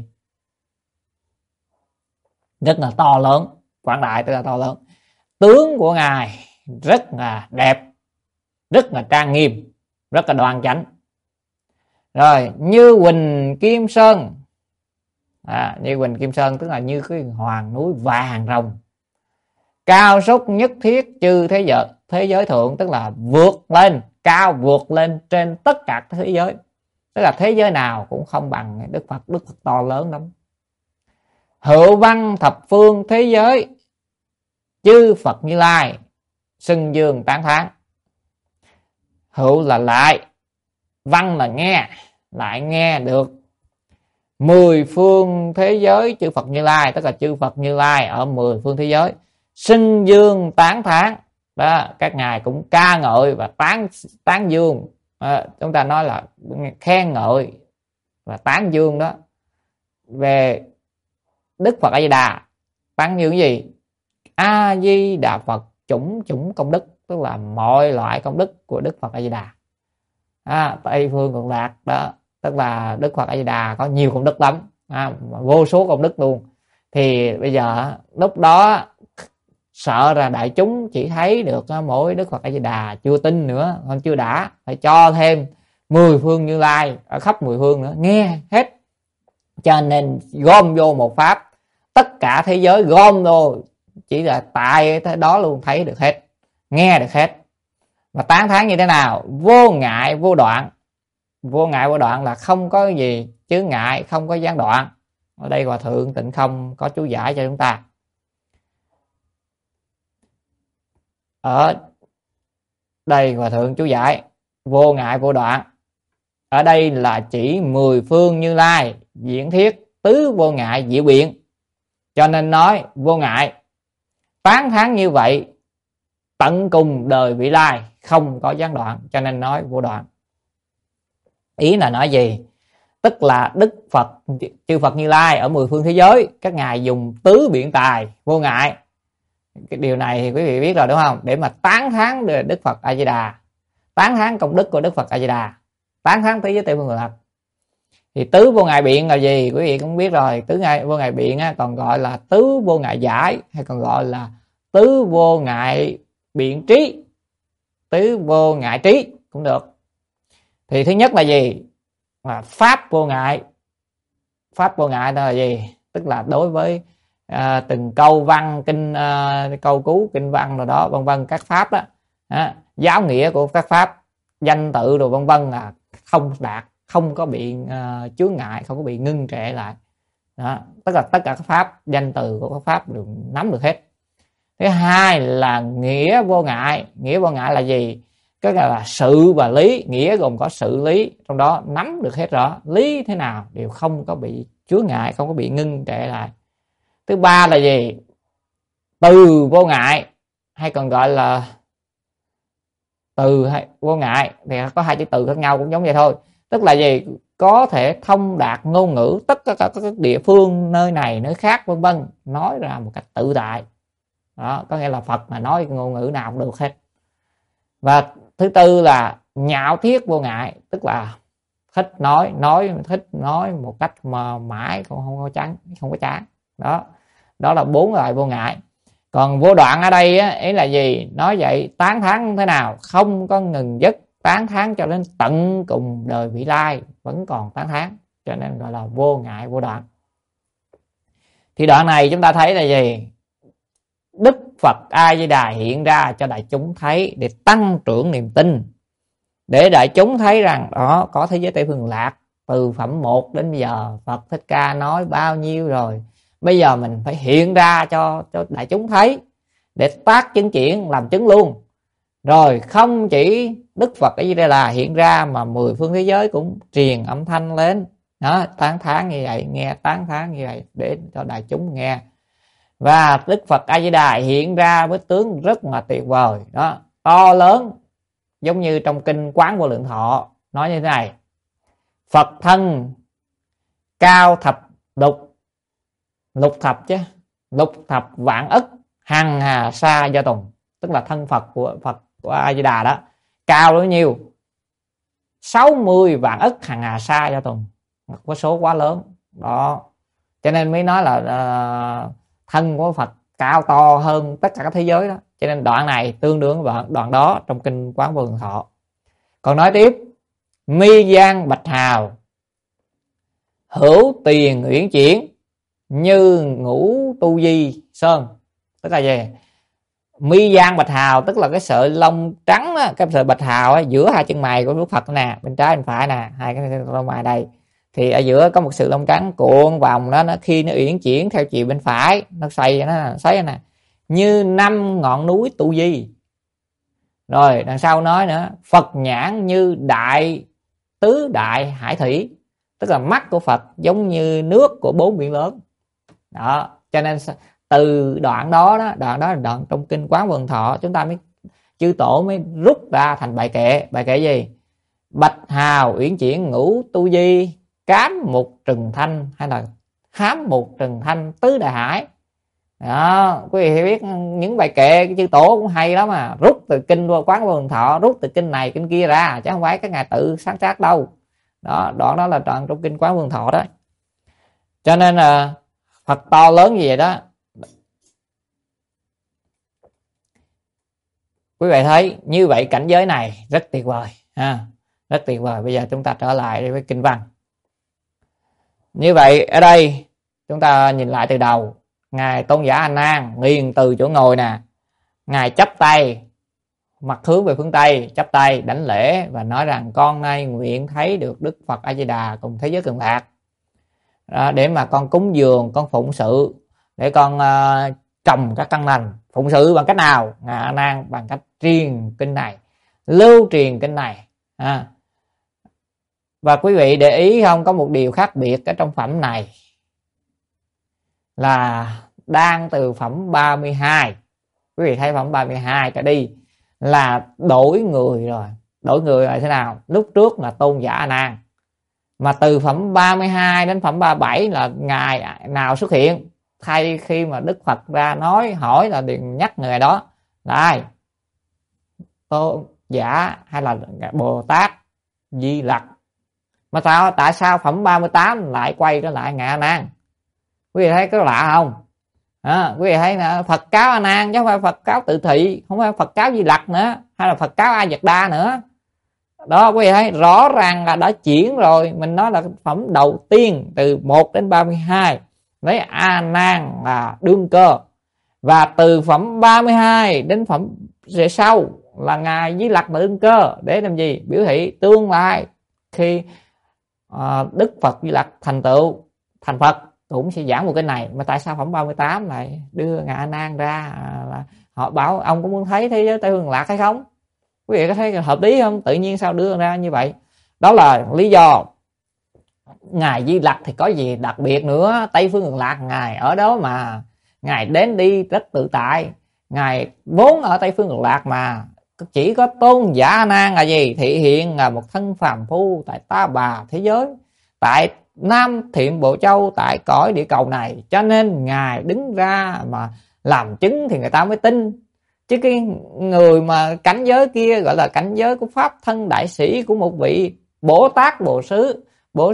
Rất là to lớn, quảng đại, tức là to lớn. Tướng của ngài rất là đẹp, rất là trang nghiêm, rất là đoan chánh. Rồi như Huỳnh Kim Sơn, à, như Huỳnh Kim Sơn tức là như cái hoàng núi vàng rồng, cao súc nhất thiết chư thế giới, thế giới thượng, tức là vượt lên, cao vượt lên trên tất cả thế giới, tức là thế giới nào cũng không bằng Đức Phật. Đức Phật to lớn lắm. Hữu văn thập phương thế giới, chư Phật Như Lai xưng dương tán thán. Hữu là lại, văn là nghe, lại nghe được. Mười phương thế giới chư Phật Như Lai, tức là chư Phật Như Lai ở mười phương thế giới xưng dương tán thán. Đó, các ngài cũng ca ngợi và tán tán dương. À, chúng ta nói là khen ngợi và tán dương đó về Đức Phật A Di Đà. Tán dương cái gì? A Di Đà Phật chủng chủng công đức, tức là mọi loại công đức của Đức Phật A Di Đà. À, Tây Phương Cực Lạc đó, tức là Đức Phật A Di Đà có nhiều công đức lắm, à, vô số công đức luôn. Thì bây giờ lúc đó sợ là đại chúng chỉ thấy được mỗi Đức Phật A Di Đà, chưa tin nữa, còn chưa đã, phải cho thêm mười phương Như Lai ở khắp mười phương nữa nghe hết. Cho nên gom vô một pháp, tất cả thế giới gom vô, chỉ là tại thế đó luôn, thấy được hết, nghe được hết. Và tán thán như thế nào? Vô ngại vô đoạn. Vô ngại vô đoạn là không có gì chướng ngại, không có gián đoạn. Ở đây Hòa Thượng Tịnh Không có chú giải cho chúng ta. Ở đây Hòa Thượng chú giải vô ngại vô đoạn, ở đây là chỉ mười phương Như Lai diễn thiết tứ vô ngại diệu biện, cho nên nói vô ngại. Tán thán như vậy tận cùng đời vị lai, không có gián đoạn, cho nên nói vô đoạn. Ý là nói gì? Tức là Đức Phật, chư Phật Như Lai ở mười phương thế giới, các ngài dùng tứ biện tài vô ngại. Cái điều này thì quý vị biết rồi đúng không? Để mà tán thán Đức Phật A Di Đà, tán thán công đức của Đức Phật A Di Đà, tán thán thế giới Tây Phương Cực Lạc. Thì tứ vô ngại biện là gì? Quý vị cũng biết rồi. Tứ vô ngại biện còn gọi là tứ vô ngại giải, hay còn gọi là tứ vô ngại biện trí, tứ vô ngại trí cũng được. Thì thứ nhất là gì? Là pháp vô ngại. Pháp vô ngại đó là gì? Tức là đối với à, từng câu văn kinh, à, câu cú kinh văn rồi đó vân vân, các pháp đó, à, giáo nghĩa của các pháp, danh tự rồi vân vân là không đạt, không có bị uh, chướng ngại, không có bị ngưng trệ lại đó. Tức là tất cả các pháp, danh từ của các pháp đều nắm được hết. Thứ hai là nghĩa vô ngại. Nghĩa vô ngại là gì? Cái là sự và lý. Nghĩa gồm có sự lý, trong đó nắm được hết rõ, lý thế nào đều không có bị chướng ngại, không có bị ngưng trệ lại. Thứ ba là gì? Từ vô ngại, hay còn gọi là từ hay vô ngại, thì có hai chữ từ khác nhau cũng giống vậy thôi. Tức là gì? Có thể thông đạt ngôn ngữ tất cả các địa phương, nơi này nơi khác vân vân, nói ra một cách tự tại. Đó, có nghĩa là Phật mà nói ngôn ngữ nào cũng được hết. Và thứ tư là nhạo thiết vô ngại, tức là thích nói, nói thích nói một cách mà mãi cũng không có chán, không có chán. Đó, đó là bốn loại vô ngại. Còn vô đoạn ở đây á, ý là gì? Nói vậy tán thán thế nào? Không có ngừng dứt, tán thán cho đến tận cùng đời vị lai vẫn còn tán thán, cho nên gọi là vô ngại vô đoạn. Thì đoạn này chúng ta thấy là gì? Đức Phật A Di Đà hiện ra cho đại chúng thấy để tăng trưởng niềm tin, để đại chúng thấy rằng đó có thế giới Tây Phương Lạc từ phẩm một đến bây giờ Phật Thích Ca nói bao nhiêu rồi, bây giờ mình phải hiện ra cho cho đại chúng thấy để tác chứng chuyển làm chứng luôn. Rồi không chỉ Đức Phật A Di Đà hiện ra mà mười phương thế giới cũng truyền âm thanh lên đó, tán thán như vậy, nghe tán thán như vậy để cho đại chúng nghe. Và Đức Phật A Di Đà hiện ra với tướng rất là tuyệt vời đó, to lớn, giống như trong kinh Quán Vô Lượng Thọ nói như thế này: Phật thân cao thập lục, lục thập chứ, lục thập vạn ức hằng hà sa do tùng. Tức là thân Phật của Phật của A Di Đà đó cao bao nhiêu? sáu mươi vạn ức hằng hà sa do tùng, có số quá lớn đó, cho nên mới nói là uh, thân của Phật cao to hơn tất cả các thế giới đó. Cho nên đoạn này tương đương với đoạn, đoạn đó trong kinh Quán Vô Lượng Thọ. Còn nói tiếp: mi gian bạch hào, hữu tiền uyển chuyển, như ngũ tu di sơn. Tức là gì? Mi gian bạch hào tức là cái sợi lông trắng đó, cái sợi bạch hào ấy, giữa hai chân mày của Đức Phật nè, bên trái bên phải nè, hai cái lông mày đây, thì ở giữa có một sự lông trắng cuộn vòng đó, nó khi nó uyển chuyển theo chiều bên phải, nó xoay nó xoay nè, như năm ngọn núi tu di. Rồi đằng sau nói nữa: Phật nhãn như đại tứ đại hải thủy, tức là mắt của Phật giống như nước của bốn biển lớn đó. Cho nên từ đoạn đó đó, đoạn đó là đoạn trong kinh Quán Vô Lượng Thọ, chúng ta mới chư tổ mới rút ra thành bài kệ. Bài kệ gì? Bạch hào uyển chuyển ngũ tu di, cám mục trừng thanh, hay là hám mục trừng thanh tứ đại hải đó. Quý vị biết những bài kệ chư tổ cũng hay lắm mà, rút từ kinh Quán Vô Lượng Thọ, rút từ kinh này kinh kia ra, chứ không phải các ngài tự sáng tác đâu đó. Đoạn đó là đoạn trong kinh Quán Vô Lượng Thọ đó. Cho nên là Phật to lớn như vậy đó. Quý vị thấy như vậy, cảnh giới này rất tuyệt vời ha, rất tuyệt vời. Bây giờ chúng ta trở lại với kinh văn. Như vậy ở đây chúng ta nhìn lại từ đầu. Ngài Tôn giả A Nan nghiêng từ chỗ ngồi nè, ngài chắp tay, mặt hướng về phương Tây, chắp tay đảnh lễ và nói rằng: con nay nguyện thấy được Đức Phật A Di Đà cùng thế giới Cực Lạc à, để mà con cúng dường, con phụng sự, để con uh, trồng các căn lành. Phụng sự bằng cách nào? Ngài A Nan bằng cách truyền kinh này, lưu truyền kinh này à. Và quý vị để ý không, có một điều khác biệt ở trong phẩm này là đang từ phẩm ba mươi hai. Quý vị thấy phẩm ba mươi hai trở đi là đổi người rồi. Đổi người là thế nào? Lúc trước là Tôn giả A Nan, mà từ phẩm ba mươi hai đến phẩm ba mươi bảy là ngài nào xuất hiện? Thay khi mà Đức Phật ra nói hỏi là đừng nhắc người đó là ai? Tôn giả hay là Bồ Tát Di Lặc. Mà sao, tại sao phẩm ba mươi tám lại quay trở lại ngài A Nan? Quý vị thấy có lạ không? À, quý vị thấy là Phật cáo A Nan chứ không phải Phật cáo Tự Thị, không phải Phật cáo Di Lặc nữa, hay là Phật cáo A Dật Đa nữa. Đó, quý vị thấy rõ ràng là đã chuyển rồi. Mình nói là phẩm đầu tiên từ một đến ba mươi hai lấy A Nan là đương cơ, và từ phẩm ba mươi hai đến phẩm về sau là ngài Di Lặc là đương cơ. Để làm gì? Biểu thị tương lai khi uh, Đức Phật Di Lặc thành tựu thành Phật cũng sẽ giảng một cái này. Mà tại sao phẩm ba mươi tám lại đưa ngài A Nan ra, là họ bảo ông có muốn thấy thế giới Tây Phương Lạc hay không? Quý vị có thấy hợp lý không? Tự nhiên sao đưa ra như vậy? Đó là lý do. Ngài Di Lặc thì có gì đặc biệt nữa, Tây Phương Cực Lạc ngài ở đó mà, ngài đến đi rất tự tại, ngài vốn ở Tây Phương Cực Lạc mà. Chỉ có Tôn giả A Nan là gì? Thị hiện là một thân phàm phu tại Ta Bà thế giới, tại Nam Thiệm Bộ Châu, tại cõi địa cầu này, cho nên ngài đứng ra mà làm chứng thì người ta mới tin. Chứ cái người mà cảnh giới kia gọi là cảnh giới của pháp thân đại sĩ của một vị Bồ Tát Bồ Sứ, Bồ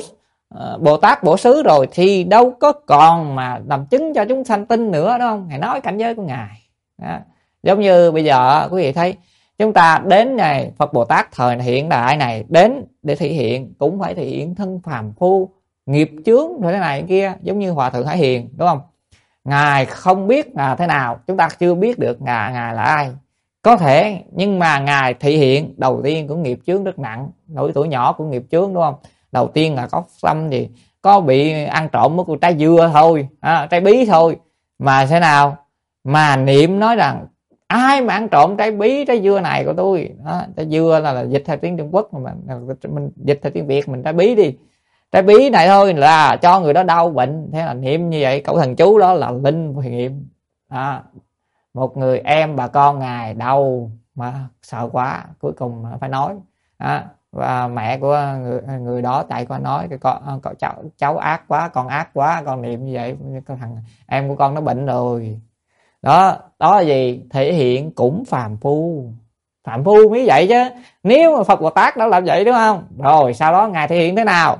Bồ Tát Bổ Xứ rồi thì đâu có còn mà làm chứng cho chúng sanh tin nữa, đúng không? Ngài nói cảnh giới của ngài đó. Giống như bây giờ quý vị thấy chúng ta đến này, Phật Bồ Tát thời hiện đại này đến để thể hiện, cũng phải thể hiện thân phàm phu, nghiệp chướng rồi thế này thế kia, giống như Hòa Thượng Hải Hiền, đúng không? Ngài không biết là thế nào, chúng ta chưa biết được ngài ngài là ai, có thể, nhưng mà ngài thể hiện đầu tiên của nghiệp chướng rất nặng, nỗi tuổi nhỏ của nghiệp chướng, đúng không? Đầu tiên là có tâm gì, có bị ăn trộm một trái dưa thôi, à, trái bí thôi, mà thế nào mà niệm nói rằng ai mà ăn trộm trái bí, trái dưa này của tôi đó, trái dưa là, là dịch theo tiếng Trung Quốc, mà mình, mình dịch theo tiếng Việt mình trái bí đi, trái bí này thôi là cho người đó đau bệnh. Thế là niệm như vậy, cậu thần chú đó là linh nghiệm. À, một người em bà con ngài đau mà sợ quá, cuối cùng phải nói. À, và mẹ của người, người đó chạy qua nói cái con, con cháu cháu ác quá, con ác quá, con niệm như vậy, con thằng em của con nó bệnh rồi. Đó, đó là gì? Thể hiện cũng phàm phu. Phàm phu mới vậy chứ. Nếu mà Phật Bồ Tát đã làm vậy, đúng không? Rồi sau đó ngài thể hiện thế nào?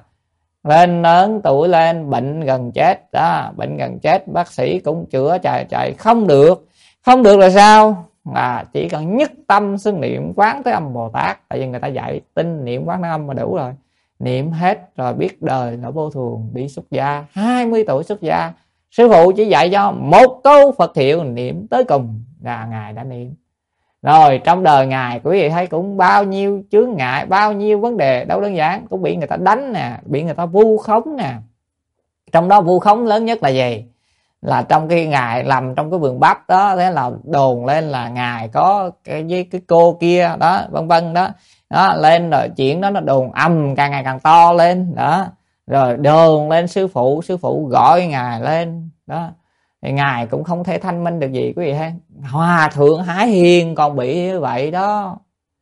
Lên lớn tuổi lên, bệnh gần chết đó, bệnh gần chết, bác sĩ cũng chữa chạy chạy không được. Không được là sao? Là chỉ cần nhất tâm xưng niệm Quán Thế Âm Bồ Tát. Tại vì người ta dạy tin niệm Quán Thế Âm mà đủ rồi. Niệm hết rồi biết đời là vô thường, bị xuất gia, hai mươi tuổi xuất gia. Sư phụ chỉ dạy cho một câu Phật hiệu niệm tới cùng là ngài đã niệm. Rồi trong đời ngài quý vị thấy cũng bao nhiêu chướng ngại, bao nhiêu vấn đề đâu đơn giản, cũng bị người ta đánh nè, bị người ta vu khống nè. Trong đó vu khống lớn nhất là gì? Là trong cái ngài làm trong cái vườn bắp đó, thế là đồn lên là ngài có cái với cái cô kia đó, vân vân đó. Đó, lên rồi chuyện đó nó đồn âm càng ngày càng to lên đó. Rồi đồn lên sư phụ, sư phụ gọi ngài lên đó. Thì ngài cũng không thể thanh minh được gì quý vị thấy. Hòa Thượng Hải Hiền còn bị như vậy đó.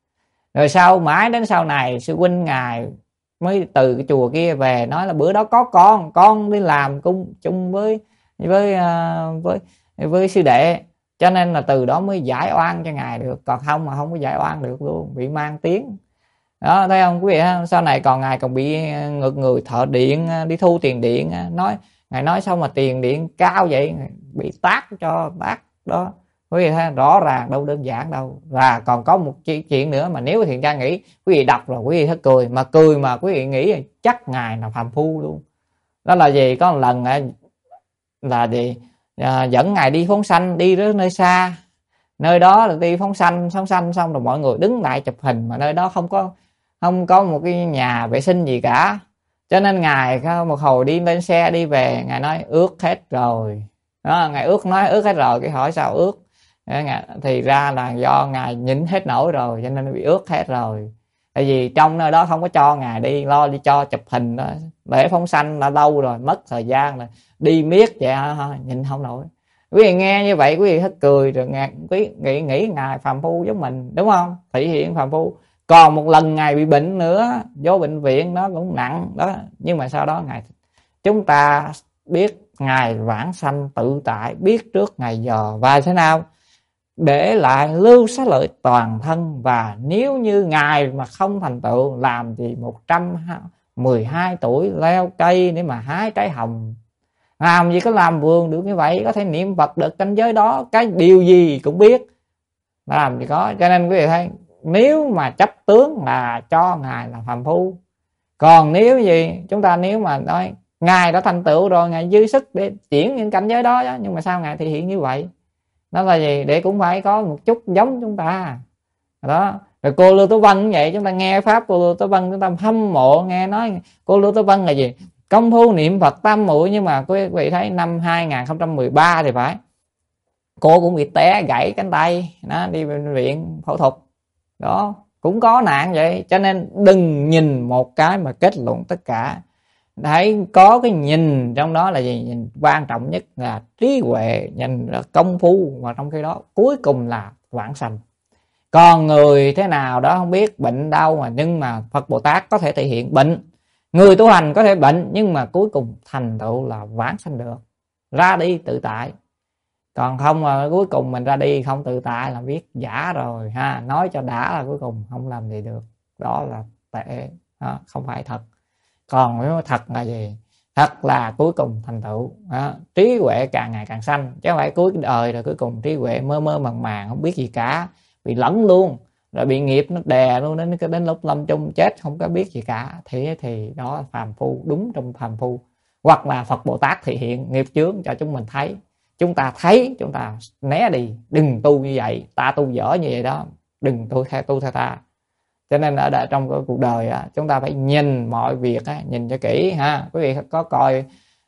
Rồi sau mãi đến sau này sư huynh ngài mới từ cái chùa kia về nói là bữa đó có con, con đi làm cùng chung với với với với sư đệ, cho nên là từ đó mới giải oan cho ngài được, còn không mà không có giải oan được luôn, bị mang tiếng. Đó thấy không quý vị? Sau này còn ngài còn bị ngược người thợ điện đi thu tiền điện, nói ngài nói sao mà tiền điện cao vậy, bị tát cho tát đó. Quý vị thấy rõ ràng đâu đơn giản đâu. Và còn có một chuyện nữa mà nếu Thiện Tra nghĩ quý vị đọc rồi quý vị thấy cười, mà cười mà quý vị nghĩ chắc ngài là phàm phu luôn. Đó là gì? Có một lần là gì à, dẫn ngài đi phóng sanh, đi đến nơi xa, nơi đó là đi phóng sanh, phóng sanh xong rồi mọi người đứng lại chụp hình, mà nơi đó không có không có một cái nhà vệ sinh gì cả, cho nên ngài một hồi đi lên xe đi về, ngài nói ướt hết rồi đó. Ngài ướt nói ướt hết rồi, cái hỏi sao ướt, thì ra là do ngài nhịn hết nổi rồi cho nên bị ướt hết rồi. Tại vì trong nơi đó không có cho ngài đi, lo đi cho chụp hình đó, lễ phóng sanh đã lâu rồi, mất thời gian rồi, đi miết vậy nhìn không nổi. Quý vị nghe như vậy quý vị hết cười rồi, quý vị nghĩ ngài phàm phu giống mình, đúng không? Thể hiện phàm phu. Còn một lần ngài bị bệnh nữa, vô bệnh viện nó cũng nặng đó, nhưng mà sau đó ngài, chúng ta biết ngài vãng sanh tự tại, biết trước ngày giờ và thế nào để lại lưu xá lợi toàn thân. Và nếu như ngài mà không thành tựu, làm thì một trăm mười hai tuổi leo cây để mà hái trái hồng, làm gì có làm vườn được như vậy, có thể niệm Phật được cảnh giới đó, cái điều gì cũng biết, làm gì có. Cho nên quý vị thấy, nếu mà chấp tướng là cho ngài là phàm phu. Còn nếu gì chúng ta nếu mà nói ngài đã thành tựu rồi, ngài dư sức để chuyển những cảnh giới đó, đó nhưng mà sao ngài thể hiện như vậy? Đó là gì? Để cũng phải có một chút giống chúng ta đó. Rồi cô Lưu Tố Vân cũng vậy, chúng ta nghe pháp cô Lưu Tố Vân chúng ta hâm mộ, nghe nói cô Lưu Tố Vân là gì? công phu niệm Phật tam muội. Nhưng mà quý vị thấy năm hai không một ba thì phải, cô cũng bị té gãy cánh tay đó, đi bệnh viện phẫu thuật đó, cũng có nạn vậy. Cho nên đừng nhìn một cái mà kết luận tất cả, hãy có cái nhìn trong đó là gì? Nhìn quan trọng nhất là trí huệ, nhìn là công phu, và trong khi đó cuối cùng là vãng sanh. Còn người thế nào đó không biết, bệnh đau mà, nhưng mà Phật Bồ Tát có thể thể hiện bệnh, người tu hành có thể bệnh, nhưng mà cuối cùng thành tựu là vãng sanh được, ra đi tự tại. Còn không mà cuối cùng mình ra đi không tự tại là biết giả rồi ha, nói cho đã là cuối cùng không làm gì được, đó là tệ, đó, không phải thật. Còn nếu thật là gì? Thật là cuối cùng thành tựu đó, trí huệ càng ngày càng sanh, chứ không phải cuối đời rồi cuối cùng trí huệ mơ mơ màng màng không biết gì cả, bị lẫn luôn, rồi bị nghiệp nó đè luôn, đến đến lúc lâm chung chết không có biết gì cả, thì thì đó là phàm phu, đúng trong phàm phu. Hoặc là Phật Bồ Tát thể hiện nghiệp chướng cho chúng mình thấy, chúng ta thấy chúng ta né đi, đừng tu như vậy, ta tu dở như vậy đó, đừng tu theo tu theo ta. Cho nên ở đây, trong cái cuộc đời á, chúng ta phải nhìn mọi việc á, nhìn cho kỹ ha. Quý vị có coi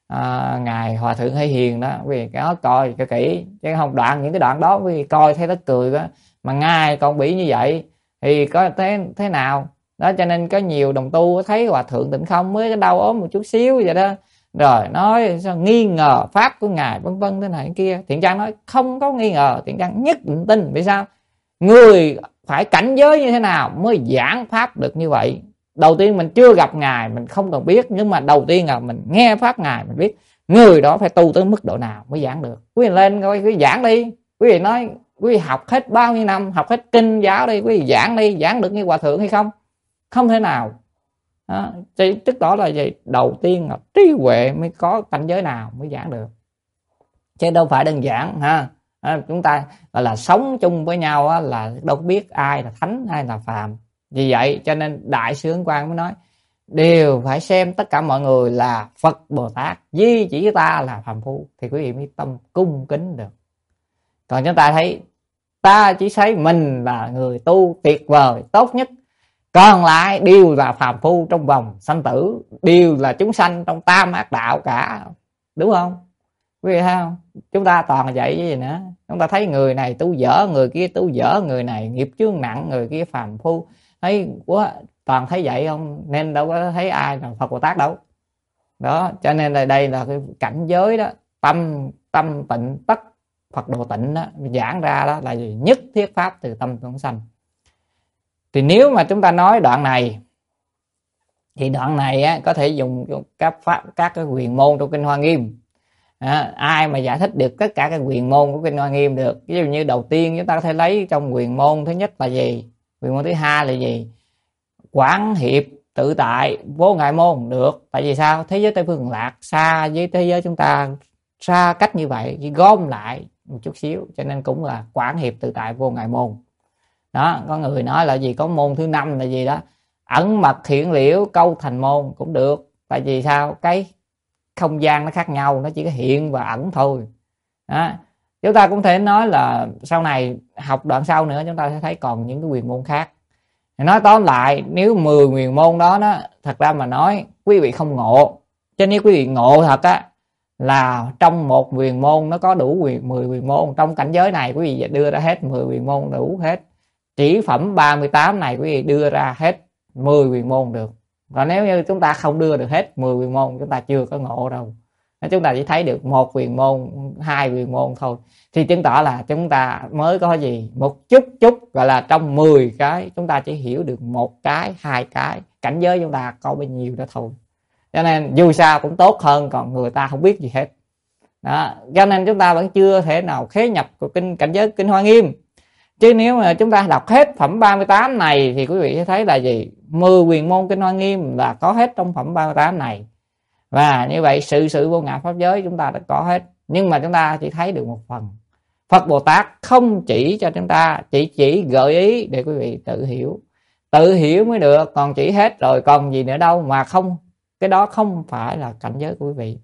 à, ngài Hòa Thượng Hay Hiền đó, quý vị có coi cho kỹ, chứ không đoạn những cái đoạn đó quý vị coi thấy nó cười đó, mà ngài còn bị như vậy thì có thế thế nào đó. Cho nên có nhiều đồng tu thấy Hòa Thượng Tịnh Không mới đau ốm một chút xíu vậy đó, rồi nói sao nghi ngờ pháp của ngài vân vân thế này thế kia. Thiện Trang nói không có nghi ngờ, Thiện Trang nhất định tin. Vì sao? Người phải cảnh giới như thế nào mới giảng pháp được như vậy? Đầu tiên mình chưa gặp ngài mình không cần biết, nhưng mà đầu tiên là mình nghe pháp ngài mình biết người đó phải tu tới mức độ nào mới giảng được. Quý vị lên coi, quý vị giảng đi. Quý vị nói quý vị học hết bao nhiêu năm, học hết kinh giáo đi, quý vị giảng đi, giảng được như Hòa Thượng hay không? Không thể nào đó. Tức đó là gì? Đầu tiên là trí huệ mới có cảnh giới nào mới giảng được, chứ đâu phải đơn giản ha. À, chúng ta gọi là sống chung với nhau á, là đâu biết ai là thánh ai là phàm. Vì vậy cho nên Đại sư Ấn Quang mới nói đều phải xem tất cả mọi người là Phật Bồ Tát, duy chỉ ta là phàm phu, thì quý vị mới tâm cung kính được. Còn chúng ta thấy ta chỉ thấy mình là người tu tuyệt vời tốt nhất, còn lại đều là phàm phu trong vòng sanh tử, đều là chúng sanh trong tam ác đạo cả, đúng không? Quý vị thấy không? Chúng ta toàn là vậy chứ gì nữa. Chúng ta thấy người này tu dở, người kia tu dở, người này nghiệp chướng nặng, người kia phàm phu, thấy quá toàn thấy vậy không? Nên đâu có thấy ai là Phật Bồ Tát đâu. Đó, cho nên là đây là cái cảnh giới đó, tâm tâm tịnh tất Phật độ tịnh đó, giảng ra đó là gì? Nhất thiết pháp từ tâm chúng sanh. Thì nếu mà chúng ta nói đoạn này thì đoạn này á, có thể dùng các pháp, các cái quyền môn trong kinh Hoa Nghiêm. À, ai mà giải thích được tất cả các quyền môn của kinh Hoa Nghiêm được. Ví dụ như đầu tiên chúng ta có thể lấy trong quyền môn thứ nhất là gì? Quyền môn thứ hai là gì? Quán hiệp tự tại vô ngại môn được. Tại vì sao? Thế giới Tây Phương Lạc xa với thế giới chúng ta xa cách như vậy, chỉ gom lại một chút xíu, cho nên cũng là quán hiệp tự tại vô ngại môn. Đó, có người nói là gì? Có môn thứ năm là gì đó? Ẩn mật hiển liễu câu thành môn cũng được. Tại vì sao? Cái không gian nó khác nhau, nó chỉ có hiện và ẩn thôi. Đó. Chúng ta cũng thể nói là sau này học đoạn sau nữa chúng ta sẽ thấy còn những cái quyền môn khác. Nói tóm lại, nếu mười quyền môn đó, đó thật ra mà nói quý vị không ngộ. Cho nên quý vị ngộ thật á, là trong một quyền môn nó có đủ quyền mười quyền môn. Trong cảnh giới này quý vị đưa ra hết mười quyền môn đủ hết. Chỉ phẩm ba mươi tám này quý vị đưa ra hết mười quyền môn được. Còn nếu như chúng ta không đưa được hết mười quyền môn, chúng ta chưa có ngộ đâu. Chúng ta chỉ thấy được một quyền môn, hai quyền môn thôi, thì chứng tỏ là chúng ta mới có gì? Một chút chút, gọi là trong mười cái chúng ta chỉ hiểu được một cái, hai cái. Cảnh giới chúng ta có bao nhiêu đó thôi. Cho nên dù sao cũng tốt hơn còn người ta không biết gì hết. Đó. Cho nên chúng ta vẫn chưa thể nào khế nhập của kinh cảnh giới kinh Hoa Nghiêm. Chứ nếu mà chúng ta đọc hết phẩm ba mươi tám này thì quý vị sẽ thấy là gì? mười quyền môn kinh Hoa Nghiêm là có hết trong phẩm ba mươi tám này. Và như vậy sự sự vô ngã pháp giới chúng ta đã có hết. Nhưng mà chúng ta chỉ thấy được một phần. Phật Bồ Tát không chỉ cho chúng ta, chỉ chỉ gợi ý để quý vị tự hiểu. Tự hiểu mới được, còn chỉ hết rồi còn gì nữa đâu mà không. Cái đó không phải là cảnh giới của quý vị.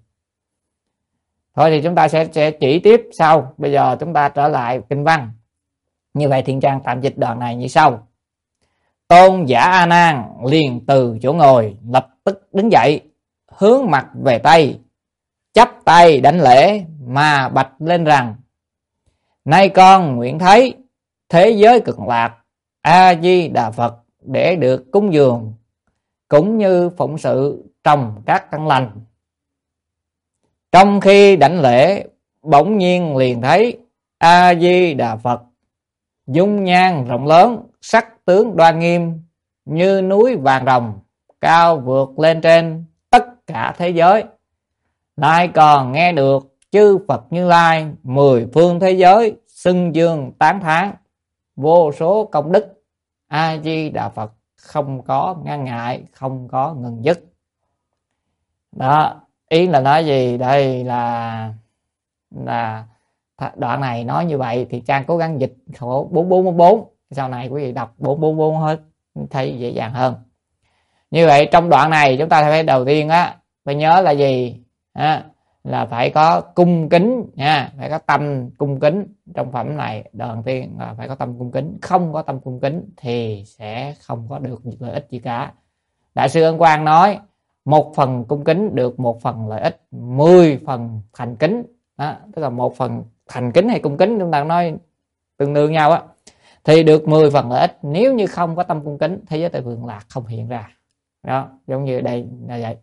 Thôi thì chúng ta sẽ, sẽ chỉ tiếp sau. Bây giờ chúng ta trở lại kinh văn. Như vậy Thiện Trang tạm dịch đoạn này như sau. Tôn giả A Nan liền từ chỗ ngồi lập tức đứng dậy, hướng mặt về Tây, chắp tay đảnh lễ mà bạch lên rằng: nay con nguyện thấy thế giới cực lạc A Di Đà Phật để được cúng dường cũng như phụng sự trong các căn lành. Trong khi đảnh lễ, bỗng nhiên liền thấy A Di Đà Phật dung nhan rộng lớn, sắc tướng đoan nghiêm như núi vàng rồng, cao vượt lên trên tất cả thế giới. Lại còn nghe được chư Phật Như Lai mười phương thế giới xưng dương tán thán vô số công đức. A Di Đà Phật không có ngăn ngại, không có ngừng dứt. Đó, ý là nói gì đây? Là là đoạn này nói như vậy thì Trang cố gắng dịch khổ bốn bốn bốn, sau này quý vị đọc bốn bốn bốn hết thấy dễ dàng hơn. Như vậy trong đoạn này chúng ta phải đầu tiên á phải nhớ là gì? À, là phải có cung kính nha, phải có tâm cung kính. Trong phẩm này đầu tiên là phải có tâm cung kính, không có tâm cung kính thì sẽ không có được lợi ích gì cả. Đại sư Ân Quang nói một phần cung kính được một phần lợi ích, mười phần thành kính. Đó, tức là một phần thành kính hay cung kính chúng ta nói tương đương nhau á, thì được mười phần lợi ích. Nếu như không có tâm cung kính, thế giới Tây Phương Lạc không hiện ra. Đó, giống như đây là vậy.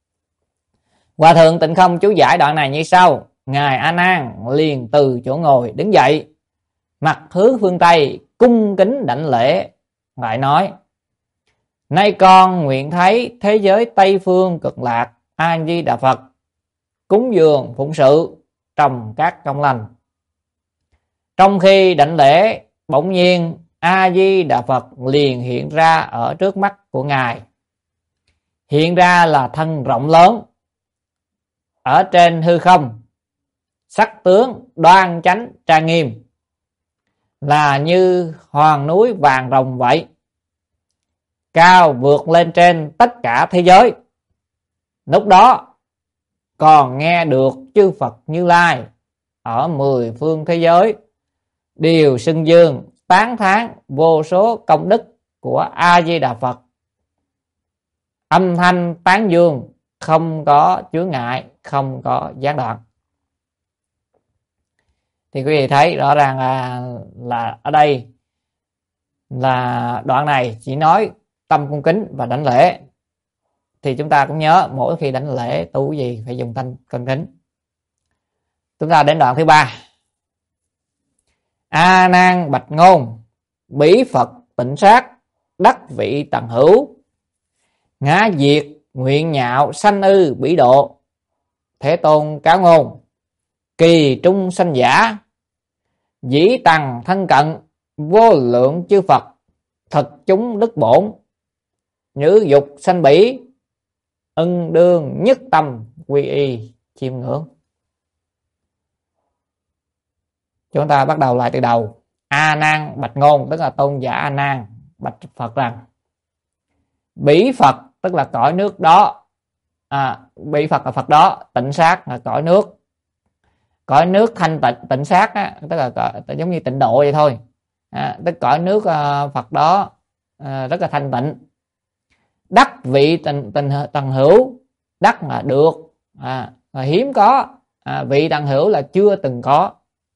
Hòa thượng Tịnh Không chú giải đoạn này như sau: ngài A Nan liền từ chỗ ngồi đứng dậy, mặt hướng phương Tây, cung kính đảnh lễ, lại nói: nay con nguyện thấy thế giới Tây Phương Cực Lạc A Di Đà Phật cúng dường phụng sự trong các công lành. Trong khi đảnh lễ, bỗng nhiên A Di Đà Phật liền hiện ra ở trước mắt của ngài. Hiện ra là thân rộng lớn ở trên hư không, sắc tướng đoan chánh trang nghiêm, là như hòn núi vàng rồng vậy, cao vượt lên trên tất cả thế giới. Lúc đó còn nghe được chư Phật Như Lai ở mười phương thế giới đều xưng dương tán thán vô số công đức của A Di Đà Phật. Âm thanh tán dương không có chướng ngại, không có gián đoạn. Thì quý vị thấy rõ ràng là, là ở đây là đoạn này chỉ nói tâm cung kính và đảnh lễ. Thì chúng ta cũng nhớ mỗi khi đảnh lễ tu gì phải dùng tâm cung kính. Chúng ta đến đoạn thứ ba. A Nan bạch ngôn, bỉ Phật tịnh sát, đắc vị tầng hữu, ngã diệt nguyện nhạo sanh ư bỉ độ. Thế Tôn cáo ngôn, kỳ trung sanh giả, dĩ tầng thân cận, vô lượng chư Phật, thật chúng đức bổn, nhữ dục sanh bỉ, ưng đương nhất tâm quy y chiêm ngưỡng. Chúng ta bắt đầu lại từ đầu. A Nan bạch ngôn, tức là tôn giả A Nan bạch Phật rằng: bỉ Phật tức là cõi nước đó, à, bỉ Phật là Phật đó, tịnh sát là cõi nước, cõi nước thanh tịnh, tịnh sát á, tức là cõi, giống như tịnh độ vậy thôi, à, tức cõi nước uh, Phật đó uh, rất là thanh tịnh. Đắc vị tầng tầng hữu, đắc là được, à, là hiếm có, à, vị tầng hữu là chưa từng có.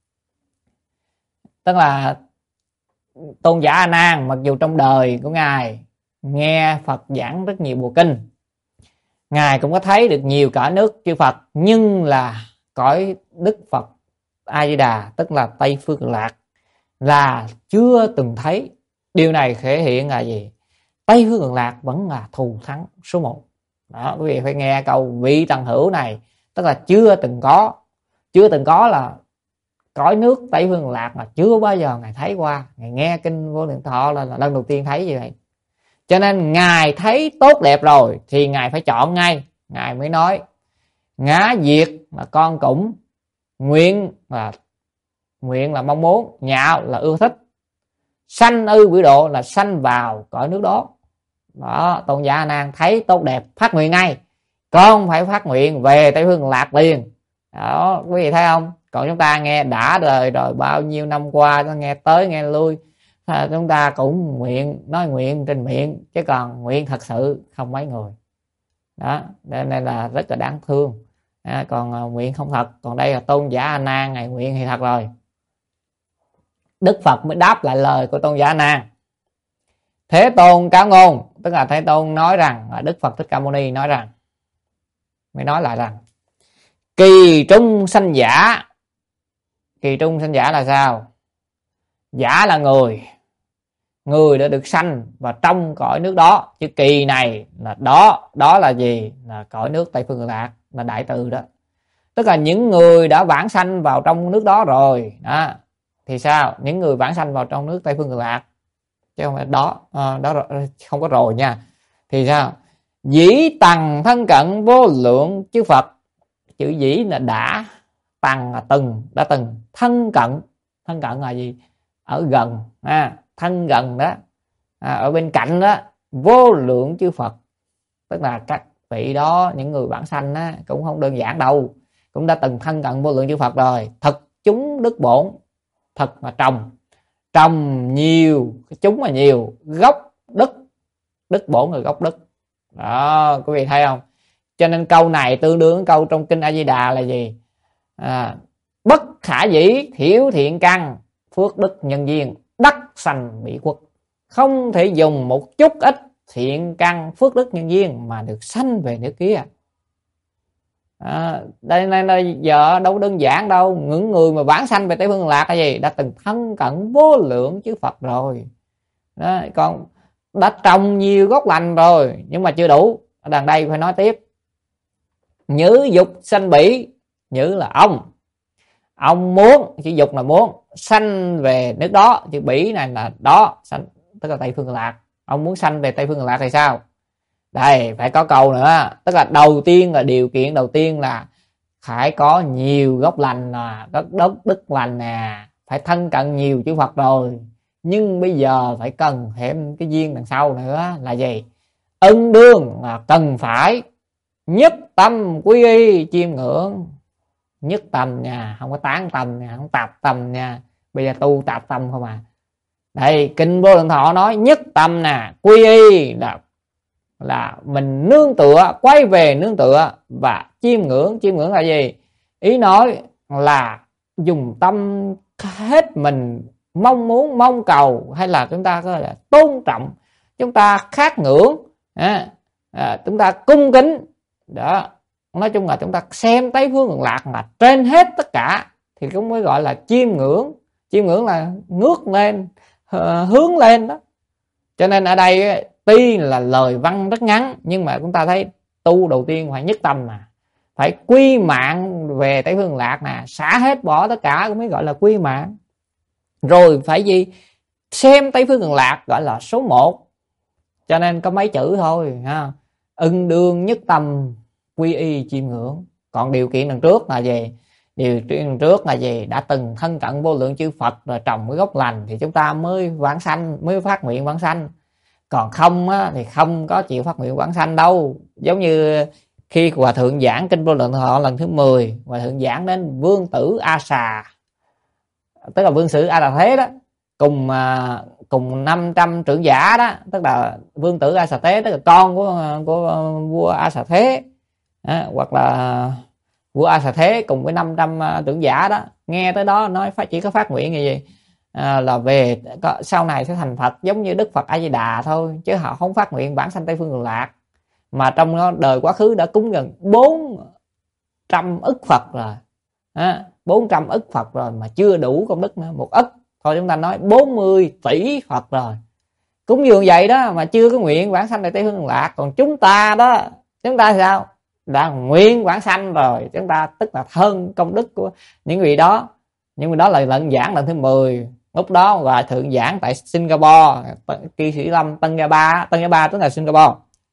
Tức là tôn giả A Nan mặc dù trong đời của ngài nghe Phật giảng rất nhiều bộ kinh, ngài cũng có thấy được nhiều cõi nước chư Phật, nhưng là cõi Đức Phật A Di Đà, tức là Tây Phương Cực Lạc, là chưa từng thấy. Điều này thể hiện là gì? Tây Phương Cực Lạc vẫn là thù thắng số một. Đó, quý vị phải nghe câu vị tầng hữu này, tức là chưa từng có. Chưa từng có là cõi nước Tây Phương Cực Lạc mà chưa bao giờ ngài thấy qua. Ngài nghe kinh Vô Lượng Thọ là, là lần đầu tiên thấy như vậy. Cho nên ngài thấy tốt đẹp rồi thì ngài phải chọn ngay. Ngài mới nói ngã diệt là con cũng, nguyện là nguyện là mong muốn, nhạo là ưa thích, sanh ư quỷ độ là sanh vào cõi nước đó. Đó, tôn giả A Nan thấy tốt đẹp phát nguyện ngay, con phải phát nguyện về Tây Phương Cực Lạc liền. Đó, quý vị thấy không? Còn chúng ta nghe đã đời rồi, bao nhiêu năm qua nó nghe tới nghe lui, à, chúng ta cũng nguyện, nói nguyện trên miệng chứ còn nguyện thật sự không mấy người. đó, nên là rất là đáng thương. À, còn à, nguyện không thật. Còn đây là tôn giả A Nan, ngài nguyện thì thật rồi. Đức Phật mới đáp lại lời của tôn giả A Nan. Thế Tôn cáo ngôn, tức là Thế Tôn nói rằng, Đức Phật Thích Ca Mâu Ni nói rằng, mới nói lại rằng kỳ trung sanh giả. Kỳ trung sanh giả là sao? Giả là người, người đã được sanh vào trong cõi nước đó. Chứ kỳ này là đó, đó là gì? Là cõi nước Tây Phương Cực Lạc, là đại từ đó. Tức là những người đã vãng sanh vào trong nước đó rồi đó. Thì sao? Những người vãng sanh vào trong nước Tây Phương Cực Lạc, chứ không phải đó, à, đó không có rồi nha. Thì sao? Dĩ tằng thân cận vô lượng chư Phật. Chữ dĩ là đã, tằng là từng, đã từng, thân cận. Thân cận là gì? Ở gần, à, thân gần đó, à, ở bên cạnh đó. Vô lượng chư Phật, tức là các vị đó, những người vãng sanh á, cũng không đơn giản đâu, cũng đã từng thân cận vô lượng chư Phật rồi. Thật chúng đức bổn, thật là trồng, trồng nhiều, chúng là nhiều, gốc đức, đức bổn là gốc đức đó, quý vị thấy không? Cho nên câu này tương đương câu trong kinh A Di Đà là gì? À, bất khả dĩ thiểu thiện căn phước đức nhân duyên đắc sanh mỹ quốc. Không thể dùng một chút ít thiện căn phước đức nhân duyên mà được sanh về nước kia. À, đây này, đây giờ đâu đơn giản đâu. Những người mà vãng sanh về Tây Phương Cực Lạc là gì? Đã từng thân cận vô lượng chư Phật rồi đó, còn đã trồng nhiều gốc lành rồi, nhưng mà chưa đủ. Ở đằng đây phải nói tiếp. Nhữ dục sanh bỉ. Nhữ là ông, ông muốn, chữ dục là muốn, sanh về nước đó, chữ bỉ này là đó, sanh, tức là Tây Phương Cực Lạc. Ông muốn sanh về Tây Phương Cực Lạc thì sao? Đây phải có câu nữa. Tức là đầu tiên là điều kiện đầu tiên là phải có nhiều gốc lành, là có đất đức lành nè, phải thân cận nhiều chư Phật rồi. Nhưng bây giờ phải cần thêm cái duyên đằng sau nữa là gì? Ân đương là cần phải nhất tâm quy y chiêm ngưỡng. Nhất tâm nha, không có tán tâm nha, không tạp tâm nha. Bây giờ tu tạp tâm không à. Đây kinh Vô Lượng Thọ nói nhất tâm nè, quy y là là mình nương tựa, quay về nương tựa và chiêm ngưỡng. Chiêm ngưỡng là gì? Ý nói là dùng tâm hết mình, mong muốn, mong cầu, hay là chúng ta có là tôn trọng, chúng ta khát ngưỡng, à, à, chúng ta cung kính đó. Nói chung là chúng ta xem Tây Phương Cực Lạc là trên hết tất cả, thì cũng mới gọi là chiêm ngưỡng. Chiêm ngưỡng là ngước lên, hướng lên đó. Cho nên ở đây tuy là lời văn rất ngắn, nhưng mà chúng ta thấy tu đầu tiên phải nhất tâm mà, phải quy mạng về Tây Phương Cực Lạc nè, xả hết bỏ tất cả cũng mới gọi là quy mạng. Rồi phải gì? Xem Tây Phương Cực Lạc gọi là số một. Cho nên có mấy chữ thôi ha. Ưng đương nhất tâm quy y chiêm ngưỡng. Còn điều kiện đằng trước là gì? Điều kiện đằng trước là gì? Đã từng thân cận vô lượng chư Phật rồi trồng cái gốc lành thì chúng ta mới vãng sanh, mới phát nguyện vãng sanh. Còn không á, thì không có chịu phát nguyện vãng sanh đâu. Giống như khi Hòa Thượng giảng kinh Vô Lượng Thọ lần thứ mười, Hòa Thượng giảng đến Vương Tử A Xà, tức là Vương Sử A Đà Thế đó, cùng cùng năm trăm trưởng giả đó, tức là Vương Tử A Xà Thế, tức là con của của vua A Xà Thế, à, hoặc là vua A Xà Thế cùng với năm trăm trưởng giả đó, nghe tới đó nói phải chỉ có phát nguyện như gì, à, là về có, sau này sẽ thành Phật giống như Đức Phật A Di Đà thôi, chứ họ không phát nguyện vãng sanh Tây Phương Cực Lạc. Mà trong đó, đời quá khứ đã cúng gần bốn trăm ức Phật rồi, à, bốn trăm ức Phật rồi mà chưa đủ công đức nữa. Một ức thôi chúng ta nói bốn mươi tỷ Phật rồi, cúng dường vậy đó mà chưa có nguyện vãng sanh Tây Phương Cực Lạc. Còn chúng ta đó, chúng ta sao? Đã nguyện vãng sanh rồi, chúng ta tức là thân công đức của những vị đó. Nhưng mà đó là lần giảng lần thứ mười. Lúc đó Hòa Thượng giảng tại Singapore, Kỳ Sĩ Lâm Tân Gia Ba, Tân Gia Ba tức là Singapore.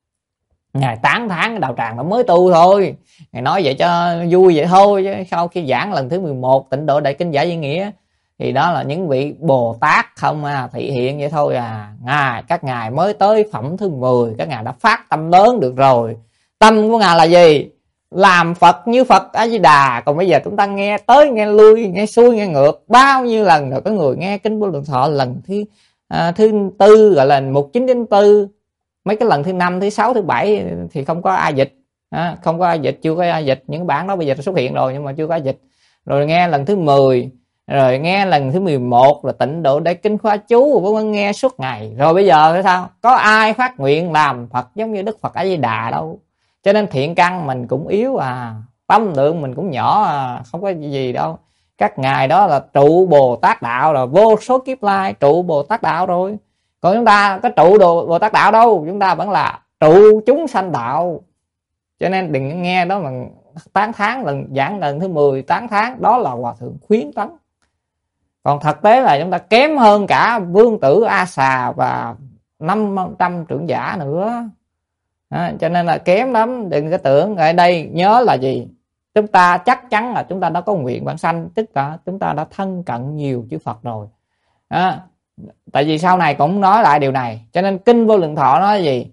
Ngài tán thán đạo tràng nó mới tu thôi, Ngài nói vậy cho vui vậy thôi, chứ sau khi giảng lần thứ mười một Tịnh Độ Đại Kinh Giải Viên Nghĩa thì đó là những vị Bồ Tát không à, thị hiện vậy thôi à. Ngài, các ngài mới tới phẩm thứ mười, các ngài đã phát tâm lớn được rồi. Tâm của ngài là gì? Làm Phật như Phật A Di Đà. Còn bây giờ chúng ta nghe tới nghe lui, nghe xuôi nghe ngược bao nhiêu lần rồi. Có người nghe kinh Vô Lượng Thọ lần thứ à, thứ tư, gọi là một chín chín tư, mấy cái lần thứ năm, thứ sáu, thứ bảy thì không có ai dịch, à, không có ai dịch, chưa có ai dịch. Những bản đó bây giờ xuất hiện rồi nhưng mà chưa có ai dịch. Rồi nghe lần thứ mười, rồi nghe lần thứ mười một là tịnh độ đại kinh khóa chú, vẫn nghe suốt ngày. Rồi bây giờ thì sao? Có ai phát nguyện làm Phật giống như Đức Phật A Di Đà đâu. Cho nên thiện căn mình cũng yếu à, tâm lượng mình cũng nhỏ à, không có gì đâu. Các ngài đó là trụ Bồ Tát đạo rồi, vô số kiếp lai trụ Bồ Tát đạo rồi. Còn chúng ta có trụ đồ Bồ Tát đạo đâu, chúng ta vẫn là trụ chúng sanh đạo. Cho nên đừng nghe đó mà tán thán, lần giảng lần thứ mười tán thán, đó là hòa thượng khuyến tấn. Còn thực tế là chúng ta kém hơn cả Vương Tử A Xà và năm trăm trưởng giả nữa. À, cho nên là kém lắm, đừng có tưởng. Ở đây nhớ là gì? Chúng ta chắc chắn là chúng ta đã có nguyện vãng sanh, tức là chúng ta đã thân cận nhiều chư Phật rồi. À, tại vì sau này cũng nói lại điều này. Cho nên Kinh Vô Lượng Thọ nói gì?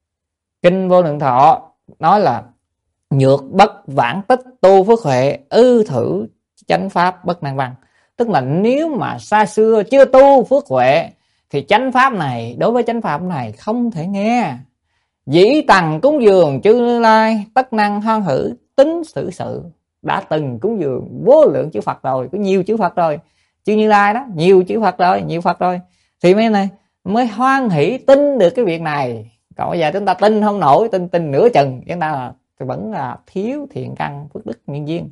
Kinh Vô Lượng Thọ nói là nhược bất vãng tích tu phước huệ, ư thử chánh pháp bất năng văn. Tức là nếu mà xa xưa chưa tu phước huệ thì chánh pháp này, đối với chánh pháp này không thể nghe. Dĩ tằng cúng dường chư Như Lai, tất năng hoan hỷ tính xử sự. Đã từng cúng dường vô lượng chư Phật rồi, có nhiều chư Phật rồi, chư Như Lai đó, nhiều chư Phật rồi, nhiều Phật rồi, thì mấy này mới hoan hỷ tin được cái việc này. Còn bây giờ chúng ta tin không nổi, tin tin nửa chừng, chúng ta là vẫn là thiếu thiện căn phước đức nhân duyên.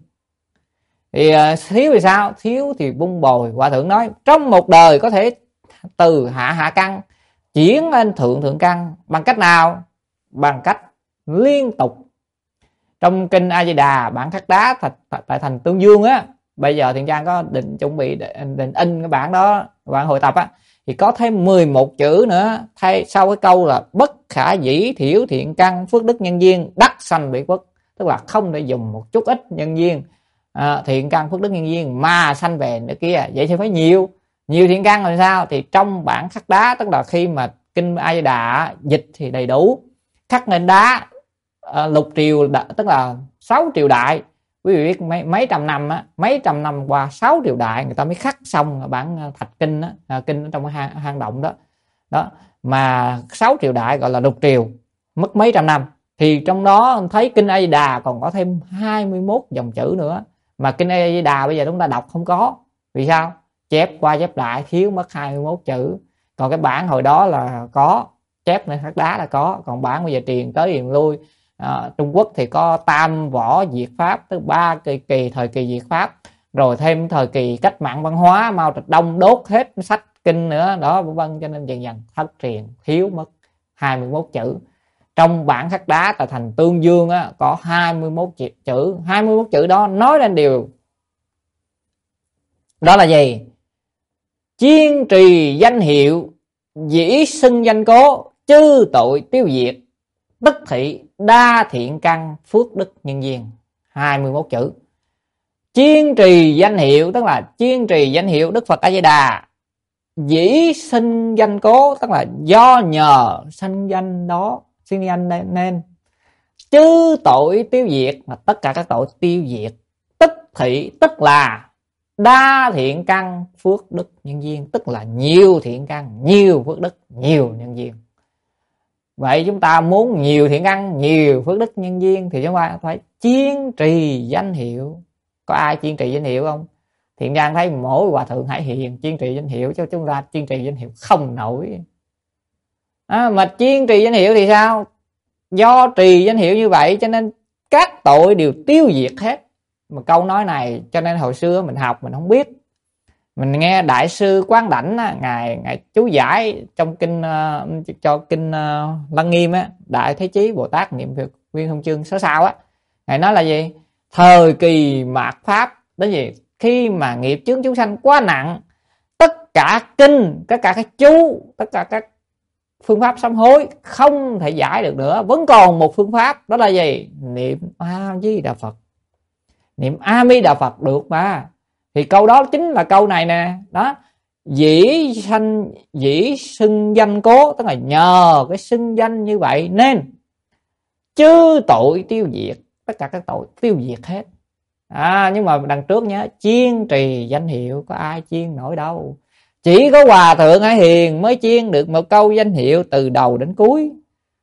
Thì uh, thiếu thì sao? Thiếu thì bung bồi. Hòa thượng nói trong một đời có thể từ hạ hạ căn chuyển lên thượng thượng căn bằng cách nào? Bằng cách liên tục. Trong Kinh A Di Đà bản khắc đá tại thành Tương Dương á, bây giờ Thiện Trang có định chuẩn bị định, định in cái bản đó, bản hội tập á, thì có thêm mười một chữ nữa thay sau cái câu là bất khả dĩ thiểu thiện căn phước đức nhân duyên đắc sanh bị quốc. Tức là không để dùng một chút ít nhân duyên, à, thiện căn phước đức nhân duyên mà sanh về nữa kia. Vậy thì phải nhiều nhiều thiện căn rồi sao? Thì trong bản khắc đá, tức là khi mà Kinh A Di Đà dịch thì đầy đủ, khắc lên đá à, lục triều, tức là sáu triều đại. Quý vị biết mấy, mấy trăm năm á, mấy trăm năm qua sáu triều đại người ta mới khắc xong bản thạch kinh á, à, kinh ở trong hang, hang động đó. Đó, mà sáu triều đại gọi là lục triều, mất mấy trăm năm. Thì trong đó thấy Kinh A Di Đà còn có thêm hai mươi mốt dòng chữ nữa, mà Kinh A Di Đà bây giờ chúng ta đọc không có. Vì sao? Chép qua chép lại thiếu mất hai mươi mốt chữ. Còn cái bản hồi đó là có, chép lên khắc đá là có. Còn bản bây giờ truyền tới truyền lui. À, Trung Quốc thì có tam võ diệt pháp, tức ba kỳ, kỳ thời kỳ diệt pháp, rồi thêm thời kỳ cách mạng văn hóa, Mao Trạch Đông đốt hết sách kinh nữa đó, vân vân. Cho nên dần dần thất truyền, thiếu mất hai mươi mốt chữ. Trong bản khắc đá tại thành Tương Dương á, có hai mươi mốt chữ. hai mươi mốt chữ đó nói lên điều đó là gì? Chiên trì danh hiệu, dĩ xưng danh cố, chư tội tiêu diệt, tức thị đa thiện căn phước đức nhân duyên. hai mươi mốt chữ. Chiên trì danh hiệu, tức là chiên trì danh hiệu Đức Phật A Di Đà, dĩ sinh danh cố, tức là do nhờ sinh danh đó, sinh danh nên, chư tội tiêu diệt, là tất cả các tội tiêu diệt, tức thị, tức là đa thiện căn phước đức nhân duyên, tức là nhiều thiện căn, nhiều phước đức, nhiều nhân duyên. Vậy chúng ta muốn nhiều thiện căn, nhiều phước đức nhân duyên thì chúng ta phải chiên trì danh hiệu. Có ai chiên trì danh hiệu không? Thiện Trang thấy mỗi hòa thượng Hải Hiền chiên trì danh hiệu, cho chúng ta chiên trì danh hiệu không nổi. À, mà chiên trì danh hiệu thì sao? Do trì danh hiệu như vậy cho nên các tội đều tiêu diệt hết. Mà câu nói này cho nên hồi xưa mình học mình không biết. Mình nghe Đại sư Quán Đảnh á, ngài ngài chú giải trong kinh uh, cho kinh uh, Lăng Nghiêm á, Đại Thế Chí Bồ Tát niệm việc Nguyên Thông Chương số sau á, ngài nói là gì? Thời kỳ mạt pháp đó gì? Khi mà nghiệp chướng chúng sanh quá nặng, tất cả kinh, tất cả các chú, tất cả các phương pháp sám hối không thể giải được nữa, vẫn còn một phương pháp, đó là gì? Niệm A Di Đà Phật. Niệm A Di Đà Phật được mà. Thì câu đó chính là câu này nè, đó. Dĩ sanh dĩ xưng danh cố, tức là nhờ cái xưng danh như vậy nên chư tội tiêu diệt, tất cả các tội tiêu diệt hết. À, nhưng mà đằng trước nhớ, chiên trì danh hiệu có ai chiên nổi đâu. Chỉ có hòa thượng Hải Hiền mới chiên được một câu danh hiệu từ đầu đến cuối.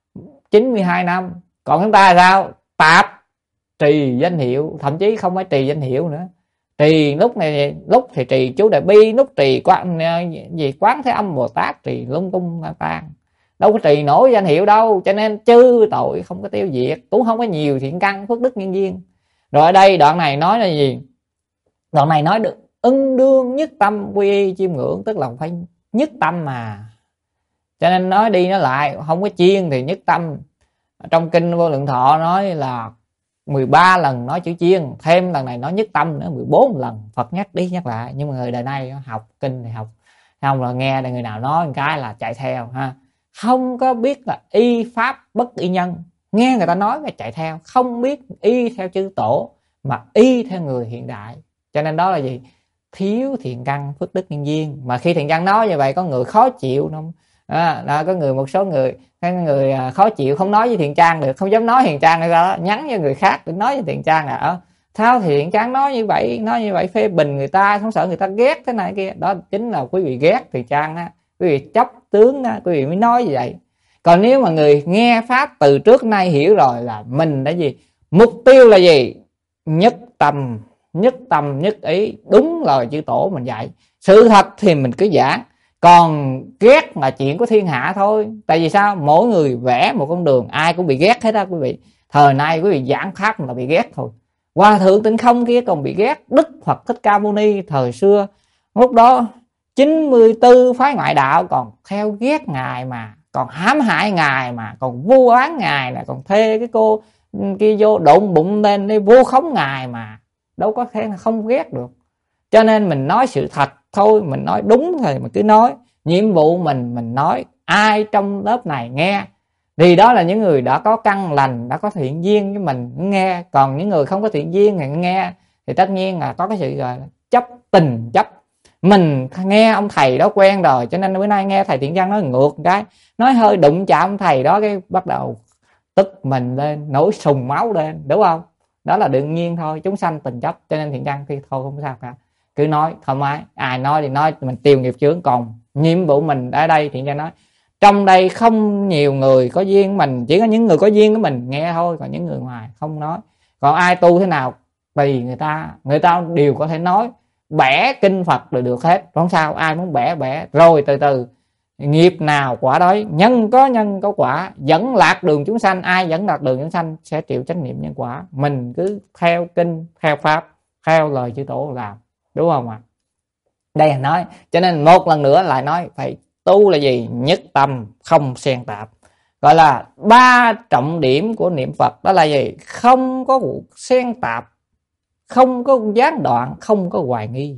chín mươi hai năm. Còn chúng ta là sao? Tạp trì danh hiệu, thậm chí không phải trì danh hiệu nữa, trì lúc này lúc thì trì chú Đại Bi, lúc trì quán gì Quán Thế Âm Bồ Tát, trì lung tung tan, đâu có trì nổi danh hiệu đâu. Cho nên chư tội không có tiêu diệt, cũng không có nhiều thiện căn phước đức nhân duyên. Rồi ở đây đoạn này nói là gì? Đoạn này nói được ưng đương nhất tâm quy y chiêm ngưỡng, tức là phải nhất tâm mà. Cho nên nói đi nói lại, không có chiên thì nhất tâm. Trong kinh Vô Lượng Thọ nói là mười ba lần nói chữ chiên, thêm lần này nói nhất tâm nữa mười bốn lần. Phật nhắc đi nhắc lại, nhưng mà người đời nay học kinh thì học không là nghe người nào nói một cái là chạy theo ha, không có biết là y pháp bất y nhân. Nghe người ta nói là chạy theo, không biết y theo chư tổ mà y theo người hiện đại. Cho nên đó là gì? Thiếu thiện căn phước đức nhân duyên. Mà khi thiện căn nói như vậy có người khó chịu không? À, đó, có người một số người cái người khó chịu không nói với Thiện Trang được, không dám nói Thiện Trang hay sao đó, nhắn cho người khác để nói với Thiện Trang là ở thao Thiện Trang nói như vậy, nói như vậy phê bình người ta, không sợ người ta ghét thế này kia. Đó chính là quý vị ghét Thiện Trang á, quý vị chấp tướng á, quý vị mới nói như vậy. Còn nếu mà người nghe pháp từ trước nay hiểu rồi là mình đã gì, mục tiêu là gì, nhất tâm, nhất tâm nhất ý, đúng lời chư tổ mình dạy. Sự thật thì mình cứ giảng, còn ghét là chuyện của thiên hạ thôi. Tại vì sao? Mỗi người vẽ một con đường, ai cũng bị ghét hết á quý vị. Thời nay quý vị giảng pháp là bị ghét thôi. Hòa thượng Tịnh Không kia còn bị ghét. Đức Phật Thích Ca Mâu Ni thời xưa lúc đó chín mươi tư phái ngoại đạo còn theo ghét ngài mà, còn hãm hại ngài mà, còn vu oán ngài, là còn thuê cái cô kia vô đụng bụng lên đi vu khống ngài mà, đâu có thể là không ghét được. Cho nên mình nói sự thật thôi, mình nói đúng thì mình cứ nói. Nhiệm vụ mình mình nói, ai trong lớp này nghe thì đó là những người đã có căn lành, đã có thiện duyên với mình nghe. Còn những người không có thiện duyên thì nghe thì tất nhiên là có cái sự gọi là chấp tình chấp. Mình nghe ông thầy đó quen rồi, cho nên bữa nay nghe thầy Thiện Văn nói ngược cái, nói hơi đụng chạm ông thầy đó cái bắt đầu tức mình lên, nổi sùng máu lên, đúng không? Đó là đương nhiên thôi, chúng sanh tình chấp. Cho nên Thiện Văn thì thôi không sao cả, cứ nói thoải mái, ai nói thì nói, mình tiêu nghiệp chướng. Còn nhiệm vụ mình ở đây Thiện Văn nói, trong đây không nhiều người có duyên mình, chỉ có những người có duyên của mình nghe thôi, còn những người ngoài không nói. Còn ai tu thế nào tùy người ta, người ta đều có thể nói bẻ kinh Phật rồi được hết, không sao. Ai muốn bẻ bẻ, rồi từ từ nghiệp nào quả đó, nhân có nhân có quả, dẫn lạc đường chúng sanh. Ai dẫn lạc đường chúng sanh sẽ chịu trách nhiệm nhân quả. Mình cứ theo kinh, theo pháp, theo lời chư tổ làm, đúng không ạ? À? Đây là nói, cho nên một lần nữa lại nói phải tu là gì? Nhất tâm, không xen tạp. Gọi là ba trọng điểm của niệm Phật đó là gì? Không có xen tạp, không có gián đoạn, không có hoài nghi.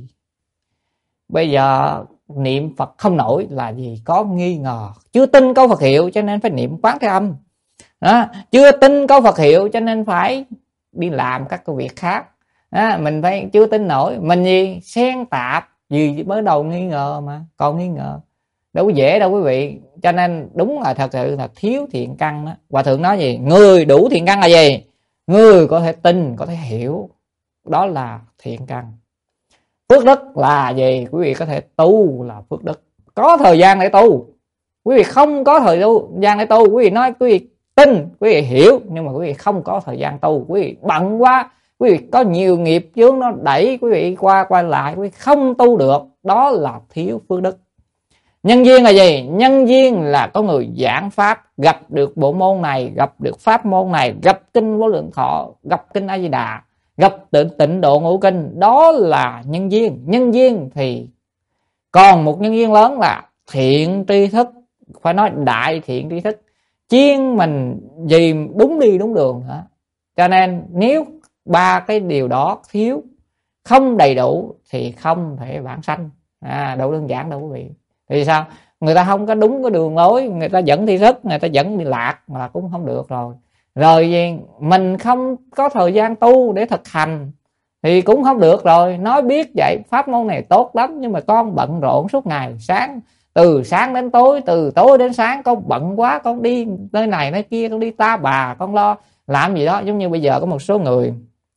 Bây giờ niệm Phật không nổi là gì? Có nghi ngờ, chưa tin câu Phật hiệu cho nên phải niệm Quán Thế Âm đó. Chưa tin câu Phật hiệu cho nên phải đi làm các công việc khác đó. Mình phải chưa tin nổi, mình gì xen tạp gì mới đầu nghi ngờ mà, còn nghi ngờ đâu có dễ đâu quý vị. Cho nên đúng là thật sự là thiếu thiện căn đó. Hòa thượng nói gì? Người đủ thiện căn là gì? Người có thể tin, có thể hiểu, đó là thiện căn. Phước đức là gì? Quý vị có thể tu là phước đức, có thời gian để tu. Quý vị không có thời gian để tu, quý vị nói quý vị tin, quý vị hiểu, nhưng mà quý vị không có thời gian tu, quý vị bận quá, quý vị có nhiều nghiệp chướng nó đẩy quý vị qua qua lại, quý vị không tu được, đó là thiếu phước đức. Nhân duyên là gì? Nhân duyên là có người giảng pháp, gặp được bộ môn này, gặp được pháp môn này, gặp kinh Vô Lượng Thọ, gặp kinh A Di Đà, gặp Tịnh Độ Ngũ Kinh, đó là nhân duyên. Nhân duyên thì còn một nhân duyên lớn là thiện tri thức, phải nói đại thiện tri thức, chiên mình gì đúng đi đúng đường hả? Cho nên nếu ba cái điều đó thiếu, không đầy đủ thì không thể vãng sanh. À, đâu đơn giản đâu quý vị. Thì sao? Người ta không có đúng cái đường lối, người ta dẫn thi thức, người ta dẫn đi lạc mà cũng không được rồi. Rồi gì? Mình không có thời gian tu để thực hành thì cũng không được rồi. Nói biết vậy, pháp môn này tốt lắm, nhưng mà con bận rộn suốt ngày, sáng từ sáng đến tối, từ tối đến sáng, con bận quá, con đi nơi này nơi kia, con đi ta bà, con lo làm gì đó. Giống như bây giờ có một số người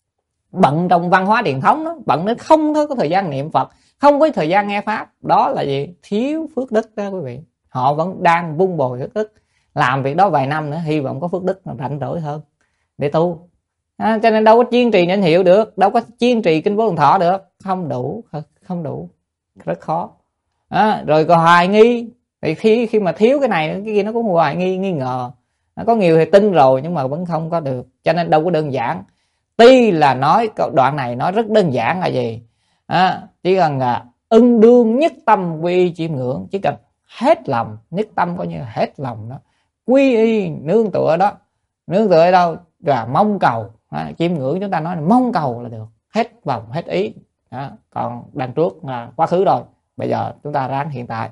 bận trong văn hóa truyền thống đó, bận đến không có thời gian niệm Phật, không có thời gian nghe pháp, đó là gì? Thiếu phước đức đó quý vị. Họ vẫn đang vun bồi phước đức. làm việc đó vài năm nữa, hy vọng có phước đức rảnh rỗi hơn để tu. À, cho nên đâu có kiên trì nên hiệu được, đâu có kiên trì kinh Vô Lượng Thọ được, không đủ, không đủ, rất khó. À, rồi còn hoài nghi, thì khi khi mà thiếu cái này cái kia nó cũng hoài nghi, nghi ngờ. Nó có nhiều thì tin rồi nhưng mà vẫn không có được, cho nên đâu có đơn giản. Tuy là nói đoạn này nói rất đơn giản là gì, à, chỉ cần là ưng đương nhất tâm quy y chiêm ngưỡng, chỉ cần hết lòng, nhất tâm coi như là hết lòng đó, quy y nương tựa đó, nương tựa ở đâu là mong cầu. À, chiêm ngưỡng chúng ta nói là mong cầu là được, hết vòng hết ý. À, còn đằng trước là quá khứ rồi, bây giờ chúng ta ráng hiện tại.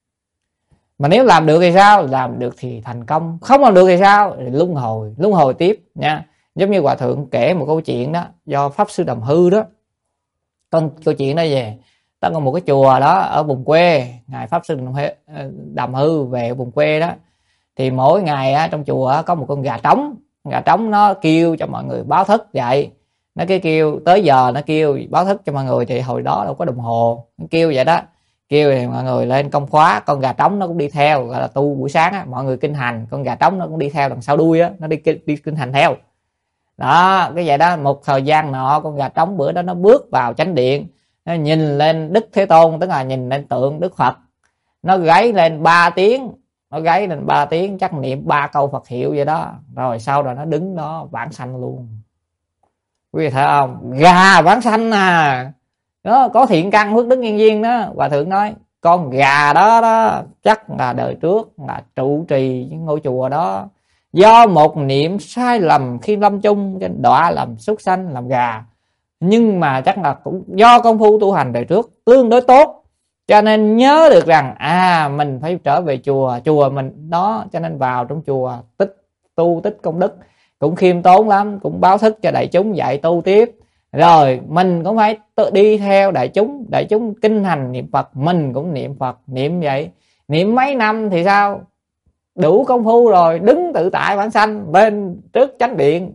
Mà nếu làm được thì sao? Làm được thì thành công, không làm được thì sao? Thì luân hồi, luân hồi tiếp nha. Giống như Hòa Thượng kể một câu chuyện đó, do Pháp Sư Đàm Hư đó. Con câu chuyện đó về, ta có một cái chùa đó ở vùng quê, ngài Pháp Sư Đàm Hư về vùng quê đó, thì mỗi ngày á, trong chùa á, có một con gà trống, gà trống nó kêu cho mọi người báo thức dậy. Nó cái kêu tới giờ nó kêu báo thức cho mọi người, thì hồi đó đâu có đồng hồ, nó kêu vậy đó, kêu thì mọi người lên công khóa, con gà trống nó cũng đi theo, gọi là tu buổi sáng á, mọi người kinh hành, con gà trống nó cũng đi theo đằng sau đuôi á, nó đi đi kinh hành theo. Đó, cái vậy đó, một thời gian nọ con gà trống bữa đó nó bước vào chánh điện, nó nhìn lên Đức Thế Tôn, tức là nhìn lên tượng Đức Phật, nó gáy lên ba tiếng, nó gáy lên ba tiếng, chắc niệm ba câu Phật hiệu vậy đó, rồi sau rồi nó đứng đó vãng sanh luôn. Quý vị thấy không, gà vãng sanh à, đó có thiện căn phước đức nhân duyên đó. Hòa Thượng nói con gà đó đó chắc là đời trước là trụ trì cái ngôi chùa đó, do một niệm sai lầm khi lâm chung cho đọa làm súc sanh làm gà, nhưng mà chắc là cũng do công phu tu hành đời trước tương đối tốt, cho nên nhớ được rằng à mình phải trở về chùa, chùa mình đó, cho nên vào trong chùa tích tu tích công đức, cũng khiêm tốn lắm, cũng báo thức cho đại chúng dạy tu tiếp. Rồi mình cũng phải tự đi theo đại chúng, đại chúng kinh hành niệm Phật, mình cũng niệm Phật, niệm vậy, niệm mấy năm thì sao, đủ công phu rồi, đứng tự tại vãng sanh bên trước chánh điện,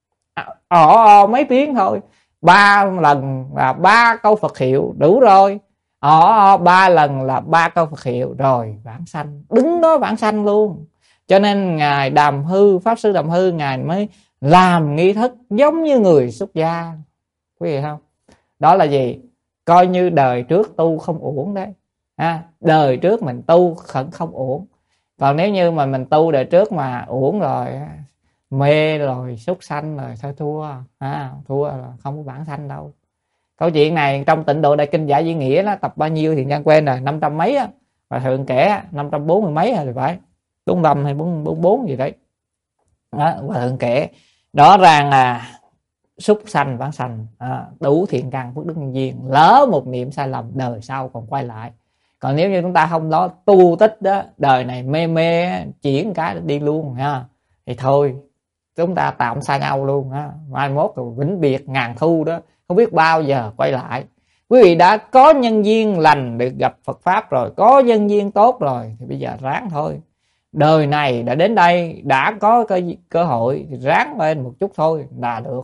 ồ mấy tiếng thôi, ba lần là ba câu Phật hiệu đủ rồi, ồ ba lần là ba câu Phật hiệu rồi vãng sanh, đứng đó vãng sanh luôn. Cho nên ngài Đàm Hư, Pháp Sư Đàm Hư, ngài mới làm nghi thức giống như người xuất gia, quý vị không? Đó là gì? Coi như đời trước tu không uổng đấy. À, đời trước mình tu khẩn không uổng. Còn nếu như mà mình tu đời trước mà uổng rồi, mê rồi, súc sanh rồi, thôi thua. À, thua là không có vãng sanh đâu. Câu chuyện này trong Tịnh Độ Đại Kinh Giải Duy Nghĩa đó, tập bao nhiêu thì Giang quên rồi, năm trăm mấy á. Và Thượng kể năm trăm bốn mươi mấy rồi thì phải. bốn mươi lăm hay bốn mươi bốn gì đấy. Đó, và Thượng kể rõ ràng là súc sanh vãng sanh, à, đủ thiện căn phước đức nhân duyên, lỡ một niệm sai lầm đời sau còn quay lại. Còn nếu như chúng ta không đó tu tích đó, đời này mê mê chuyển cái đi luôn ha, thì thôi chúng ta tạm xa nhau luôn ha, mai mốt rồi vĩnh biệt ngàn thu đó, không biết bao giờ quay lại. Quý vị đã có nhân duyên lành được gặp Phật pháp rồi, có nhân duyên tốt rồi, thì bây giờ ráng thôi, đời này đã đến đây, đã có cơ, cơ hội thì ráng lên một chút thôi là được.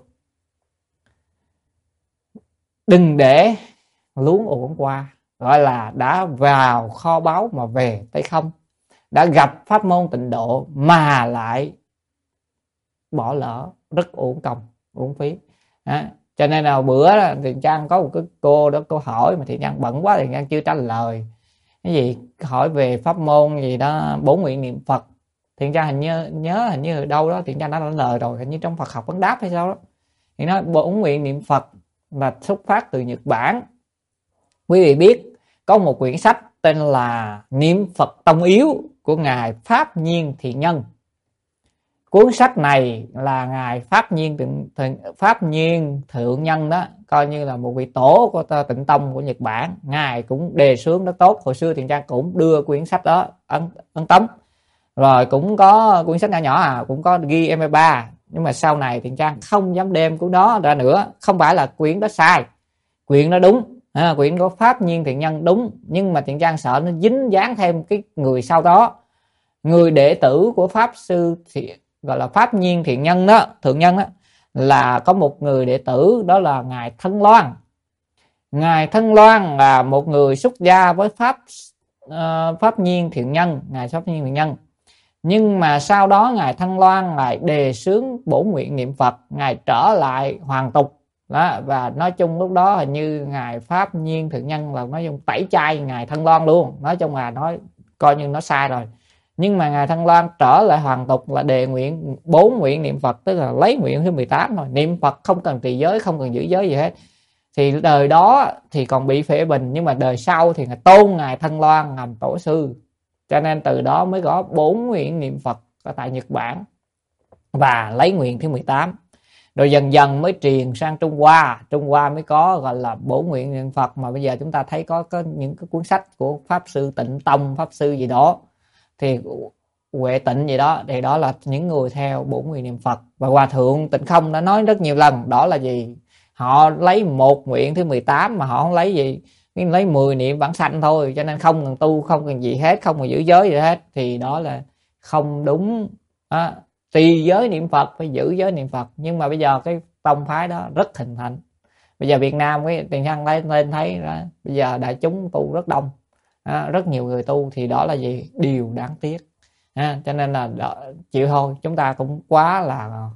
Đừng để luống uổng qua, gọi là đã vào kho báu mà về tay không, đã gặp pháp môn tịnh độ mà lại bỏ lỡ, rất uổng công uổng phí. À, cho nên là bữa Thiện Trang có một cái cô đó, cô hỏi mà Thiện Trang bận quá, Thiện Trang chưa trả lời. Cái gì hỏi về pháp môn gì đó, bốn nguyện niệm Phật. Thiện Trang hình như nhớ hình như ở đâu đó Thiện Trang đã trả lời rồi, hình như trong Phật học vấn đáp hay sao đó. Thì nói bốn nguyện niệm Phật là xuất phát từ Nhật Bản. Quý vị biết có một quyển sách tên là Niệm Phật Tông Yếu của ngài Pháp Nhiên Thiện Nhân. Cuốn sách này là ngài Pháp Nhiên Thượng, Pháp Nhiên Thượng Nhân đó, coi như là một vị tổ của Tịnh Tông của Nhật Bản. Ngài cũng đề xướng rất tốt. Hồi xưa Thiện Trang cũng đưa quyển sách đó ấn, ấn tống. Rồi cũng có quyển sách nhỏ nhỏ à, cũng có ghi em pê ba. Nhưng mà sau này Thiện Trang không dám đem cuốn đó ra nữa. Không phải là quyển đó sai, quyển đó đúng. À, quyển của Pháp Nhiên Thiện Nhân đúng, nhưng mà Thiện Trang sợ nó dính dáng thêm cái người sau đó, người đệ tử của Pháp Sư Thiện, gọi là Pháp Nhiên Thiện Nhân đó, Thượng Nhân đó, là có một người đệ tử đó là ngài Thân Loan. Ngài Thân Loan là một người xuất gia với Pháp uh, Pháp Nhiên Thiện Nhân, ngài Pháp Nhiên Thiện Nhân. Nhưng mà sau đó ngài Thân Loan lại đề xướng bổn nguyện niệm Phật, ngài trở lại hoàn tục đó. Và nói chung lúc đó hình như ngài Pháp Nhiên Thượng Nhân là nói chung tẩy chay ngài Thân Loan luôn, nói chung là nói coi như nó sai rồi. Nhưng mà ngài Thân Loan trở lại hoàn tục là đề nguyện bốn nguyện niệm Phật, tức là lấy nguyện thứ mười tám thôi, niệm Phật không cần trì giới, không cần giữ giới gì hết. Thì đời đó thì còn bị phê bình, nhưng mà đời sau thì ngài tôn ngài Thân Loan làm tổ sư, cho nên từ đó mới có bốn nguyện niệm Phật ở tại Nhật Bản và lấy nguyện thứ mười tám. Rồi dần dần mới truyền sang Trung Hoa, Trung Hoa mới có gọi là bổn nguyện niệm Phật, mà bây giờ chúng ta thấy có có những cái cuốn sách của Pháp Sư Tịnh Tông, Pháp Sư gì đó, thì Huệ Tịnh gì đó, thì đó là những người theo bổn nguyện niệm Phật. Và Hòa Thượng Tịnh Không đã nói rất nhiều lần, đó là gì? Họ lấy một nguyện thứ mười tám mà họ không lấy gì, lấy mười niệm vãng sanh thôi, cho nên không cần tu, không cần gì hết, không cần giữ giới gì hết, thì đó là không đúng đó. Trì giới niệm Phật, phải giữ giới niệm Phật. Nhưng mà bây giờ cái tông phái đó rất hình thành. Bây giờ Việt Nam cái tiền thân lấy lên thấy đó, bây giờ đại chúng tu rất đông, đó, rất nhiều người tu, thì đó là gì? Điều đáng tiếc. À, cho nên là đó, chịu thôi, chúng ta cũng quá là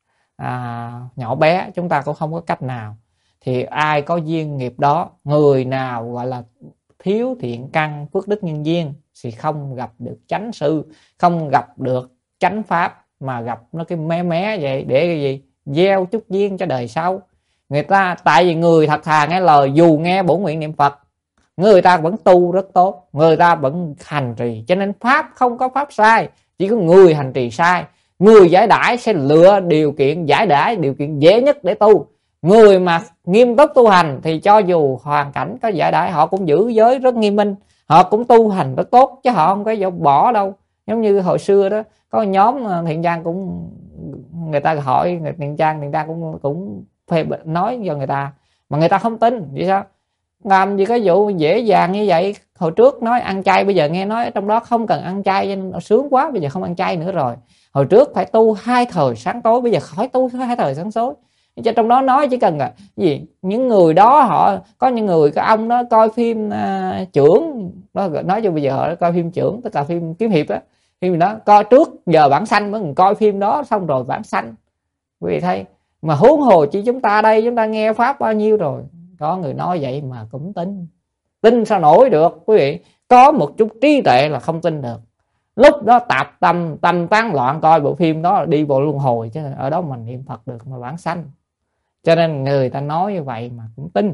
à, nhỏ bé, chúng ta cũng không có cách nào. Thì ai có duyên nghiệp đó, người nào gọi là thiếu thiện căn phước đức nhân duyên thì không gặp được chánh sư, không gặp được chánh pháp, mà gặp nó cái mé mé vậy để cái gì? Gieo chút duyên cho đời sau. Người ta tại vì người thật thà nghe lời, dù nghe bổn nguyện niệm Phật, người ta vẫn tu rất tốt, người ta vẫn hành trì, cho nên pháp không có pháp sai, chỉ có người hành trì sai. Người giải đãi sẽ lựa điều kiện giải đãi, điều kiện dễ nhất để tu. Người mà nghiêm túc tu hành thì cho dù hoàn cảnh có giải đãi, họ cũng giữ giới rất nghiêm minh, họ cũng tu hành rất tốt, chứ họ không có bỏ đâu. Giống như hồi xưa đó, có nhóm Thiện Trang cũng, người ta hỏi người Thiện Trang, Thiện Trang cũng cũng phê nói cho người ta, mà người ta không tin. Vì sao? Làm gì có vụ dễ dàng như vậy. Hồi trước nói ăn chay, bây giờ nghe nói trong đó không cần ăn chay, nên sướng quá, bây giờ không ăn chay nữa rồi. Hồi trước phải tu hai thời sáng tối, bây giờ khỏi tu hai thời sáng tối. Cho trong đó nói chỉ cần là gì, những người đó họ có những người, cái ông đó coi phim uh, Chưởng đó, nói cho bây giờ họ coi phim Chưởng, tức là phim kiếm hiệp á, phim đó coi trước giờ bản sanh mới coi phim đó, xong rồi bản sanh. Quý vị thấy, mà huống hồ chỉ chúng ta đây, chúng ta nghe pháp bao nhiêu rồi. Có người nói vậy mà cũng tin. Tin sao nổi được quý vị? Có một chút trí tuệ là không tin được. Lúc đó tạp tâm, tâm tán loạn, coi bộ phim đó là đi bộ luân hồi, chứ ở đó mình niệm Phật được mà vãng sanh. Cho nên người ta nói như vậy mà cũng tin.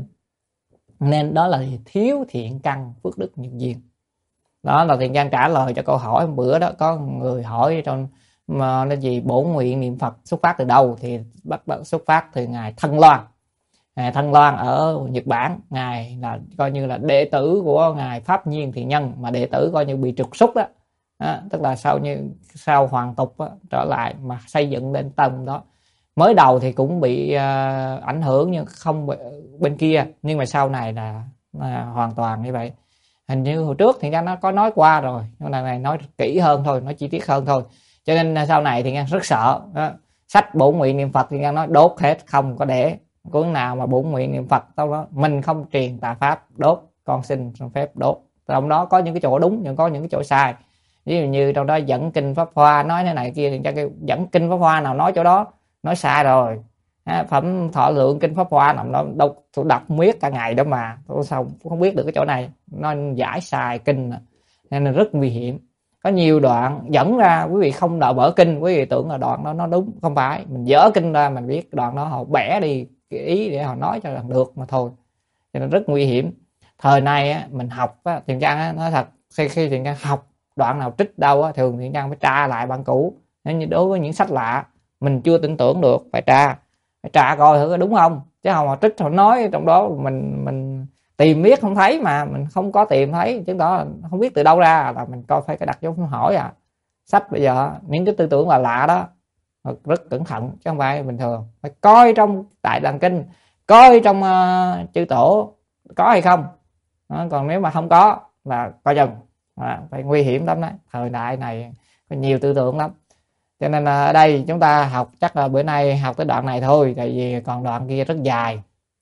Nên đó là thiếu thiện căn phước đức nhân duyên. Đó là Thiện Trang trả lời cho câu hỏi bữa đó, có người hỏi trong mà nó gì bổn nguyện niệm Phật xuất phát từ đâu, thì bắt đầu xuất phát từ ngài Thân Loan. Ngài Thân Loan ở Nhật Bản, ngài là coi như là đệ tử của ngài Pháp Nhiên Thiện Nhân, mà đệ tử coi như bị trục xuất đó, đó tức là sau như sau hoàn tục đó, trở lại mà xây dựng lên tông đó. Mới đầu thì cũng bị uh, ảnh hưởng nhưng không bên kia, nhưng mà sau này là, là hoàn toàn như vậy. Hình như hồi trước thì nó có nói qua rồi, nhưng này, này nói kỹ hơn thôi, nói chi tiết hơn thôi. Cho nên sau này thì Ngang rất sợ đó. Sách bổn nguyện niệm Phật thì Ngang nói đốt hết, không có để cuốn nào mà bổn nguyện niệm Phật đâu đó mình không truyền tà pháp, đốt, con xin phép đốt. Trong đó có những cái chỗ đúng nhưng có những cái chỗ sai. Ví dụ như trong đó dẫn kinh Pháp Hoa nói thế này kia, thì cho cái dẫn kinh Pháp Hoa nào nói chỗ đó nói sai rồi. À, phẩm Thọ Lượng kinh Pháp Hoa nào đó đọc, đọc miết cả ngày đó mà tôi sao không biết được cái chỗ này, nó giải sai kinh, nên là rất nguy hiểm. Có nhiều đoạn dẫn ra quý vị không đợi bở kinh, quý vị tưởng là đoạn đó nó đúng, không phải. Mình dở kinh ra mình biết đoạn đó họ bẻ đi cái ý để họ nói cho rằng được mà thôi, cho nên rất nguy hiểm. Thời này á, mình học á, Thiện Trang á, nói thật, khi, khi Thiện Trang học đoạn nào trích đâu á, thường Thiện Trang phải tra lại bản cũ. Nên như đối với những sách lạ mình chưa tin tưởng được, phải tra, phải tra coi thử có đúng không, chứ không mà trích họ nói trong đó mình mình tìm biết không thấy, mà mình không có tìm thấy chứng tỏ là không biết từ đâu ra, là mình coi phải cái đặt dấu hỏi. À, sách bây giờ những cái tư tưởng là lạ đó rất cẩn thận, chứ không phải bình thường. Phải coi trong Đại Tạng Kinh, coi trong uh, chư tổ có hay không đó, còn nếu mà không có là coi chừng, à, phải nguy hiểm lắm đấy. Thời đại này có nhiều tư tưởng lắm, cho nên là ở đây chúng ta học chắc là bữa nay học tới đoạn này thôi, tại vì còn đoạn kia rất dài.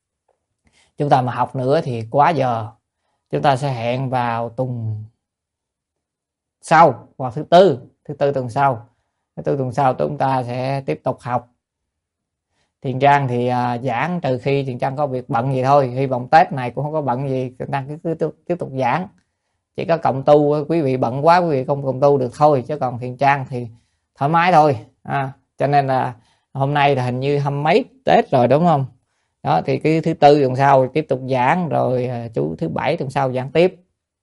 Chúng ta mà học nữa thì quá giờ. Chúng ta sẽ hẹn vào tuần sau, vào thứ tư thứ tư tuần sau. Thứ tư tuần sau chúng ta sẽ tiếp tục học. Thiện Trang thì à, giảng trừ khi Thiện Trang có việc bận gì thôi, hy vọng Tết này cũng không có bận gì, Thiện Trang cứ, cứ, cứ tiếp tục giảng. Chỉ có cộng tu quý vị bận quá quý vị không cộng tu được thôi, chứ còn Thiện Trang thì thoải mái thôi. À, cho nên là hôm nay là hình như hăm mấy Tết rồi đúng không? Đó thì cái thứ tư tuần sau tiếp tục giảng, rồi chú thứ bảy tuần sau giảng tiếp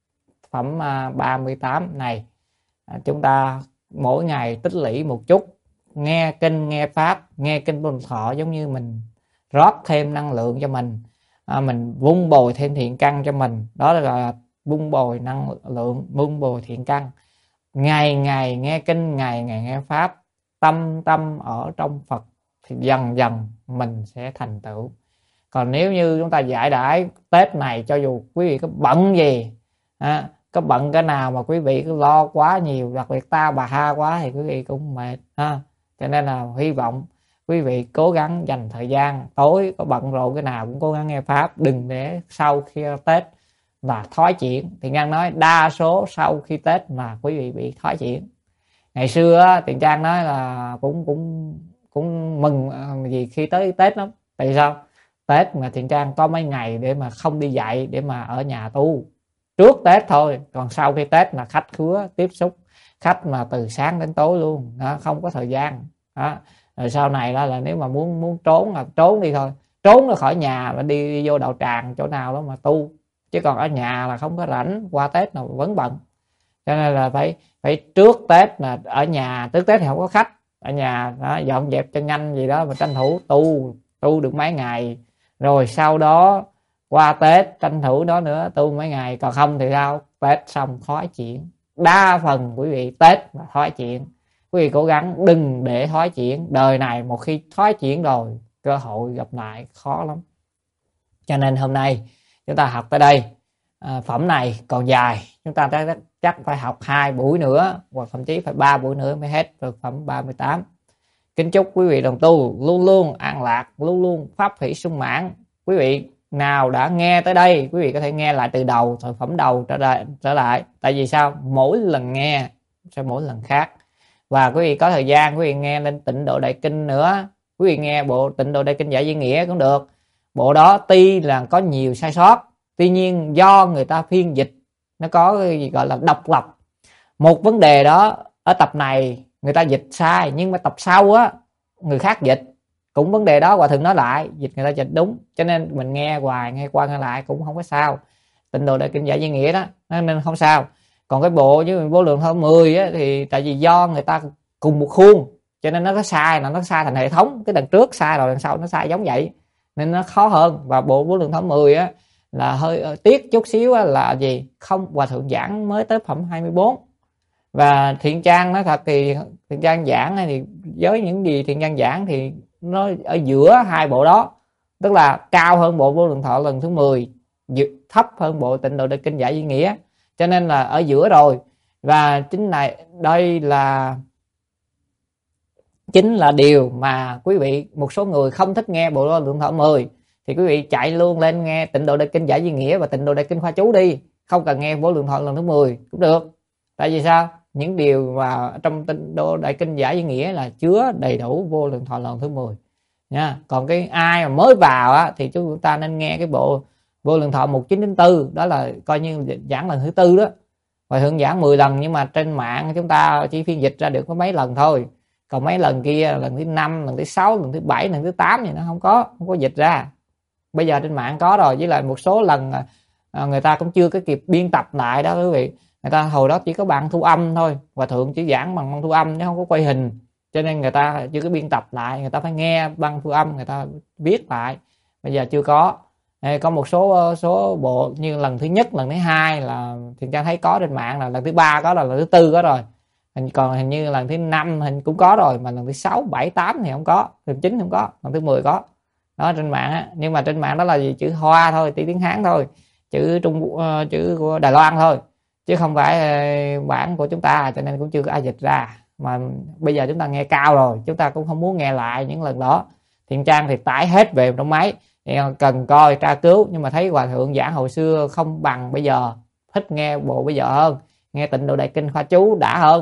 phẩm ba mươi tám này. À, chúng ta mỗi ngày tích lũy một chút, nghe kinh nghe pháp, nghe kinh Bồ Thọ, giống như mình rót thêm năng lượng cho mình, à, mình vun bồi thêm thiện căn cho mình. Đó là vun bồi năng lượng, vun bồi thiện căn. Ngày ngày nghe kinh, ngày ngày nghe pháp, tâm tâm ở trong Phật thì dần dần mình sẽ thành tựu. Còn nếu như chúng ta giải đãi Tết này, cho dù quý vị có bận gì, à, có bận cái nào mà quý vị cứ lo quá nhiều, đặc biệt ta bà ha quá thì quý vị cũng mệt. À, cho nên là hy vọng quý vị cố gắng dành thời gian tối có bận rộn cái nào cũng cố gắng nghe pháp, đừng để sau khi Tết là thoái chuyển. Thiện Trang nói đa số sau khi Tết mà quý vị bị thoái chuyển. Ngày xưa Thiện Trang nói là cũng cũng cũng mừng gì khi tới Tết lắm. Tại sao? Tết mà Thiện Trang có mấy ngày để mà không đi dạy, để mà ở nhà tu trước Tết thôi, còn sau khi Tết là khách khứa tiếp xúc, khách mà từ sáng đến tối luôn đó, không có thời gian đó. Rồi sau này đó là nếu mà muốn muốn trốn là trốn đi thôi, trốn ra khỏi nhà và đi, đi vô đạo tràng chỗ nào đó mà tu, chứ còn ở nhà là không có rảnh, qua Tết nào vẫn bận. Cho nên là phải phải trước Tết là ở nhà, trước Tết thì không có khách, ở nhà đó, dọn dẹp cho nhanh gì đó mà tranh thủ tu tu được mấy ngày, rồi sau đó qua Tết tranh thủ đó nữa tu mấy ngày. Còn không thì sao? Tết xong thoái chuyển. Đa phần quý vị Tết là thoái chuyển. Quý vị cố gắng đừng để thoái chuyển. Đời này một khi thoái chuyển rồi, cơ hội gặp lại khó lắm. Cho nên hôm nay chúng ta học tới đây. À, phẩm này còn dài, chúng ta chắc phải học hai buổi nữa, hoặc thậm chí phải ba buổi nữa mới hết được phẩm ba mươi tám. Kính chúc quý vị đồng tu luôn luôn an lạc, luôn luôn pháp hỷ sung mãn. Quý vị nào đã nghe tới đây, quý vị có thể nghe lại từ đầu, từ phẩm đầu trở lại, trở lại. Tại vì sao? Mỗi lần nghe sẽ mỗi lần khác. Và quý vị có thời gian, quý vị nghe lên Tịnh Độ Đại Kinh nữa. Quý vị nghe bộ Tịnh Độ Đại Kinh Giải Duy Nghĩa cũng được. Bộ đó tuy là có nhiều sai sót, tuy nhiên do người ta phiên dịch, nó có cái gì gọi là độc lập. Một vấn đề đó ở tập này người ta dịch sai, nhưng mà tập sau á người khác dịch cũng vấn đề đó Hòa Thượng nói lại, dịch người ta dịch đúng. Cho nên mình nghe hoài, nghe qua nghe lại cũng không có sao. Tịnh Độ Đại Kinh Giải Duy Nghĩa đó nên không sao. Còn cái bộ với Vô Lượng Thọ mười á, thì tại vì do người ta cùng một khuôn cho nên nó có sai, là nó sai thành hệ thống. Cái đằng trước sai rồi đằng sau nó sai giống vậy nên nó khó hơn. Và bộ Vô Lượng Thọ mười á là hơi tiếc chút xíu á, là gì không Hòa Thượng giảng mới tới phẩm hai mươi bốn. Và Thiện Trang nói thật thì Thiện Trang giảng thì với những gì Thiện Trang giảng thì nó ở giữa hai bộ đó, tức là cao hơn bộ Vô Lượng Thọ lần thứ mười, thấp hơn bộ Tịnh Độ Đại Kinh Giải Duy Nghĩa, cho nên là ở giữa rồi. Và chính này đây là chính là điều mà quý vị, một số người không thích nghe bộ Vô Lượng Thọ mười thì quý vị chạy luôn lên nghe Tịnh Độ Đại Kinh Giải Duy Nghĩa và Tịnh Độ Đại Kinh Khoa Chú đi, không cần nghe Vô Lượng Thọ lần thứ mười cũng được. Tại vì sao? Những điều mà trong Tịnh Độ Đại Kinh Giải Duy Nghĩa là chứa đầy đủ Vô Lượng Thọ lần thứ mười nha. Còn cái ai mà mới vào á thì chúng ta nên nghe cái bộ Vô Lượng Thọ một chín chín tư, đó là coi như giảng lần thứ tư đó. Hòa Thượng giảng mười lần nhưng mà trên mạng chúng ta chỉ phiên dịch ra được có mấy lần thôi. Còn mấy lần kia lần thứ năm, lần thứ sáu, lần thứ bảy, lần thứ tám thì nó không có không có dịch ra. Bây giờ trên mạng có rồi, với lại một số lần à, người ta cũng chưa có kịp biên tập lại đó quý vị. Người ta hồi đó chỉ có bằng thu âm thôi, Hòa Thượng chỉ giảng bằng băng thu âm chứ không có quay hình, cho nên người ta chưa có biên tập lại, người ta phải nghe băng thu âm người ta viết lại. Bây giờ chưa có. Có một số số bộ như lần thứ nhất, lần thứ hai là Thiện Trang thấy có trên mạng, là lần thứ ba có rồi, lần thứ tư có rồi, còn hình như lần thứ năm hình cũng có rồi, mà lần thứ sáu, bảy, tám thì không có, lần thứ chín không có, lần thứ mười có đó trên mạng á. Nhưng mà trên mạng đó là gì? Chữ Hoa thôi, tiếng Hán thôi, chữ Trung uh, chữ của Đài Loan thôi, chứ không phải bản của chúng ta, cho nên cũng chưa có ai dịch ra. Mà bây giờ chúng ta nghe cao rồi, chúng ta cũng không muốn nghe lại những lần đó. Thiện Trang thì tải hết về trong máy, cần coi tra cứu, nhưng mà thấy Hòa Thượng giảng hồi xưa không bằng bây giờ, thích nghe bộ bây giờ hơn, nghe Tịnh Độ Đại Kinh Khoa Chú đã hơn.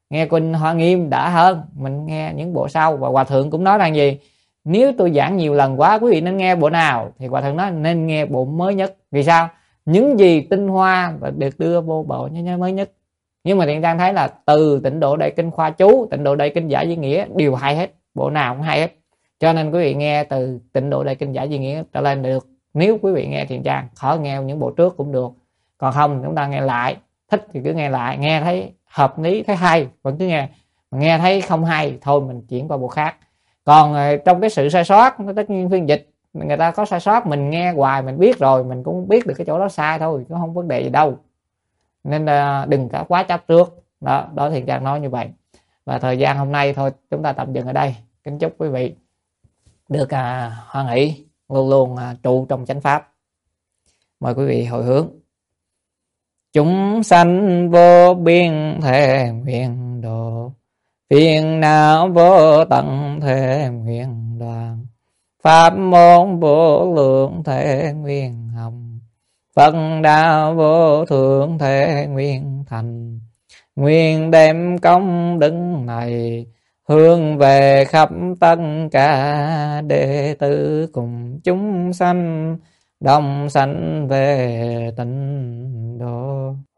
nghe kinh Hoa Nghiêm đã hơn mình nghe những bộ sau. Và Hòa Thượng cũng nói rằng gì, nếu tôi giảng nhiều lần quá quý vị nên nghe bộ nào, thì Hòa Thượng nói nên nghe bộ mới nhất. Vì sao? Những gì tinh hoa và được đưa vô bộ mới nhất. Nhưng mà Thiện Trang thấy là từ Tịnh Độ Đại Kinh Khoa Chú, Tịnh Độ Đại Kinh Giải Duy Nghĩa đều hay hết, bộ nào cũng hay hết. Cho nên quý vị nghe từ Tịnh Độ Đại Kinh Giải Duy Nghĩa trở lên được. Nếu quý vị nghe Thiện Trang, khỏi nghe những bộ trước cũng được. Còn không chúng ta nghe lại, thích thì cứ nghe lại, nghe thấy hợp lý, thấy hay vẫn cứ nghe, mà nghe thấy không hay thôi mình chuyển qua bộ khác. Còn trong cái sự sai sót, tất nhiên phiên dịch người ta có sai sót, mình nghe hoài mình biết rồi, mình cũng biết được cái chỗ đó sai thôi, chứ không vấn đề gì đâu. Nên đừng có quá chấp trước. Đó, đó Thiện Trang nói như vậy. Và thời gian hôm nay thôi chúng ta tạm dừng ở đây. Kính chúc quý vị được à, hoan hỷ, luôn luôn à, trụ trong chánh pháp. Mời quý vị hồi hướng. Chúng sanh vô biên thể nguyện độ, phiền não vô tận thể nguyện đoàn, pháp môn vô lượng thể nguyện học, Phật đạo vô thượng thể nguyện thành. Nguyện đem công đức này hướng về khắp tất cả đệ tử cùng chúng sanh, đồng sanh về tịnh độ.